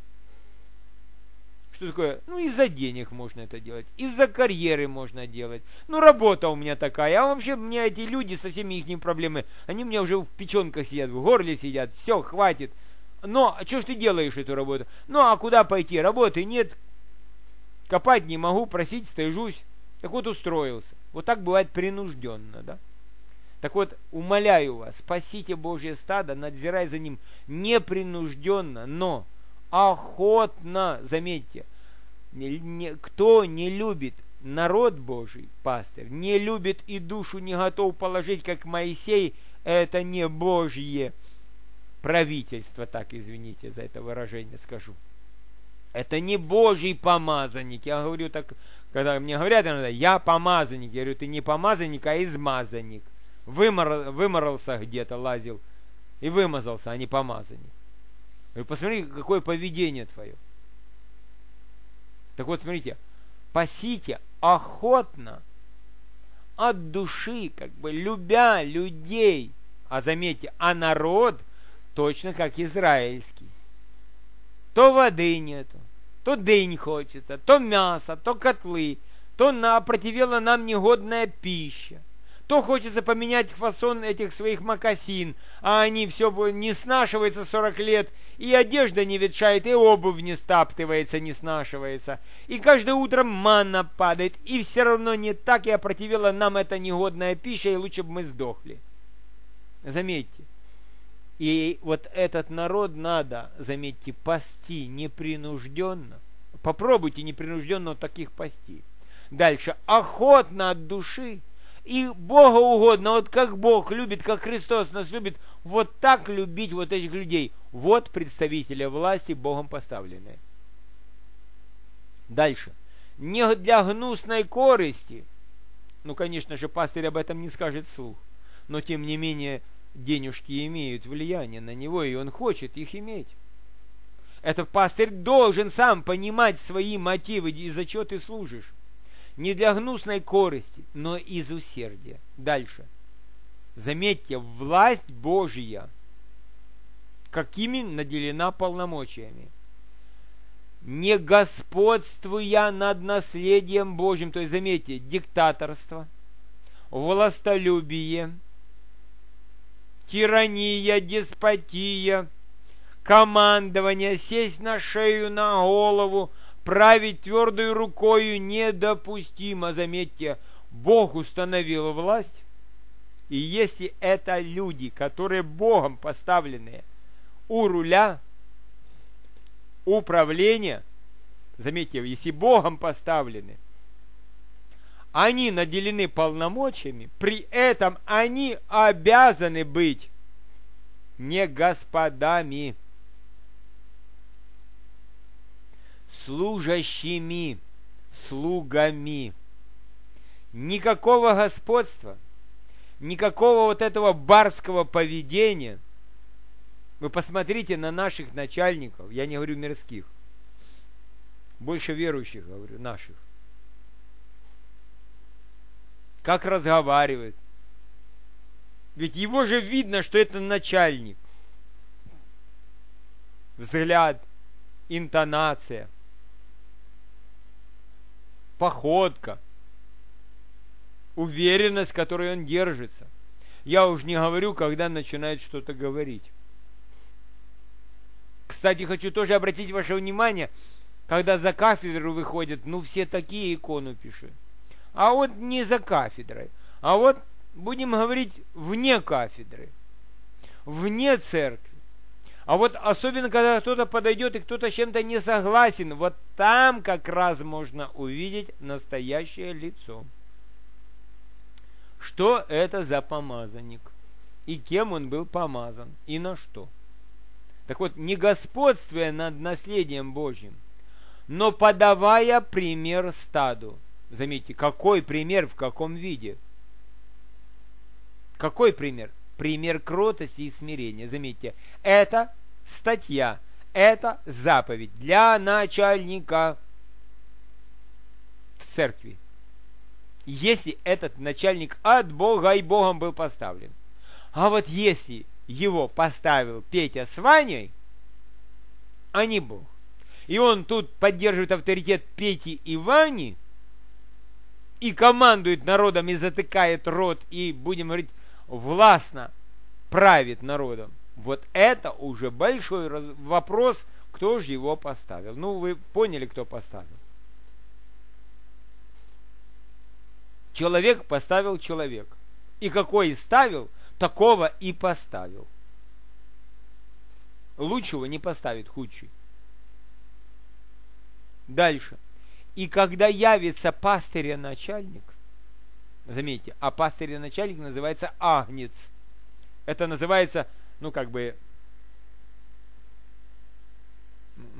Что такое? Ну, из-за денег можно это делать, из-за карьеры можно делать. Ну, работа у меня такая, а вообще мне эти люди со всеми их проблемами, они у меня уже в печенках сидят, в горле сидят, все, хватит. Но, а что ж ты делаешь эту работу? Ну, а куда пойти? Работы нет, копать не могу, просить стыжусь. Так вот, устроился. Вот так бывает принужденно, да? Так вот, умоляю вас, спасите Божье стадо, надзирай за ним непринужденно, но охотно, заметьте, не, не, кто не любит народ Божий, пастырь, не любит и душу не готов положить, как Моисей, это не Божье. правительство, так извините за это выражение скажу. Это не Божий помазанник. Я говорю так, когда мне говорят иногда, я помазанник. Я говорю, ты не помазанник, а измазанник. Вымор, выморался где-то, лазил и вымазался, а не помазанник. Я говорю, посмотри, какое поведение твое. Так вот, смотрите, пасите охотно, от души, как бы любя людей. А заметьте, а народ точно как израильский. То воды нету, то дынь хочется, то мясо, то котлы, то на опротивела нам негодная пища, то хочется поменять фасон этих своих мокасин, а они все не снашиваются сорок лет, и одежда не ветшает, и обувь не стаптывается, не снашивается, и каждое утро манна падает, и все равно не так, и опротивела нам эта негодная пища, и лучше бы мы сдохли. Заметьте. И вот этот народ надо, заметьте, пасти непринужденно. Попробуйте непринужденно вот таких пасти. Дальше. Охотно от души. И Бога угодно, вот как Бог любит, как Христос нас любит, вот так любить вот этих людей. Вот представители власти Богом поставленные. Дальше. Не для гнусной корысти. Ну, конечно же, пастырь об этом не скажет вслух. Но, тем не менее, денежки имеют влияние на него, и он хочет их иметь. Этот пастырь должен сам понимать свои мотивы, из-за чего ты служишь. Не для гнусной корысти, но из усердия. Дальше. Заметьте, власть Божья какими наделена полномочиями? Не господствуя над наследием Божьим, то есть, заметьте, диктаторство, властолюбие, тирания, деспотия, командование, сесть на шею, на голову, править твердой рукою недопустимо. Заметьте, Бог установил власть, и если это люди, которые Богом поставленные у руля, управления, заметьте, если Богом поставлены, они наделены полномочиями, при этом они обязаны быть не господами, служащими, слугами. Никакого господства, никакого вот этого барского поведения. Вы посмотрите на наших начальников, я не говорю мирских, больше верующих говорю, наших. Как разговаривает. Ведь его же видно, что это начальник. Взгляд, интонация, походка, уверенность, которой он держится. Я уж не говорю, когда начинает что-то говорить. Кстати, хочу тоже обратить ваше внимание, когда за кафедру выходят, ну все такие икону пишут. А вот не за кафедрой, а вот, будем говорить, вне кафедры, вне церкви. А вот особенно, когда кто-то подойдет и кто-то с чем-то не согласен, вот там как раз можно увидеть настоящее лицо. Что это за помазанник? И кем он был помазан? И на что? Так вот, не господствуя над наследием Божьим, но подавая пример стаду. Заметьте, какой пример, в каком виде? Какой пример? Пример кротости и смирения. Заметьте, это статья, это заповедь для начальника в церкви. Если этот начальник от Бога и Богом был поставлен. А вот если его поставил Петя с Ваней, а не Бог, и он тут поддерживает авторитет Пети и Вани, и командует народом, и затыкает рот, и, будем говорить, властно правит народом. Вот это уже большой вопрос, кто же его поставил. Ну, вы поняли, кто поставил. Человек поставил человек. И какой ставил, такого и поставил. Лучшего не поставит, худший. Дальше. И когда явится пастыря-начальник, заметьте, а пастыря-начальник называется агнец. Это называется, ну как бы,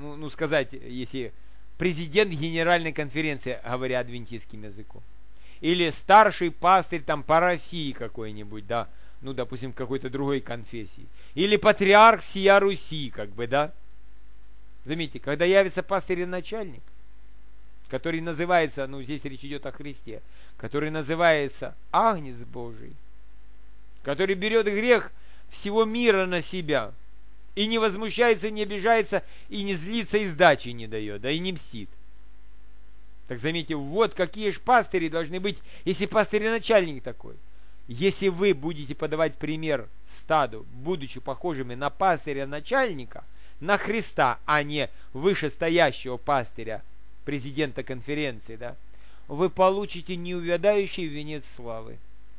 ну, ну сказать, если президент Генеральной конференции, говоря адвентистским языком. Или старший пастырь там по России какой-нибудь, да, ну, допустим, в какой-то другой конфессии. Или патриарх сия Руси, как бы, да. Заметьте, когда явится пастырь и начальник, который называется, ну, здесь речь идет о Христе, который называется Агнец Божий, который берет грех всего мира на себя, и не возмущается, не обижается, и не злится, и сдачи не дает, да, и не мстит. Так заметьте, вот какие же пастыри должны быть, если пастырь и начальник такой. Если вы будете подавать пример стаду, будучи похожими на пастыря-начальника, на Христа, а не вышестоящего пастыря, президента конференции, да, вы получите неувядающий венец славы.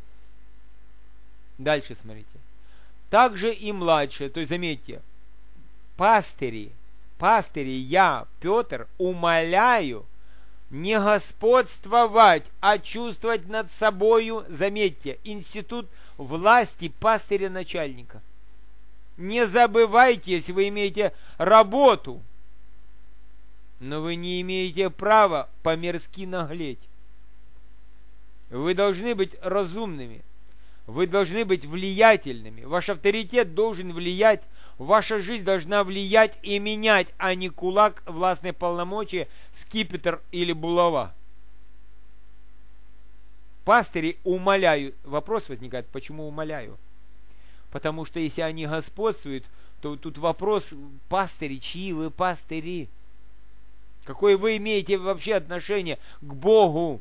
Дальше смотрите. Также и младшие, то есть заметьте, пастыри, пастыри, я, Петр, умоляю не господствовать, а чувствовать над собою, заметьте, институт власти пастыря-начальника. Не забывайте, если вы имеете работу, но вы не имеете права по-мирски наглеть. Вы должны быть разумными, вы должны быть влиятельными, ваш авторитет должен влиять, ваша жизнь должна влиять и менять, а не кулак, властные полномочия, скипетр или булава. Пастыри умоляют. Вопрос возникает, почему умоляю? Потому что если они господствуют, то тут вопрос, пастыри, чьи вы пастыри? Какое вы имеете вообще отношение к Богу?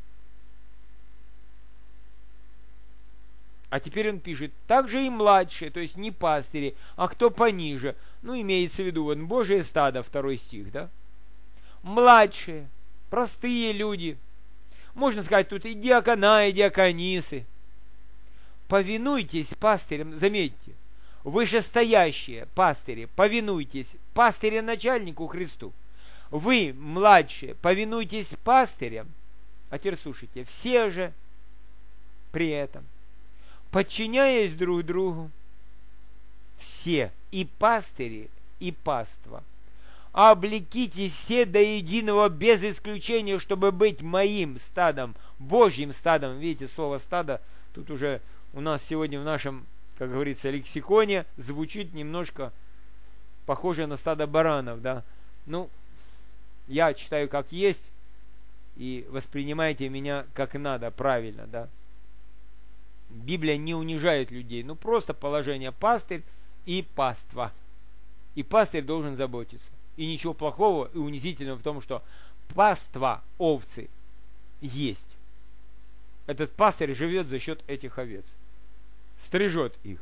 А теперь он пишет, также и младшие, то есть не пастыри, а кто пониже. Ну, имеется в виду, вот Божие стадо, второй стих, да? Младшие, простые люди. Можно сказать, тут и диакона, и диаконисы. Повинуйтесь пастырям, заметьте, вышестоящие пастыри, повинуйтесь пастыря-начальнику Христу. Вы, младшие, повинуйтесь пастырям. А теперь слушайте, все же при этом, подчиняясь друг другу, все, и пастыри, и паства, облекитесь все до единого без исключения, чтобы быть моим стадом, Божьим стадом. Видите, слово стадо тут уже у нас сегодня в нашем, как говорится, лексиконе звучит немножко похоже на стадо баранов, да. Ну, я читаю как есть, и воспринимайте меня как надо, правильно, да. Библия не унижает людей, ну просто положение пастырь и паства. И пастырь должен заботиться. И ничего плохого и унизительного в том, что паства овцы есть. Этот пастырь живет за счет этих овец. Стрижет их.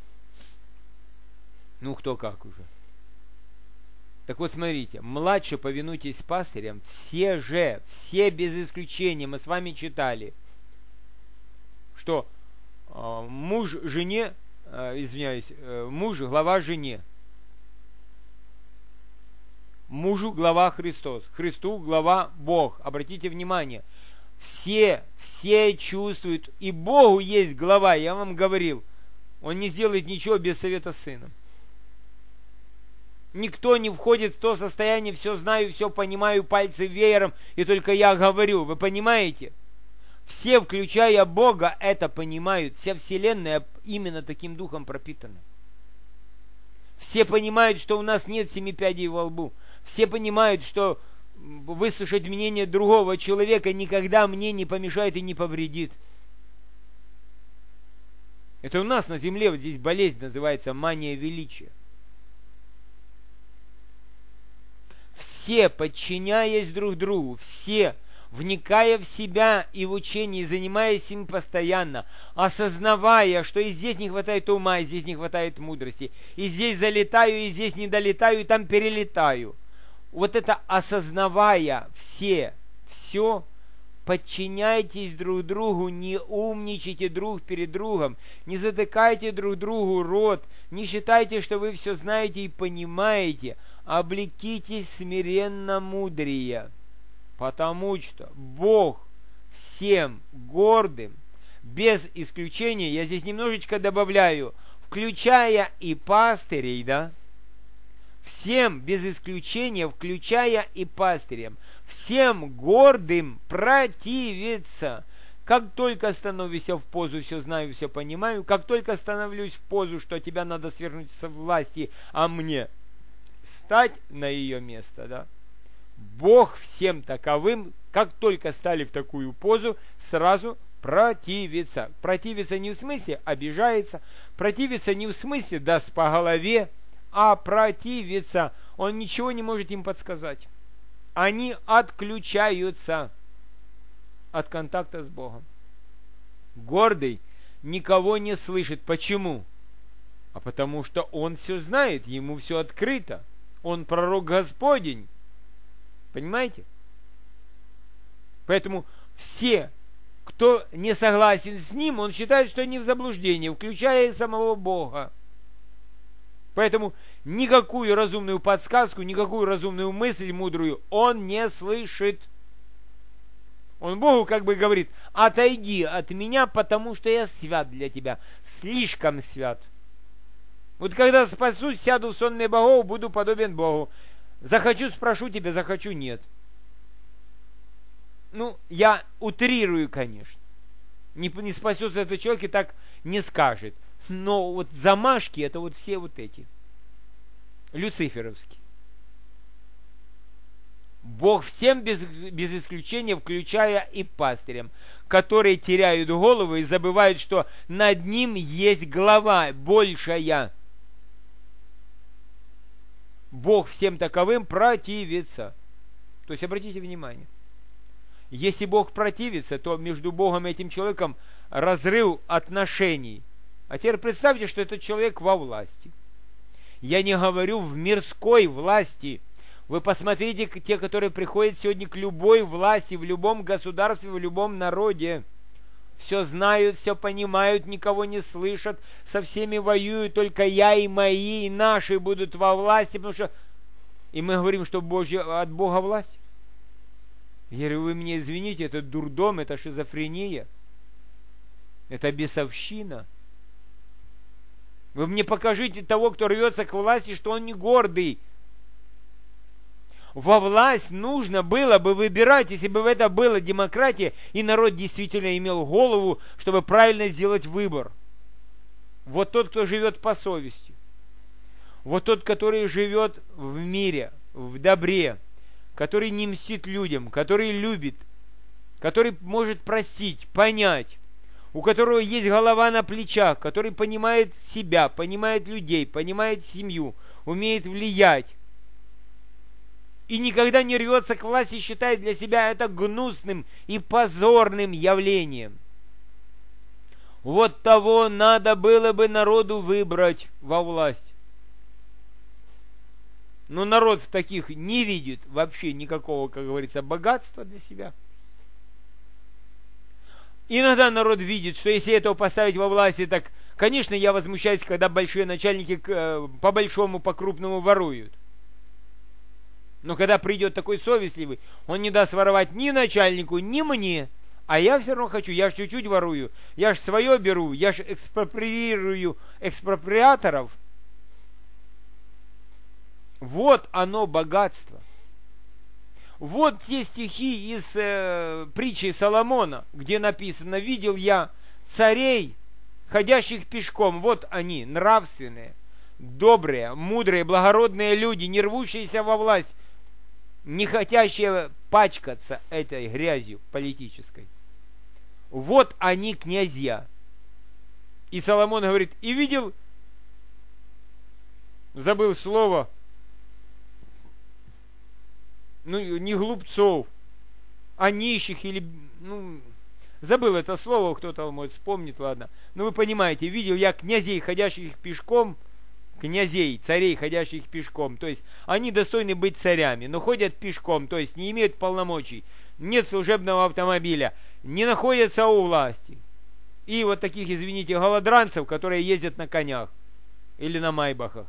Ну кто как уже. Так вот смотрите, младше повинуйтесь пастырям, все же, все без исключения, мы с вами читали, что э, муж жене, э, извиняюсь, э, муж глава жене, мужу глава Христос, Христу глава Бог. Обратите внимание, все, все чувствуют, и Богу есть глава, я вам говорил, Он не сделает ничего без совета Сына. Никто не входит в то состояние, все знаю, все понимаю, пальцы веером, и только я говорю. Вы понимаете? Все, включая Бога, это понимают. Вся вселенная именно таким духом пропитана. Все понимают, что у нас нет семи пядей во лбу. Все понимают, что выслушать мнение другого человека никогда мне не помешает и не повредит. Это у нас на земле вот здесь болезнь называется мания величия. Все, подчиняясь друг другу, все, вникая в себя и в учение, занимаясь им постоянно, осознавая, что и здесь не хватает ума, и здесь не хватает мудрости, и здесь залетаю, и здесь не долетаю, и там перелетаю. Вот это осознавая все, все, подчиняйтесь друг другу, не умничайте друг перед другом, не затыкайте друг другу рот, не считайте, что вы все знаете и понимаете, облекитесь смиренно мудрее, потому что Бог всем гордым, без исключения, я здесь немножечко добавляю, включая и пастырей, да, всем без исключения, включая и пастырям, всем гордым противиться. Как только становишься в позу, все знаю, все понимаю, как только становлюсь в позу, что тебя надо свергнуть со власти, а мне стать на ее место, да, Бог всем таковым, как только стали в такую позу, сразу противится. Противится не в смысле обижается, противится не в смысле даст по голове, а противится. Он ничего не может им подсказать. Они отключаются от контакта с Богом. Гордый никого не слышит. Почему? А потому что он все знает, ему все открыто. Он пророк Господень. Понимаете? Поэтому все, кто не согласен с ним, он считает, что они в заблуждении, включая и самого Бога. Поэтому никакую разумную подсказку, никакую разумную мысль мудрую он не слышит. Он Богу как бы говорит: отойди от меня, потому что я свят для тебя, слишком свят. Вот когда спасусь, сяду в сонме богов, буду подобен Богу. Захочу, спрошу тебя, захочу, нет. Ну, я утрирую, конечно. Не, не спасется этот человек и так не скажет. Но вот замашки, это вот все вот эти. Люциферовские. Бог всем без, без исключения, включая и пастырям, которые теряют голову и забывают, что над ним есть глава большая. Бог всем таковым противится. То есть, обратите внимание, если Бог противится, то между Богом и этим человеком разрыв отношений. А теперь представьте, что этот человек во власти. Я не говорю в мирской власти. Вы посмотрите, те, которые приходят сегодня к любой власти, в любом государстве, в любом народе. Все знают, все понимают, никого не слышат, со всеми воюют, только я и мои, и наши будут во власти, потому что... И мы говорим, что Божья, от Бога власть. Я говорю, вы мне извините, это дурдом, это шизофрения, это бесовщина. Вы мне покажите того, кто рвется к власти, что он не гордый. Во власть нужно было бы выбирать, если бы это была демократия, и народ действительно имел голову, чтобы правильно сделать выбор. Вот тот, кто живет по совести. Вот тот, который живет в мире, в добре, который не мстит людям, который любит, который может простить, понять, у которого есть голова на плечах, который понимает себя, понимает людей, понимает семью, умеет влиять. И никогда не рвется к власти, считает для себя это гнусным и позорным явлением. Вот того надо было бы народу выбрать во власть. Но народ в таких не видит вообще никакого, как говорится, богатства для себя. Иногда народ видит, что если этого поставить во власти, так, конечно, я возмущаюсь, когда большие начальники по большому, по крупному воруют. Но когда придет такой совестливый, он не даст воровать ни начальнику, ни мне. А я все равно хочу, я ж чуть-чуть ворую, я ж свое беру, я ж экспроприирую экспроприаторов. Вот оно богатство. Вот те стихи из э, притчи Соломона, где написано: видел я царей, ходящих пешком. Вот они, нравственные, добрые, мудрые, благородные люди, не рвущиеся во власть, не хотящие пачкаться этой грязью политической. Вот они, князья. И Соломон говорит: и видел, забыл слово, ну, не глупцов, а нищих или, ну, забыл это слово, кто-то может вспомнит, ладно. Но вы понимаете, видел я князей, ходящих пешком, князей, царей, ходящих пешком. То есть они достойны быть царями, но ходят пешком, то есть не имеют полномочий, нет служебного автомобиля, не находятся у власти. И вот таких, извините, голодранцев, которые ездят на конях или на майбахах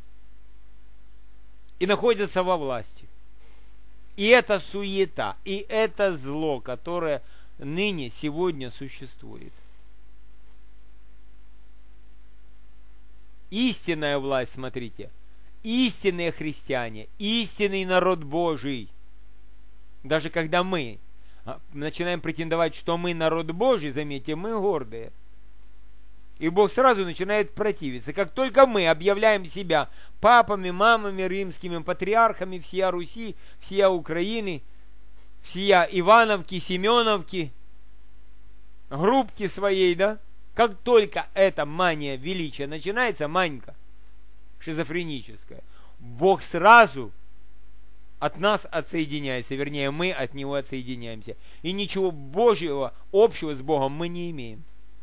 и находятся во власти. И это суета, и это зло, которое ныне, сегодня существует. Истинная власть, смотрите, истинные христиане, истинный народ Божий, даже когда мы начинаем претендовать, что мы народ Божий, заметьте, мы гордые. И Бог сразу начинает противиться. Как только мы объявляем себя папами, мамами, римскими патриархами всея Руси, всея Украины, всея Ивановки, Семеновки, группки своей, да, как только эта мания величия начинается, манька шизофреническая, Бог сразу от нас отсоединяется, вернее, мы от Него отсоединяемся. И ничего Божьего общего с Богом мы не имеем.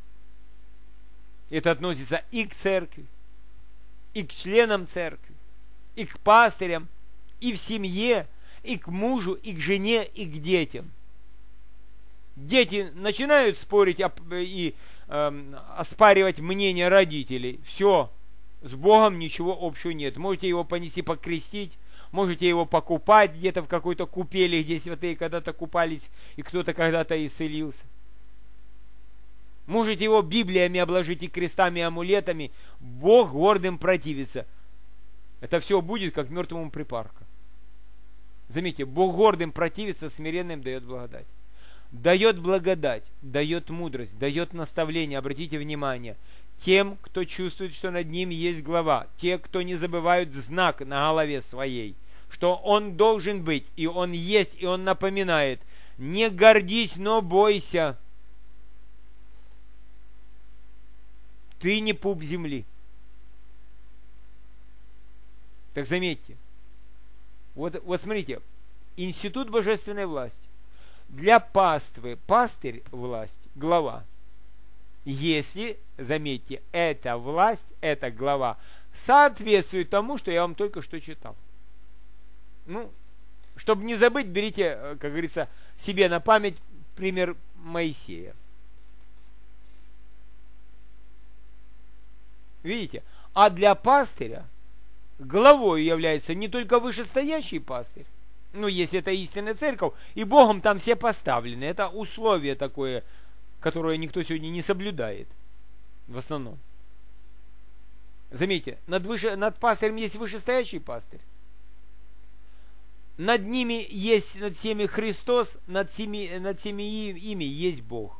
Это относится и к церкви, и к членам церкви, и к пастырям, и в семье, и к мужу, и к жене, и к детям. Дети начинают спорить и э, оспаривать мнение родителей. Все, с Богом ничего общего нет. Можете его понести покрестить, можете его покупать где-то в какой-то купели, где святые когда-то купались, и кто-то когда-то исцелился. Можете его Библиями обложить и крестами, и амулетами. Бог гордым противится. Это все будет, как мертвому припарка. Заметьте, Бог гордым противится, смиренным дает благодать. Дает благодать, дает мудрость, дает наставление. Обратите внимание. Тем, кто чувствует, что над ним есть глава. Те, кто не забывают знак на голове своей. Что он должен быть, и он есть, и он напоминает. Не гордись, но бойся. Ты не пуп земли. Так заметьте. Вот, вот смотрите. Институт божественной власти. Для паствы пастырь власть, глава. Если, заметьте, эта власть, эта глава соответствует тому, что я вам только что читал. Ну, чтобы не забыть, берите, как говорится, себе на память пример Моисея. Видите? А для пастыря главой является не только вышестоящий пастырь, ну, если это истинная церковь, и Богом там все поставлены. Это условие такое, которое никто сегодня не соблюдает. В основном. Заметьте, над, выше, над пастырем есть вышестоящий пастырь. Над ними есть, над всеми Христос, над всеми, над всеми ими есть Бог.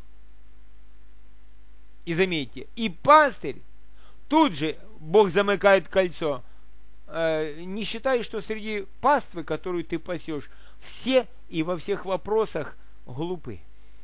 И заметьте, и пастырь, тут же Бог замыкает кольцо. Не считай, что среди паствы, которую ты пасешь, все и во всех вопросах глупы.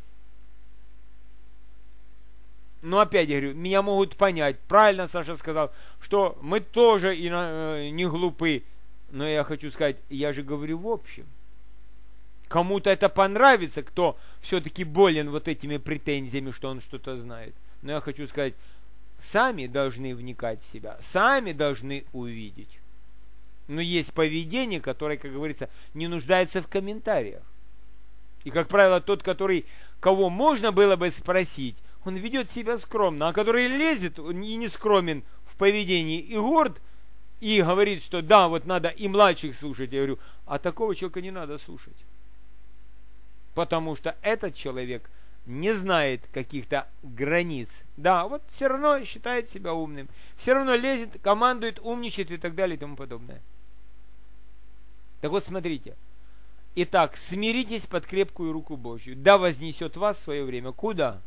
Но опять я говорю, меня могут понять. Правильно Саша сказал, что мы тоже и не глупы. Но я хочу сказать, я же говорю в общем. Кому-то это понравится, кто все-таки болен вот этими претензиями, что он что-то знает. Но я хочу сказать, сами должны вникать в себя, сами должны увидеть. Но есть поведение, которое, как говорится, не нуждается в комментариях. И, как правило, тот, который, кого можно было бы спросить, он ведет себя скромно, а который лезет и не скромен в поведении и горд, и говорит, что да, вот надо и младших слушать. Я говорю, а такого человека не надо слушать. Потому что этот человек не знает каких-то границ. Да, вот все равно считает себя умным. Все равно лезет, командует, умничает и так далее и тому подобное. Так вот, смотрите. Итак, смиритесь под крепкую руку Божью. Да вознесет вас в свое время. Куда?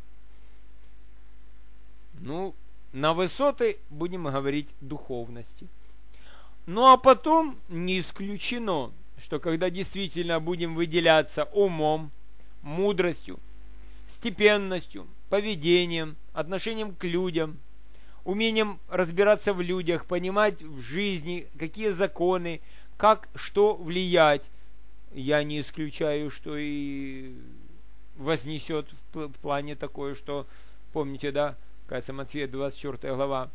Ну, на высоты, будем говорить, духовности. Ну, а потом не исключено, что когда действительно будем выделяться умом, мудростью, степенностью, поведением, отношением к людям, умением разбираться в людях, понимать в жизни, какие законы, как что влиять, я не исключаю, что и вознесет в плане такое, что, помните, да, кажется, Матфея двадцать четвёртая глава,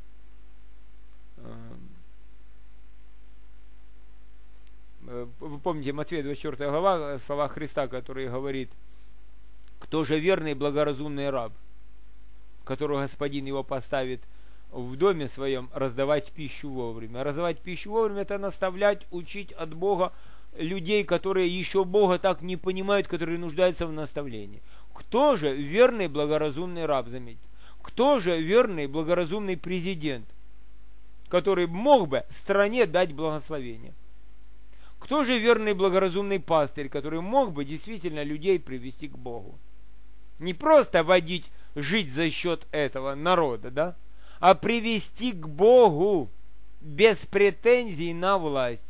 вы помните, Матфея двадцать четвёртая глава, слова Христа, который говорит, кто же верный и благоразумный раб, которого господин его поставит в доме своем, раздавать пищу вовремя. Раздавать пищу вовремя — это наставлять, учить от Бога людей, которые еще Бога так не понимают, которые нуждаются в наставлении. Кто же верный благоразумный раб, заметьте? Кто же верный благоразумный президент? который мог бы стране дать благословение? Кто же верный благоразумный пастырь, который мог бы действительно людей привести к Богу? Не просто водить, жить за счет этого народа, да? А привести к Богу без претензий на власть.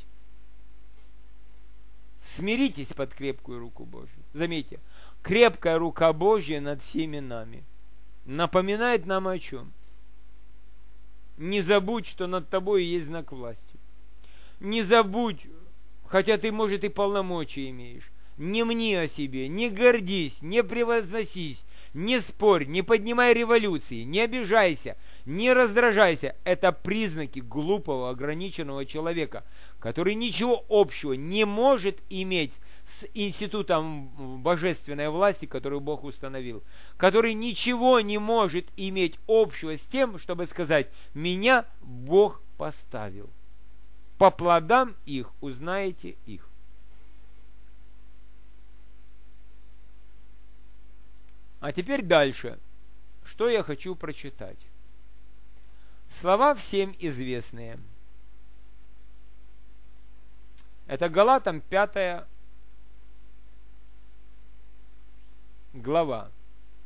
Смиритесь под крепкую руку Божью. Заметьте, крепкая рука Божья над всеми нами. Напоминает нам о чем? Не забудь, что над тобой есть знак власти. Не забудь, хотя ты, может, и полномочия имеешь. Не мни о себе, не гордись, не превозносись, не спорь, не поднимай революции, не обижайся, не раздражайся. Это признаки глупого, ограниченного человека, который ничего общего не может иметь с институтом божественной власти, который Бог установил, который ничего не может иметь общего с тем, чтобы сказать: «Меня Бог поставил». По плодам их узнаете их. А теперь дальше. Что я хочу прочитать? Слова всем известные. Это Галатам пятая глава.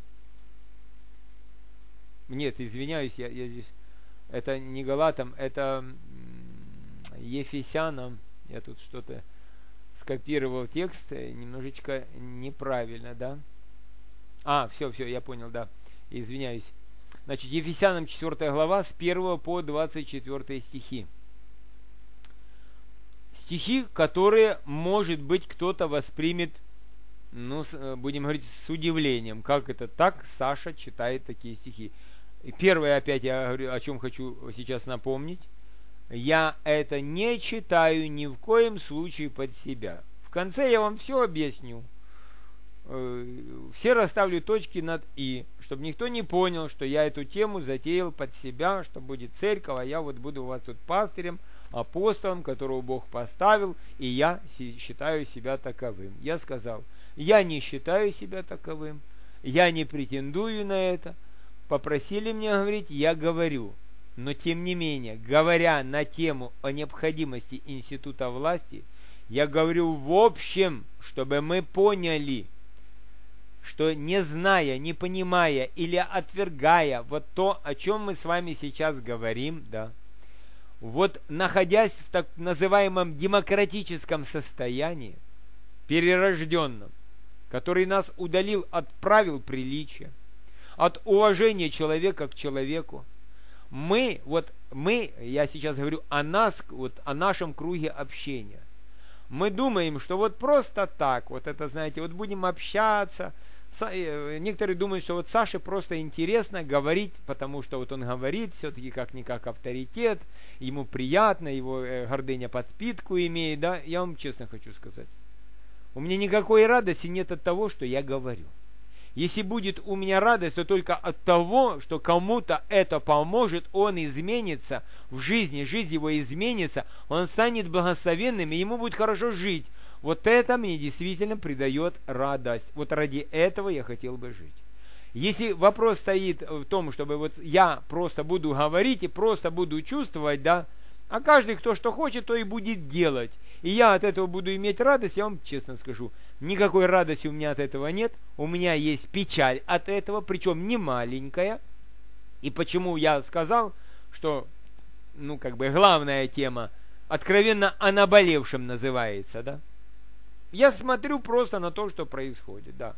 Нет, извиняюсь, я, я здесь... Это не Галатам, это Ефесянам. Я тут что-то скопировал текст, немножечко неправильно, да? А, все, все, я понял, да. Извиняюсь. Значит, Ефесянам четвёртая глава с первого по двадцать четвёртый стихи. Стихи, которые, может быть, кто-то воспримет, ну, будем говорить, с удивлением. Как это так? Саша читает такие стихи. Первое, опять я говорю, о чем хочу сейчас напомнить. Я это не читаю ни в коем случае под себя. В конце я вам все объясню. Все расставлю точки над «и», чтобы никто не понял, что я эту тему затеял под себя, что будет церковь, а я вот буду у вас тут пастырем, апостолом, которого Бог поставил, и я считаю себя таковым. Я сказал, я не считаю себя таковым, я не претендую на это. Попросили меня говорить, я говорю. Но тем не менее, говоря на тему о необходимости института власти, я говорю в общем, чтобы мы поняли, что не зная, не понимая или отвергая вот то, о чем мы с вами сейчас говорим, да, вот находясь в так называемом демократическом состоянии, перерожденном, который нас удалил от правил приличия, от уважения человека к человеку, мы, вот мы, я сейчас говорю о нас, вот о нашем круге общения, мы думаем, что вот просто так, вот это, знаете, вот будем общаться. Некоторые думают, что вот Саше просто интересно говорить, потому что вот он говорит все-таки как-никак авторитет, ему приятно, его гордыня подпитку имеет, да. Я вам честно хочу сказать, у меня никакой радости нет от того, что я говорю. Если будет у меня радость, то только от того, что кому-то это поможет, он изменится в жизни, жизнь его изменится, он станет благословенным, и ему будет хорошо жить. Вот это мне действительно придает радость. Вот ради этого я хотел бы жить. Если вопрос стоит в том, чтобы вот я просто буду говорить и просто буду чувствовать, да, а каждый, кто что хочет, то и будет делать. И я от этого буду иметь радость, я вам честно скажу, никакой радости у меня от этого нет. У меня есть печаль от этого, причем не маленькая. И почему я сказал, что, ну, как бы главная тема, откровенно о наболевшем называется, да. Я смотрю просто на то, что происходит, да.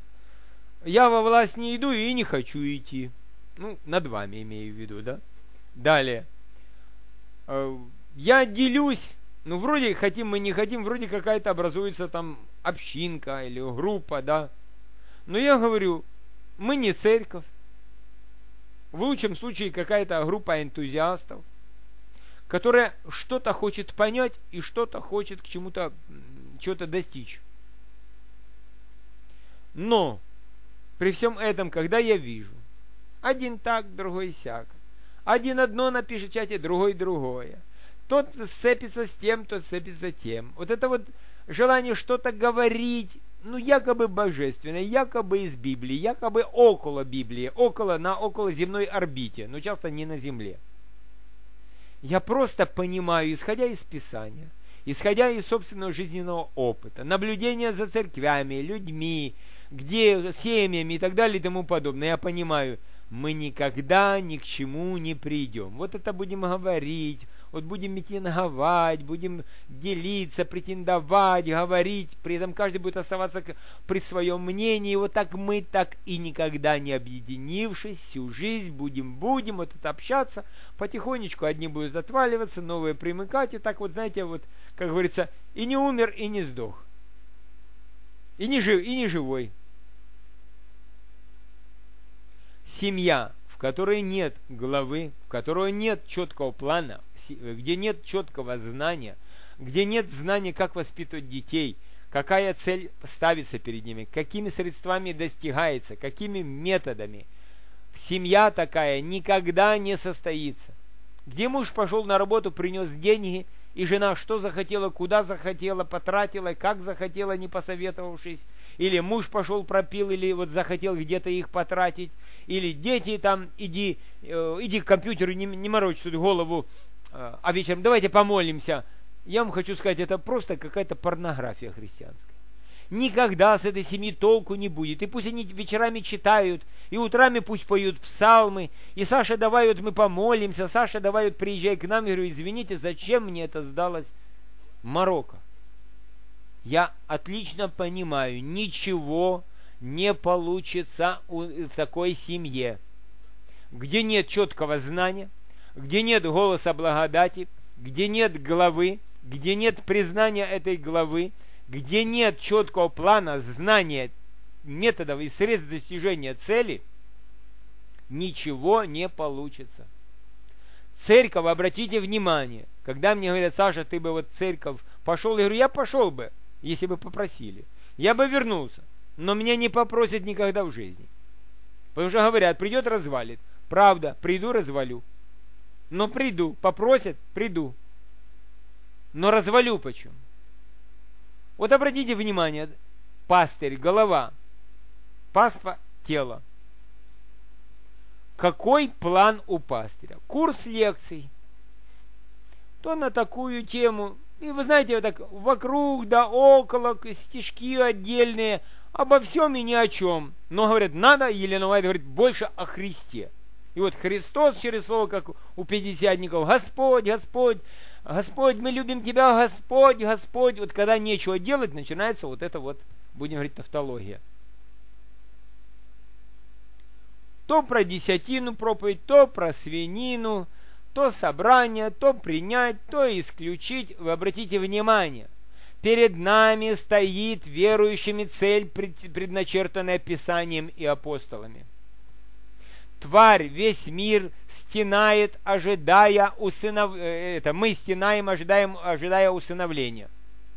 Я во власть не иду и не хочу идти. Ну, над вами имею в виду, да. Далее. Я делюсь, ну, вроде хотим мы не хотим, вроде какая-то образуется там общинка или группа, да. Но я говорю, мы не церковь. В лучшем случае какая-то группа энтузиастов, которая что-то хочет понять и что-то хочет к чему-то, чего-то достичь. Но при всем этом, когда я вижу, один так, другой сяк, один одно напишет в чате, другой другое, тот сцепится с тем, тот сцепится тем. Вот это вот желание что-то говорить, ну, якобы божественное, якобы из Библии, якобы около Библии, около, на околоземной орбите, но часто не на Земле. Я просто понимаю, исходя из Писания, исходя из собственного жизненного опыта, наблюдения за церквями, людьми, где семьями и так далее и тому подобное, я понимаю, мы никогда ни к чему не придем. Вот это будем говорить, вот будем митинговать, будем делиться, претендовать, говорить, при этом каждый будет оставаться при своем мнении. Вот так мы, так и никогда не объединившись, всю жизнь будем, будем вот это общаться, потихонечку одни будут отваливаться, новые примыкать, и так вот, знаете, вот, как говорится, и не умер, и не сдох, и не жив, и не живой. Семья, в которой нет главы, в которой нет четкого плана, где нет четкого знания, где нет знания, как воспитывать детей, какая цель ставится перед ними, какими средствами достигается, какими методами, семья такая никогда не состоится. Где муж пошел на работу, принес деньги, и жена что захотела, куда захотела, потратила, как захотела, не посоветовавшись. Или муж пошел, пропил, или вот захотел где-то их потратить. Или дети там, иди, э, иди к компьютеру, не, не морочь тут голову, э, а вечером давайте помолимся. Я вам хочу сказать, это просто какая-то порнография христианская. Никогда с этой семьи толку не будет. И пусть они вечерами читают, и утрами пусть поют псалмы. И Саша, давай вот мы помолимся, Саша, давай вот приезжай к нам. Я говорю, извините, зачем мне это сдалось Марокко? Я отлично понимаю, ничего не получится в такой семье, где нет четкого знания, где нет голоса благодати, где нет главы, где нет признания этой главы, где нет четкого плана, знания, методов и средств достижения цели, ничего не получится. Церковь, обратите внимание, когда мне говорят, Саша, ты бы вот в церковь пошел, я говорю, я пошел бы, если бы попросили. Я бы вернулся, но меня не попросят никогда в жизни. Потому что говорят, придет, развалит. Правда, приду, развалю. Но приду, попросят, приду. Но развалю почему? Вот обратите внимание, пастырь, голова, паства, тело. Какой план у пастыря? Курс лекций. То на такую тему. И вы знаете, вот так вокруг да около, стишки отдельные, обо всем и ни о чем. Но, говорят, надо, Елена White говорит, больше о Христе. И вот Христос через слово, как у пятидесятников, Господь, Господь, Господь, мы любим Тебя, Господь, Господь. Вот когда нечего делать, начинается вот это вот, будем говорить, тавтология. То про десятину проповедь, то про свинину, то собрание, то принять, то исключить. Вы обратите внимание, перед нами стоит верующими цель, предначертанная Писанием и апостолами. Тварь, весь мир стенает, ожидая усынов... это мы стенаем, ожидаем, ожидая усыновления.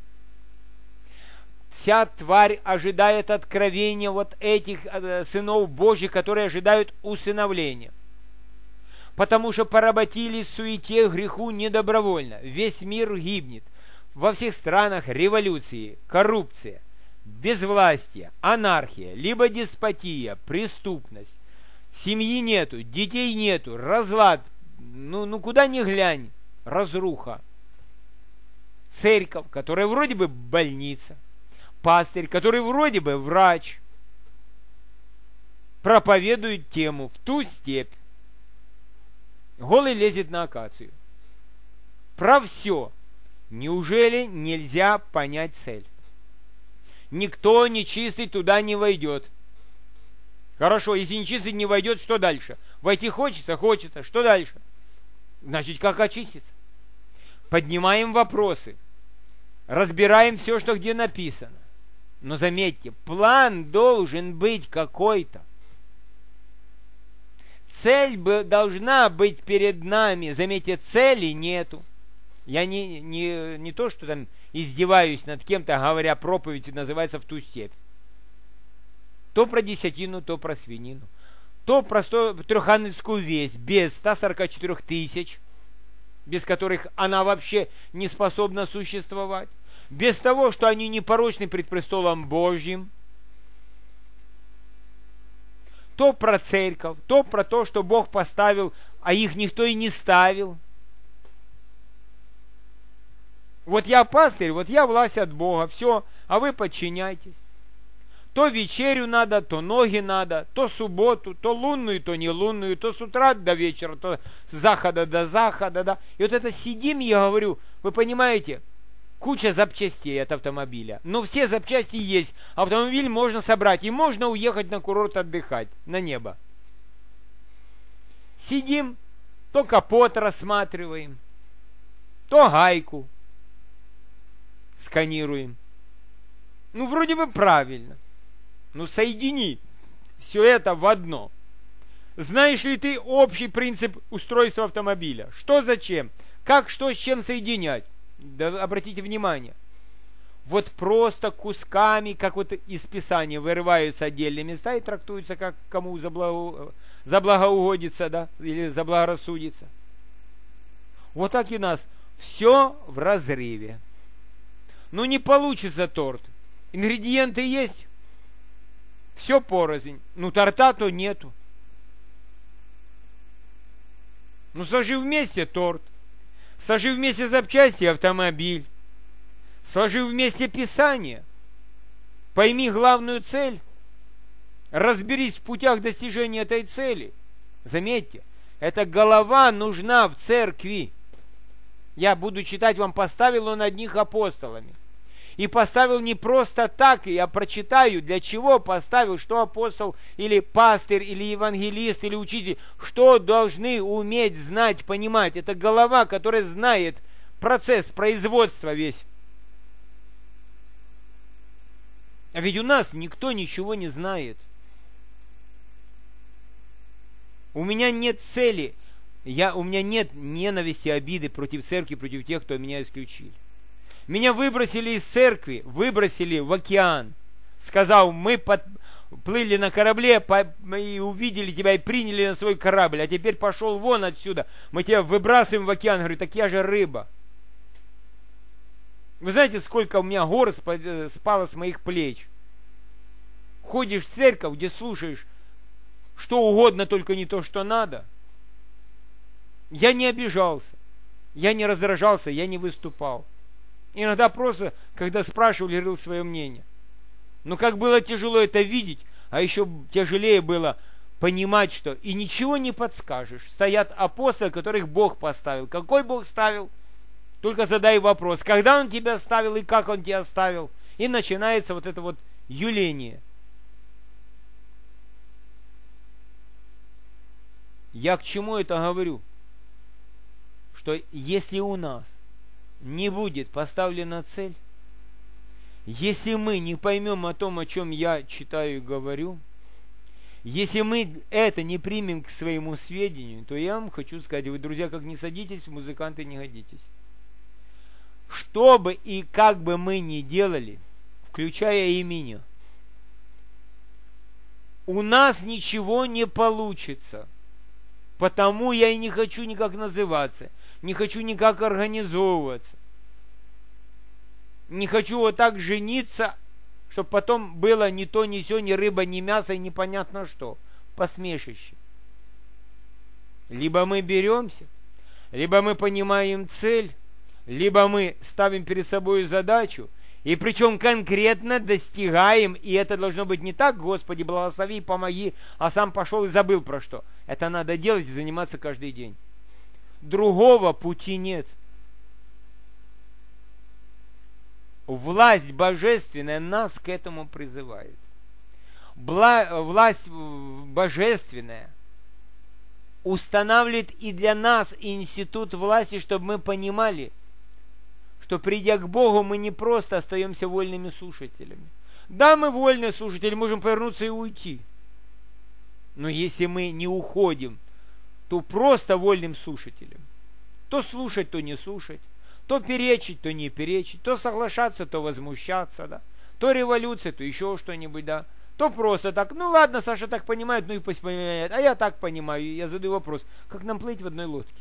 Вся тварь ожидает откровения вот этих сынов Божьих, которые ожидают усыновления. Потому что поработились в суете, греху недобровольно. Весь мир гибнет. Во всех странах революции, коррупция, безвластие, анархия, либо деспотия, преступность. Семьи нету, детей нету, разлад, ну, ну куда ни глянь, разруха. Церковь, которая вроде бы больница, пастырь, который вроде бы врач, проповедует тему в ту степь. Голый лезет на акацию. Про все. Неужели нельзя понять цель? Никто нечистый туда не войдет. Хорошо, если нечистый не войдет, что дальше? Войти хочется? Хочется. Что дальше? Значит, как очиститься? Поднимаем вопросы. Разбираем все, что где написано. Но заметьте, план должен быть какой-то. Цель бы должна быть перед нами. Заметьте, цели нету. Я не, не, не то, что там издеваюсь над кем-то, говоря проповедь, называется «В ту степь». То про десятину, то про свинину. То про трехангельскую весть без ста сорока четырёх тысяч, без которых она вообще не способна существовать. Без того, что они непорочны пред престолом Божьим. То про церковь, то про то, что Бог поставил, а их никто и не ставил. Вот я пастырь, вот я власть от Бога, все, а вы подчиняйтесь. То вечерю надо, то ноги надо, то субботу, то лунную, то не лунную, то с утра до вечера, то с захода до захода, да. И вот это сидим, я говорю, вы понимаете, куча запчастей от автомобиля. Но все запчасти есть. Автомобиль можно собрать, и можно уехать на курорт отдыхать, на небо. Сидим, то капот рассматриваем, то гайку сканируем. Ну, вроде бы правильно. Ну, соедини все это в одно. Знаешь ли ты общий принцип устройства автомобиля? Что зачем? Как, что, с чем соединять? Да, обратите внимание. Вот просто кусками, как вот из Писания, вырываются отдельные места и трактуются, как кому заблаго... заблагоугодится, да, или заблагорассудится. Вот так и у нас. Все в разрыве. Ну, не получится торт. Ингредиенты есть. Все порознь. Ну, торта то нету. Ну, сложи вместе торт. Сложи вместе запчасти автомобиль. Сложи вместе Писание. Пойми главную цель. Разберись в путях достижения этой цели. Заметьте, эта голова нужна в церкви. Я буду читать вам, поставил он одних апостолами. И поставил не просто так, я прочитаю, для чего поставил, что апостол, или пастырь, или евангелист, или учитель, что должны уметь, знать, понимать. Это голова, которая знает процесс производства весь. А ведь у нас никто ничего не знает. У меня нет цели, я, у меня нет ненависти, обиды против церкви, против тех, кто меня исключил. Меня выбросили из церкви, выбросили в океан. Сказал, мы плыли на корабле и увидели тебя и приняли на свой корабль, а теперь пошел вон отсюда, мы тебя выбрасываем в океан. Говорю, так я же рыба. Вы знаете, сколько у меня гор спало с моих плеч? Ходишь в церковь, где слушаешь что угодно, только не то, что надо. Я не обижался, я не раздражался, я не выступал. Иногда просто, когда спрашивали, говорил свое мнение. Но как было тяжело это видеть, а еще тяжелее было понимать, что и ничего не подскажешь. Стоят апостолы, которых Бог поставил. Какой Бог ставил? Только задай вопрос, когда Он тебя ставил и как Он тебя ставил. И начинается вот это вот юление. Я к чему это говорю? Что если у нас не будет поставлена цель, если мы не поймем о том, о чем я читаю и говорю, если мы это не примем к своему сведению, то я вам хочу сказать, вы, друзья, как не садитесь, музыканты не годитесь. Что бы и как бы мы ни делали, включая и меня, у нас ничего не получится. Потому я и не хочу никак называться, не хочу никак организовываться. Не хочу вот так жениться, чтобы потом было ни то, ни сё, ни рыба, ни мясо, и непонятно что. Посмешище. Либо мы беремся, либо мы понимаем цель, либо мы ставим перед собой задачу, и причем конкретно достигаем, и это должно быть не так, Господи, благослови, помоги, а сам пошел и забыл про что. Это надо делать и заниматься каждый день. Другого пути нет. Власть божественная нас к этому призывает. Бла- власть божественная устанавливает и для нас институт власти, чтобы мы понимали, что придя к Богу, мы не просто остаемся вольными слушателями. Да, мы вольные слушатели, можем повернуться и уйти. Но если мы не уходим, то просто вольным слушателем. То слушать, то не слушать. То перечить, то не перечить. То соглашаться, то возмущаться, да. То революция, то еще что-нибудь, да. То просто так, ну ладно, Саша так понимает, ну и пусть понимает. А я так понимаю. Я задаю вопрос, как нам плыть в одной лодке?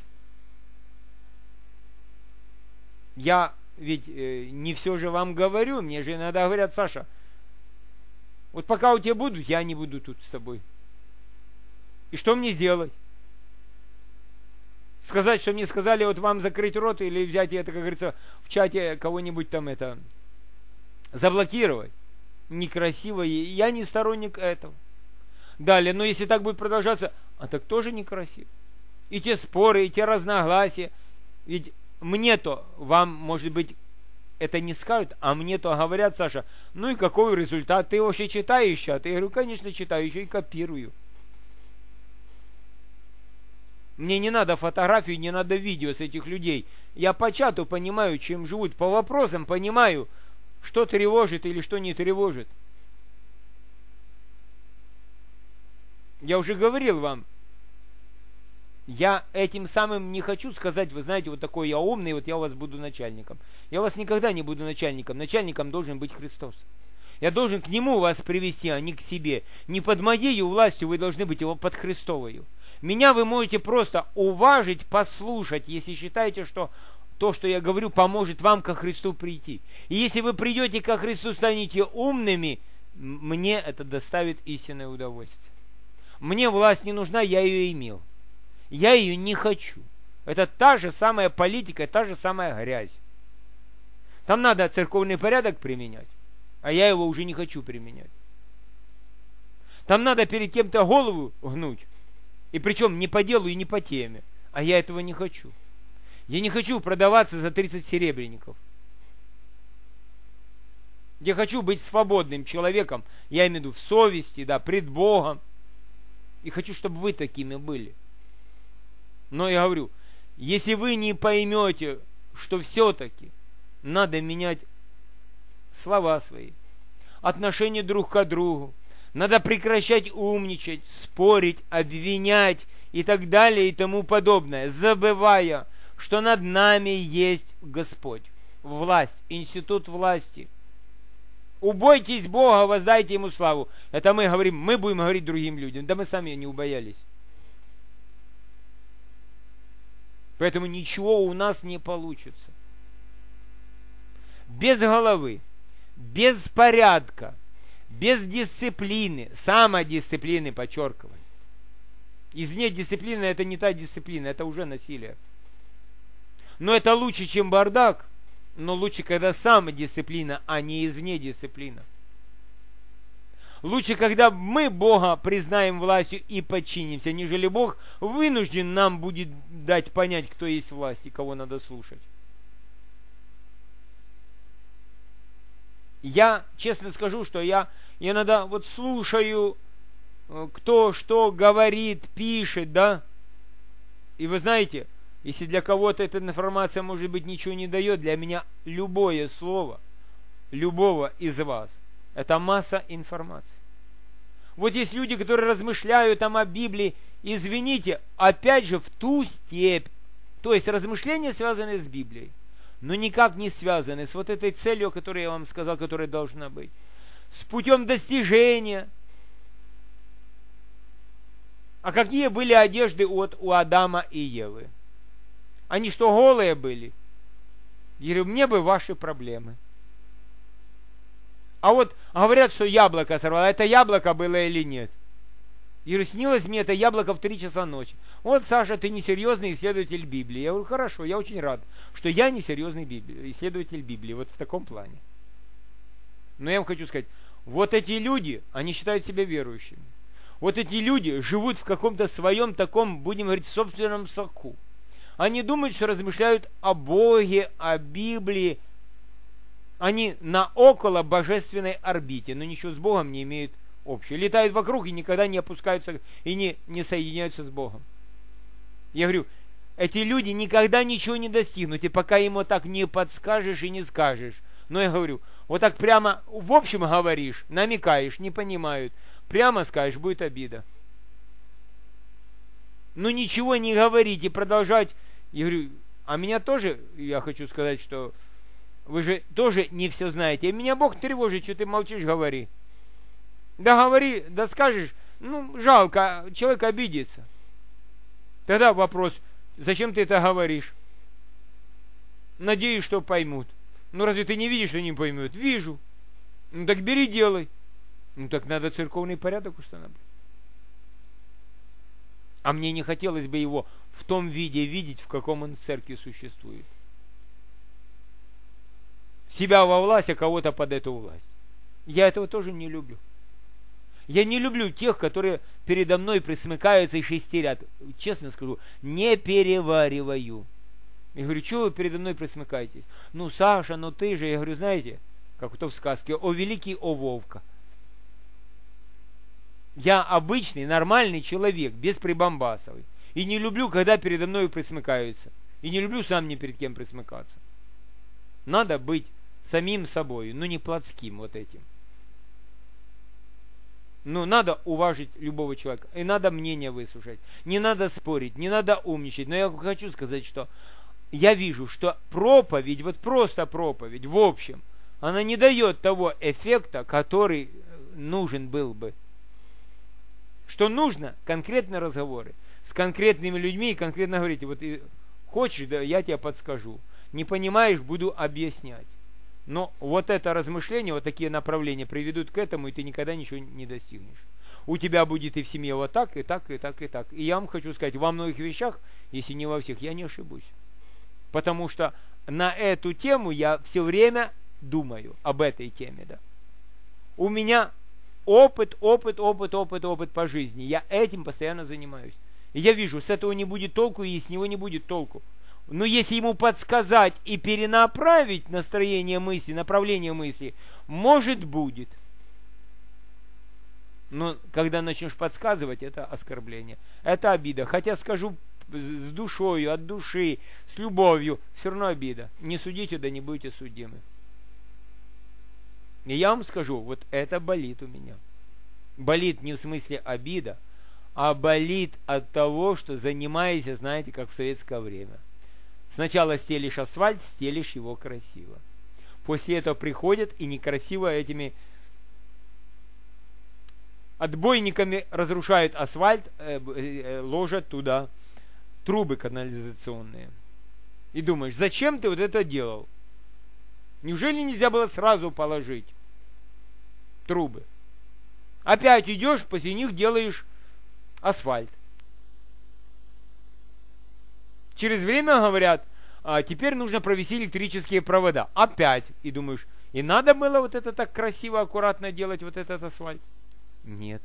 Я ведь э, не все же вам говорю. Мне же иногда говорят, Саша, вот пока у тебя будут, я не буду тут с тобой. И что мне делать? Сказать, что мне сказали, вот вам закрыть рот, или взять это, как говорится, в чате кого-нибудь там это, заблокировать. Некрасиво, я не сторонник этого. Далее, но если так будет продолжаться, а так тоже некрасиво. И те споры, и те разногласия. Ведь мне-то, вам, может быть, это не скажут, а мне-то говорят, Саша, ну и какой результат? Ты вообще читаешь чат? Я говорю, конечно, читаю, еще и копирую. Мне не надо фотографии, не надо видео с этих людей. Я по чату понимаю, чем живут, по вопросам понимаю, что тревожит или что не тревожит. Я уже говорил вам, я этим самым не хочу сказать, вы знаете, вот такой я умный, вот я у вас буду начальником. Я у вас никогда не буду начальником. Начальником должен быть Христос. Я должен к Нему вас привести, а не к себе. Не под моей властью, вы должны быть его под Христовою. Меня вы можете просто уважить, послушать, если считаете, что то, что я говорю, поможет вам ко Христу прийти. И если вы придете ко Христу, станете умными, мне это доставит истинное удовольствие. Мне власть не нужна, я ее имел. Я ее не хочу. Это та же самая политика, та же самая грязь. Там надо церковный порядок применять, а я его уже не хочу применять. Там надо перед кем-то голову гнуть, и причем не по делу и не по теме, а я этого не хочу. Я не хочу продаваться за тридцать серебряников. Я хочу быть свободным человеком, я имею в виду в совести, да, пред Богом. И хочу, чтобы вы такими были. Но я говорю, если вы не поймете, что все-таки надо менять слова свои, отношения друг к другу, надо прекращать умничать, спорить, обвинять и так далее и тому подобное, забывая, что над нами есть Господь, власть, институт власти. Убойтесь Бога, воздайте Ему славу. Это мы говорим, мы будем говорить другим людям. Да мы сами не убоялись. Поэтому ничего у нас не получится. Без головы, без порядка, без дисциплины, самодисциплины, подчеркиваю. Извне дисциплина — это не та дисциплина, это уже насилие. Но это лучше, чем бардак, но лучше, когда самодисциплина, а не извне дисциплина. Лучше, когда мы Бога признаем властью и подчинимся, нежели Бог вынужден нам будет дать понять, кто есть власть и кого надо слушать. Я честно скажу, что я иногда вот слушаю, кто что говорит, пишет, да? И вы знаете, если для кого-то эта информация, может быть, ничего не дает, для меня любое слово, любого из вас, это масса информации. Вот есть люди, которые размышляют там о Библии, извините, опять же, в ту степь. То есть размышления связаны с Библией, но никак не связаны с вот этой целью, о которой я вам сказал, которая должна быть. С путем достижения. А какие были одежды от, у Адама и Евы? Они что, голые были? Я говорю, мне бы ваши проблемы. А вот говорят, что яблоко сорвало. Это яблоко было или нет? Я говорю, снилось мне это яблоко в три часа ночи. Вот, Саша, ты несерьезный исследователь Библии. Я говорю, хорошо, я очень рад, что я несерьезный Библии, исследователь Библии. Вот в таком плане. Но я вам хочу сказать, вот эти люди, они считают себя верующими. Вот эти люди живут в каком-то своем таком, будем говорить, собственном соку. Они думают, что размышляют о Боге, о Библии. Они на около божественной орбите, но ничего с Богом не имеют общего. Летают вокруг и никогда не опускаются и не, не соединяются с Богом. Я говорю, эти люди никогда ничего не достигнут, и пока им вот так не подскажешь и не скажешь. Но я говорю, вот так прямо в общем говоришь, намекаешь, не понимают. Прямо скажешь, будет обида. Но ничего не говорить и продолжать. Я говорю, а меня тоже, я хочу сказать, что вы же тоже не все знаете. И меня Бог тревожит, что ты молчишь, говори. Да говори, да скажешь, ну, жалко, человек обидится. Тогда вопрос, зачем ты это говоришь? Надеюсь, что поймут. Ну, разве ты не видишь, что не поймут? Вижу. Ну, так бери, делай. Ну, так надо церковный порядок установить. А мне не хотелось бы его в том виде видеть, в каком он в церкви существует. Себя во власть, а кого-то под эту власть. Я этого тоже не люблю. Я не люблю тех, которые передо мной присмыкаются и шестерят. Честно скажу, не перевариваю. Я говорю, что вы передо мной присмыкаетесь? Ну, Саша, ну ты же. Я говорю, знаете, как то в сказке, о великий, о Вовка. Я обычный, нормальный человек, без прибамбасовый. И не люблю, когда передо мной присмыкаются. И не люблю сам ни перед кем присмыкаться. Надо быть самим собой, но не плотским вот этим. Ну, надо уважить любого человека. И надо мнение выслушать. Не надо спорить, не надо умничать. Но я хочу сказать, что я вижу, что проповедь, вот просто проповедь, в общем, она не дает того эффекта, который нужен был бы. Что нужно? Конкретные разговоры. С конкретными людьми и конкретно говорите, вот хочешь, да, я тебе подскажу. Не понимаешь, буду объяснять. Но вот это размышление, вот такие направления приведут к этому, и ты никогда ничего не достигнешь. У тебя будет и в семье вот так, и так, и так, и так. И я вам хочу сказать, во многих вещах, если не во всех, я не ошибусь. Потому что на эту тему я все время думаю, об этой теме, да. У меня опыт, опыт, опыт, опыт, опыт по жизни. Я этим постоянно занимаюсь. И я вижу, с этого не будет толку, и с него не будет толку. Но если ему подсказать и перенаправить настроение мысли, направление мысли, может, будет. Но когда начнешь подсказывать, это оскорбление. Это обида. Хотя скажу с душою, от души, с любовью, все равно обида. Не судите, да не будете судимы. И я вам скажу, вот это болит у меня. Болит не в смысле обида, а болит от того, что занимаешься, знаете, как в советское время. Сначала стелишь асфальт, стелишь его красиво. После этого приходят и некрасиво этими отбойниками разрушают асфальт, э, э, ложат туда трубы канализационные. И думаешь, зачем ты вот это делал? Неужели нельзя было сразу положить трубы? Опять идешь, после них делаешь асфальт. Через время говорят, а теперь нужно провести электрические провода. Опять. И думаешь, и надо было вот это так красиво, аккуратно делать, вот этот асфальт? Нет.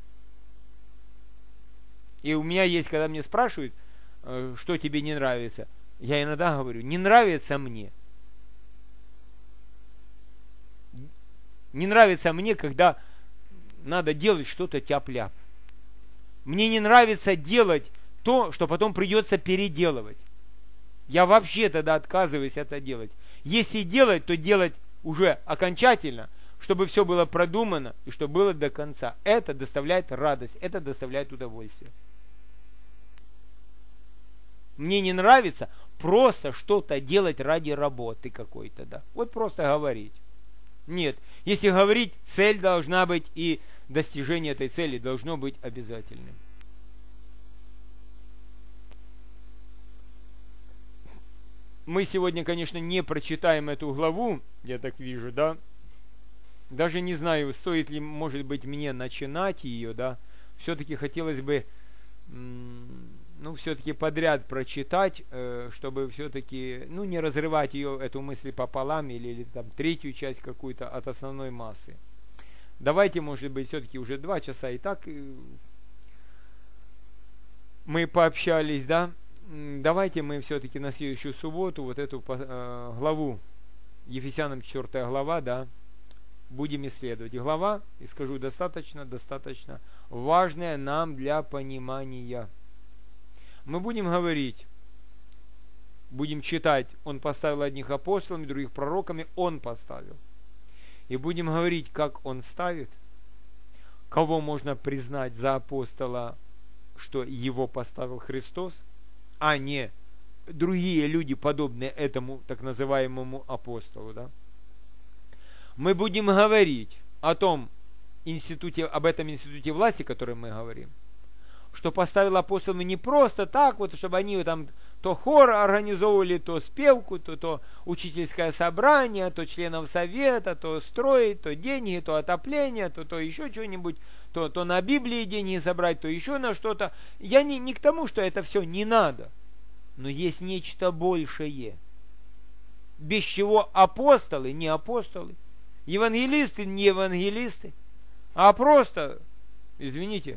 И у меня есть, когда мне спрашивают, что тебе не нравится, я иногда говорю, не нравится мне. Не нравится мне, когда надо делать что-то тяп-ляп. Мне не нравится делать то, что потом придется переделывать. Я вообще тогда отказываюсь это делать. Если делать, то делать уже окончательно, чтобы все было продумано и чтобы было до конца. Это доставляет радость, это доставляет удовольствие. Мне не нравится просто что-то делать ради работы какой-то, да. Вот просто говорить. Нет, если говорить, цель должна быть, и достижение этой цели должно быть обязательным. Мы сегодня, конечно, не прочитаем эту главу, я так вижу, да. Даже не знаю, стоит ли, может быть, мне начинать ее, да. Все-таки хотелось бы, ну, все-таки подряд прочитать, чтобы все-таки, ну, не разрывать ее, эту мысль пополам, или, или там третью часть какую-то от основной массы. Давайте, может быть, все-таки уже два часа и так мы пообщались, да. Давайте мы все-таки на следующую субботу вот эту э, главу, Ефесянам четвёртая глава, да, будем исследовать. Глава, и скажу, достаточно, достаточно важная нам для понимания. Мы будем говорить, будем читать, он поставил одних апостолами, других пророками, он поставил. И будем говорить, как он ставит, кого можно признать за апостола, что его поставил Христос, а не другие люди, подобные этому так называемому апостолу. Да? Мы будем говорить о том институте, об этом институте власти, о котором мы говорим, что поставил апостолами не просто так, вот, чтобы они там то хор организовывали, то спевку, то, то учительское собрание, то членов совета, то строить, то деньги, то отопление, то, то еще что-нибудь, то, то на Библии деньги собрать, то еще на что-то. Я не, не к тому, что это все не надо, но есть нечто большее, без чего апостолы не апостолы, евангелисты не евангелисты, а просто, извините,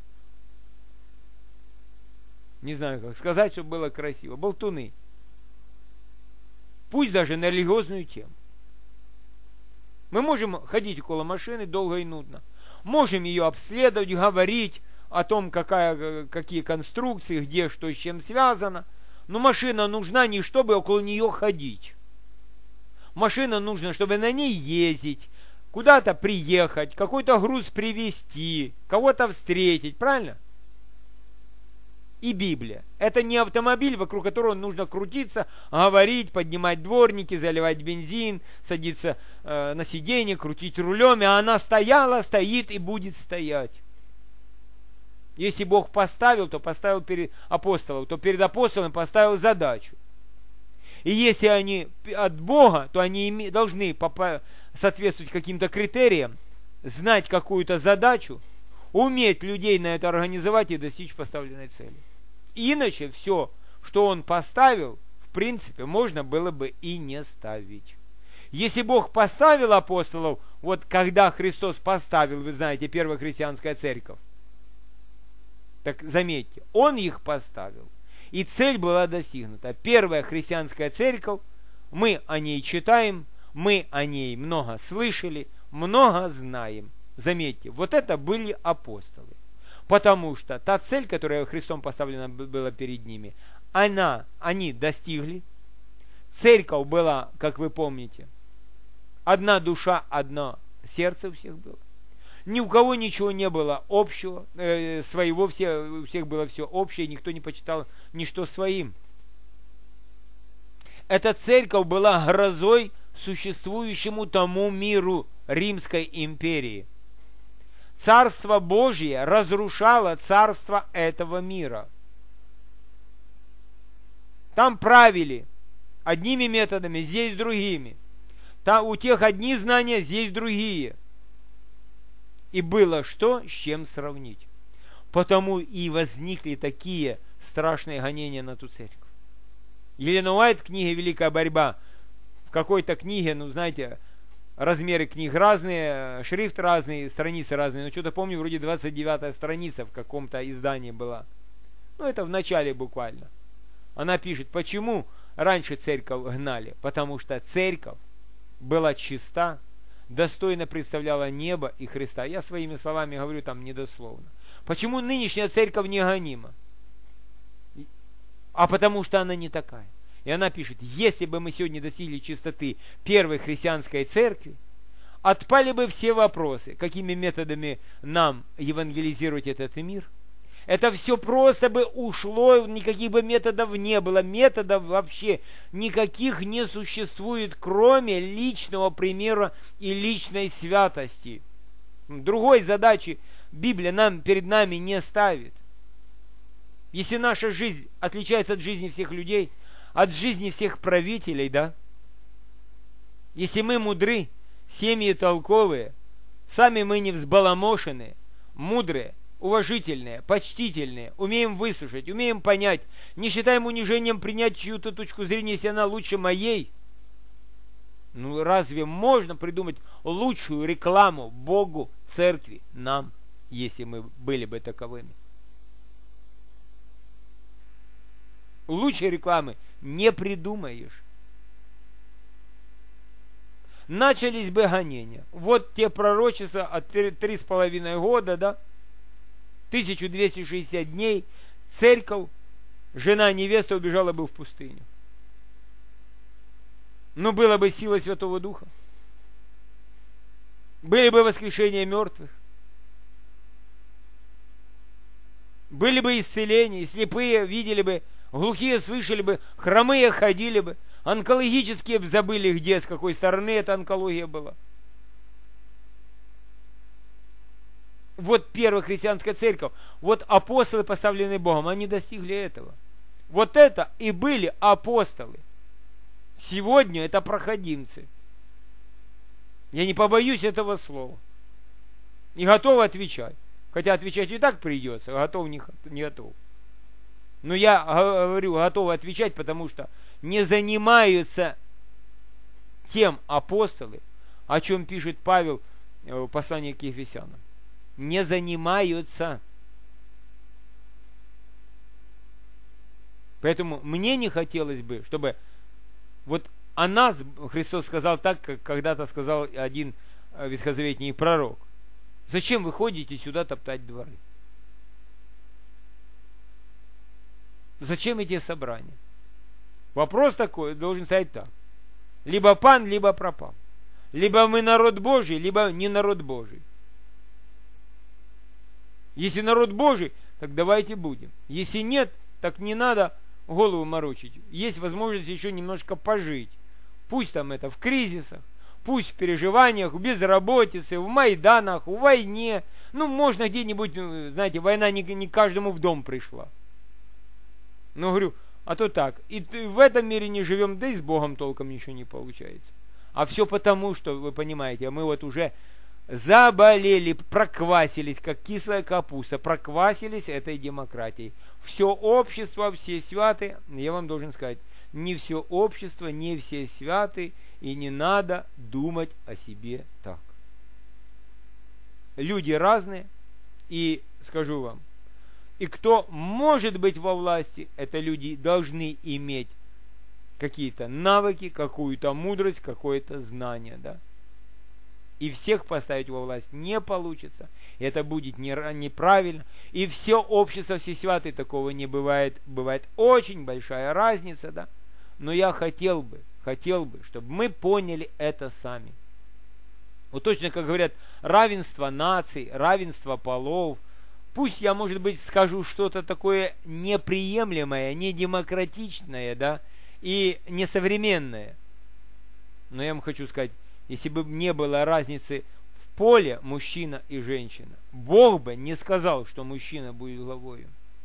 не знаю, как сказать, чтобы было красиво, болтуны. Пусть даже на религиозную тему. Мы можем ходить около машины долго и нудно. Можем ее обследовать, говорить о том, какая, какие конструкции, где что с чем связано. Но машина нужна не чтобы около нее ходить. Машина нужна, чтобы на ней ездить, куда-то приехать, какой-то груз привезти, кого-то встретить, правильно? И Библия. Это не автомобиль, вокруг которого нужно крутиться, говорить, поднимать дворники, заливать бензин, садиться э, на сиденье, крутить рулем, и она стояла, стоит и будет стоять. Если Бог поставил, то поставил перед апостолом, то перед апостолом поставил задачу. И если они от Бога, то они должны соответствовать каким-то критериям, знать какую-то задачу, уметь людей на это организовать и достичь поставленной цели. Иначе все, что он поставил, в принципе, можно было бы и не ставить. Если Бог поставил апостолов, вот когда Христос поставил, вы знаете, первая христианская церковь, так заметьте, Он их поставил, и цель была достигнута. Первая христианская церковь, мы о ней читаем, мы о ней много слышали, много знаем. Заметьте, вот это были апостолы. Потому что та цель, которая Христом поставлена была перед ними, она, они достигли. Церковь была, как вы помните, одна душа, одно сердце у всех было. Ни у кого ничего не было общего, э, своего, все, у всех было все общее, никто не почитал ничто своим. Эта церковь была грозой существующему тому миру Римской империи. Царство Божье разрушало царство этого мира. Там правили одними методами, здесь другими. Там у тех одни знания, здесь другие. И было что с чем сравнить. Потому и возникли такие страшные гонения на ту церковь. Елена Уайт в книге «Великая борьба», в какой-то книге, ну знаете, размеры книг разные, шрифт разный, страницы разные. Но что-то помню, вроде двадцать девятая страница в каком-то издании была. Ну, это в начале буквально. Она пишет, почему раньше церковь гнали? Потому что церковь была чиста, достойно представляла небо и Христа. Я своими словами говорю там недословно. Почему нынешняя церковь не гонима? А потому что она не такая. И она пишет, если бы мы сегодня достигли чистоты первой христианской церкви, отпали бы все вопросы, какими методами нам евангелизировать этот мир. Это все просто бы ушло, никаких бы методов не было. Методов вообще никаких не существует, кроме личного примера и личной святости. Другой задачи Библия нам, перед нами не ставит. Если наша жизнь отличается от жизни всех людей, от жизни всех правителей, да? Если мы мудры, семьи толковые, сами мы не взбаламошенные, мудрые, уважительные, почтительные, умеем выслушать, умеем понять, не считаем унижением принять чью-то точку зрения, если она лучше моей. Ну разве можно придумать лучшую рекламу Богу, церкви, нам, если мы были бы таковыми? Лучшей рекламы не придумаешь. Начались бы гонения. Вот те пророчества от три с половиной года, да, тысяча двести шестьдесят дней, церковь, жена невеста убежала бы в пустыню. Но была бы сила Святого Духа. Были бы воскрешения мертвых. Были бы исцеления, слепые видели бы, глухие слышали бы, хромые ходили бы, онкологические забыли, где, с какой стороны эта онкология была. Вот первая христианская церковь, вот апостолы, поставленные Богом, они достигли этого. Вот это и были апостолы. Сегодня это проходимцы. Я не побоюсь этого слова. И готов отвечать. Хотя отвечать и так придется, готов не, не готов. Но я говорю, готов отвечать, потому что не занимаются тем апостолы, о чем пишет Павел в послании к Ефесянам. Не занимаются. Поэтому мне не хотелось бы, чтобы вот о нас Христос сказал так, как когда-то сказал один ветхозаветний пророк. Зачем вы ходите сюда топтать дворы? Зачем эти собрания? Вопрос такой должен стоять так. Либо пан, либо пропал. Либо мы народ Божий, либо не народ Божий. Если народ Божий, так давайте будем. Если нет, так не надо голову морочить. Есть возможность еще немножко пожить. Пусть там это в кризисах, пусть в переживаниях, в безработице, в майданах, в войне. Ну, можно где-нибудь, знаете, война не, не каждому в дом пришла. Но говорю, а то так. И в этом мире не живем, да и с Богом толком ничего не получается. А все потому, что, вы понимаете, мы вот уже заболели, проквасились, как кислая капуста, проквасились этой демократией. Все общество, все святы, я вам должен сказать, не все общество, не все святы, и не надо думать о себе так. Люди разные, и скажу вам, и кто может быть во власти, это люди должны иметь какие-то навыки, какую-то мудрость, какое-то знание, да. И всех поставить во власть не получится. Это будет неправильно. И все общество, все святые, такого не бывает. Бывает очень большая разница, да. Но я хотел бы, хотел бы, чтобы мы поняли это сами. Вот точно, как говорят, равенство наций, равенство полов. Пусть я, может быть, скажу что-то такое неприемлемое, недемократичное, да, и несовременное. Но я вам хочу сказать, если бы не было разницы в поле мужчина и женщина, Бог бы не сказал, что мужчина будет главою.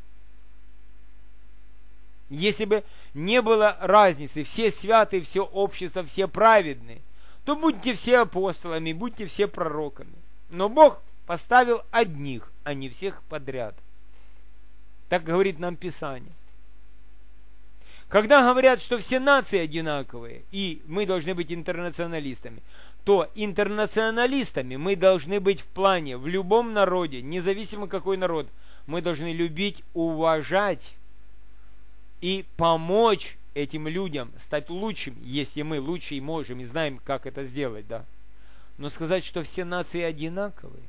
Если бы не было разницы, все святые, все общество, все праведные, то будьте все апостолами, будьте все пророками. Но Бог поставил одних, а не всех подряд. Так говорит нам Писание. Когда говорят, что все нации одинаковые, и мы должны быть интернационалистами, то интернационалистами мы должны быть в плане, в любом народе, независимо какой народ, мы должны любить, уважать и помочь этим людям стать лучшим, если мы лучше и можем, и знаем, как это сделать, да. Но сказать, что все нации одинаковые,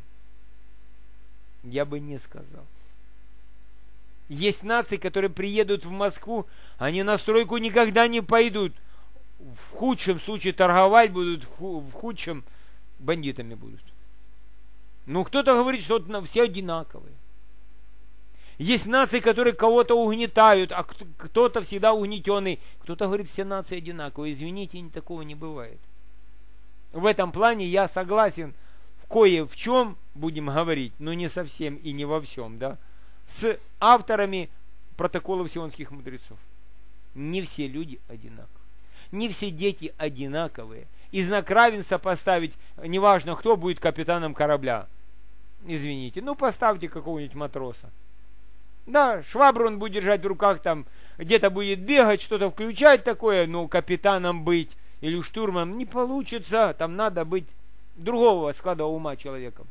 я бы не сказал. Есть нации, которые приедут в Москву, они на стройку никогда не пойдут. В худшем случае торговать будут, в худшем бандитами будут. Ну, кто-то говорит, что вот все одинаковые. Есть нации, которые кого-то угнетают, а кто-то всегда угнетенный. Кто-то говорит, все нации одинаковые. Извините, такого не бывает. В этом плане я согласен в кое в чем, будем говорить, но не совсем и не во всем, да, с авторами протоколов сионских мудрецов. Не все люди одинаковые. Не все дети одинаковые. И знак равенства поставить, неважно, кто будет капитаном корабля. Извините, ну поставьте какого-нибудь матроса. Да, швабру он будет держать в руках, там где-то будет бегать, что-то включать такое, но капитаном быть или штурманом не получится. Там надо быть другого склада ума человеком.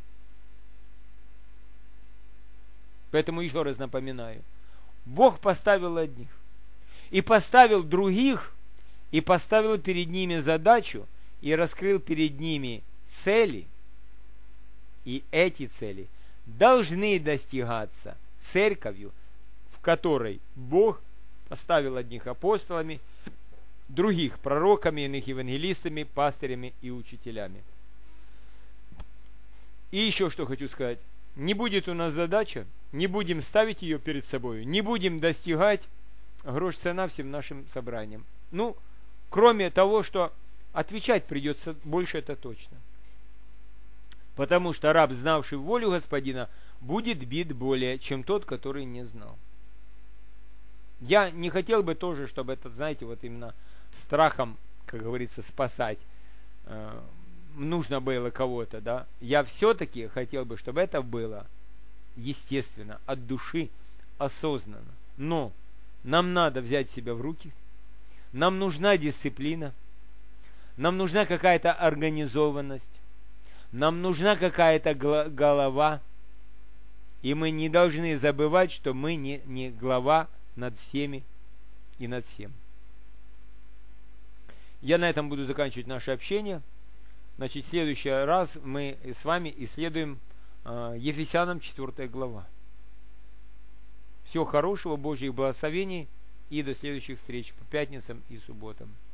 Поэтому еще раз напоминаю, Бог поставил одних, и поставил других, и поставил перед ними задачу, и раскрыл перед ними цели, и эти цели должны достигаться церковью, в которой Бог поставил одних апостолами, других пророками, иных евангелистами, пастырями и учителями. И еще что хочу сказать. Не будет у нас задача, не будем ставить ее перед собой, не будем достигать, грош цена всем нашим собраниям. Ну, кроме того, что отвечать придется больше, это точно. Потому что раб, знавший волю Господина, будет бит более, чем тот, который не знал. Я не хотел бы тоже, чтобы это, знаете, вот именно страхом, как говорится, спасать э, нужно было кого-то, да. Я все-таки хотел бы, чтобы это было естественно, от души, осознанно. Но нам надо взять себя в руки, нам нужна дисциплина, нам нужна какая-то организованность, нам нужна какая-то голова, и мы не должны забывать, что мы не, не глава над всеми и над всем. Я на этом буду заканчивать наше общение. Значит, в следующий раз мы с вами исследуем э, Ефесянам четвёртая глава. Всего хорошего, Божьих благословений и до следующих встреч по пятницам и субботам.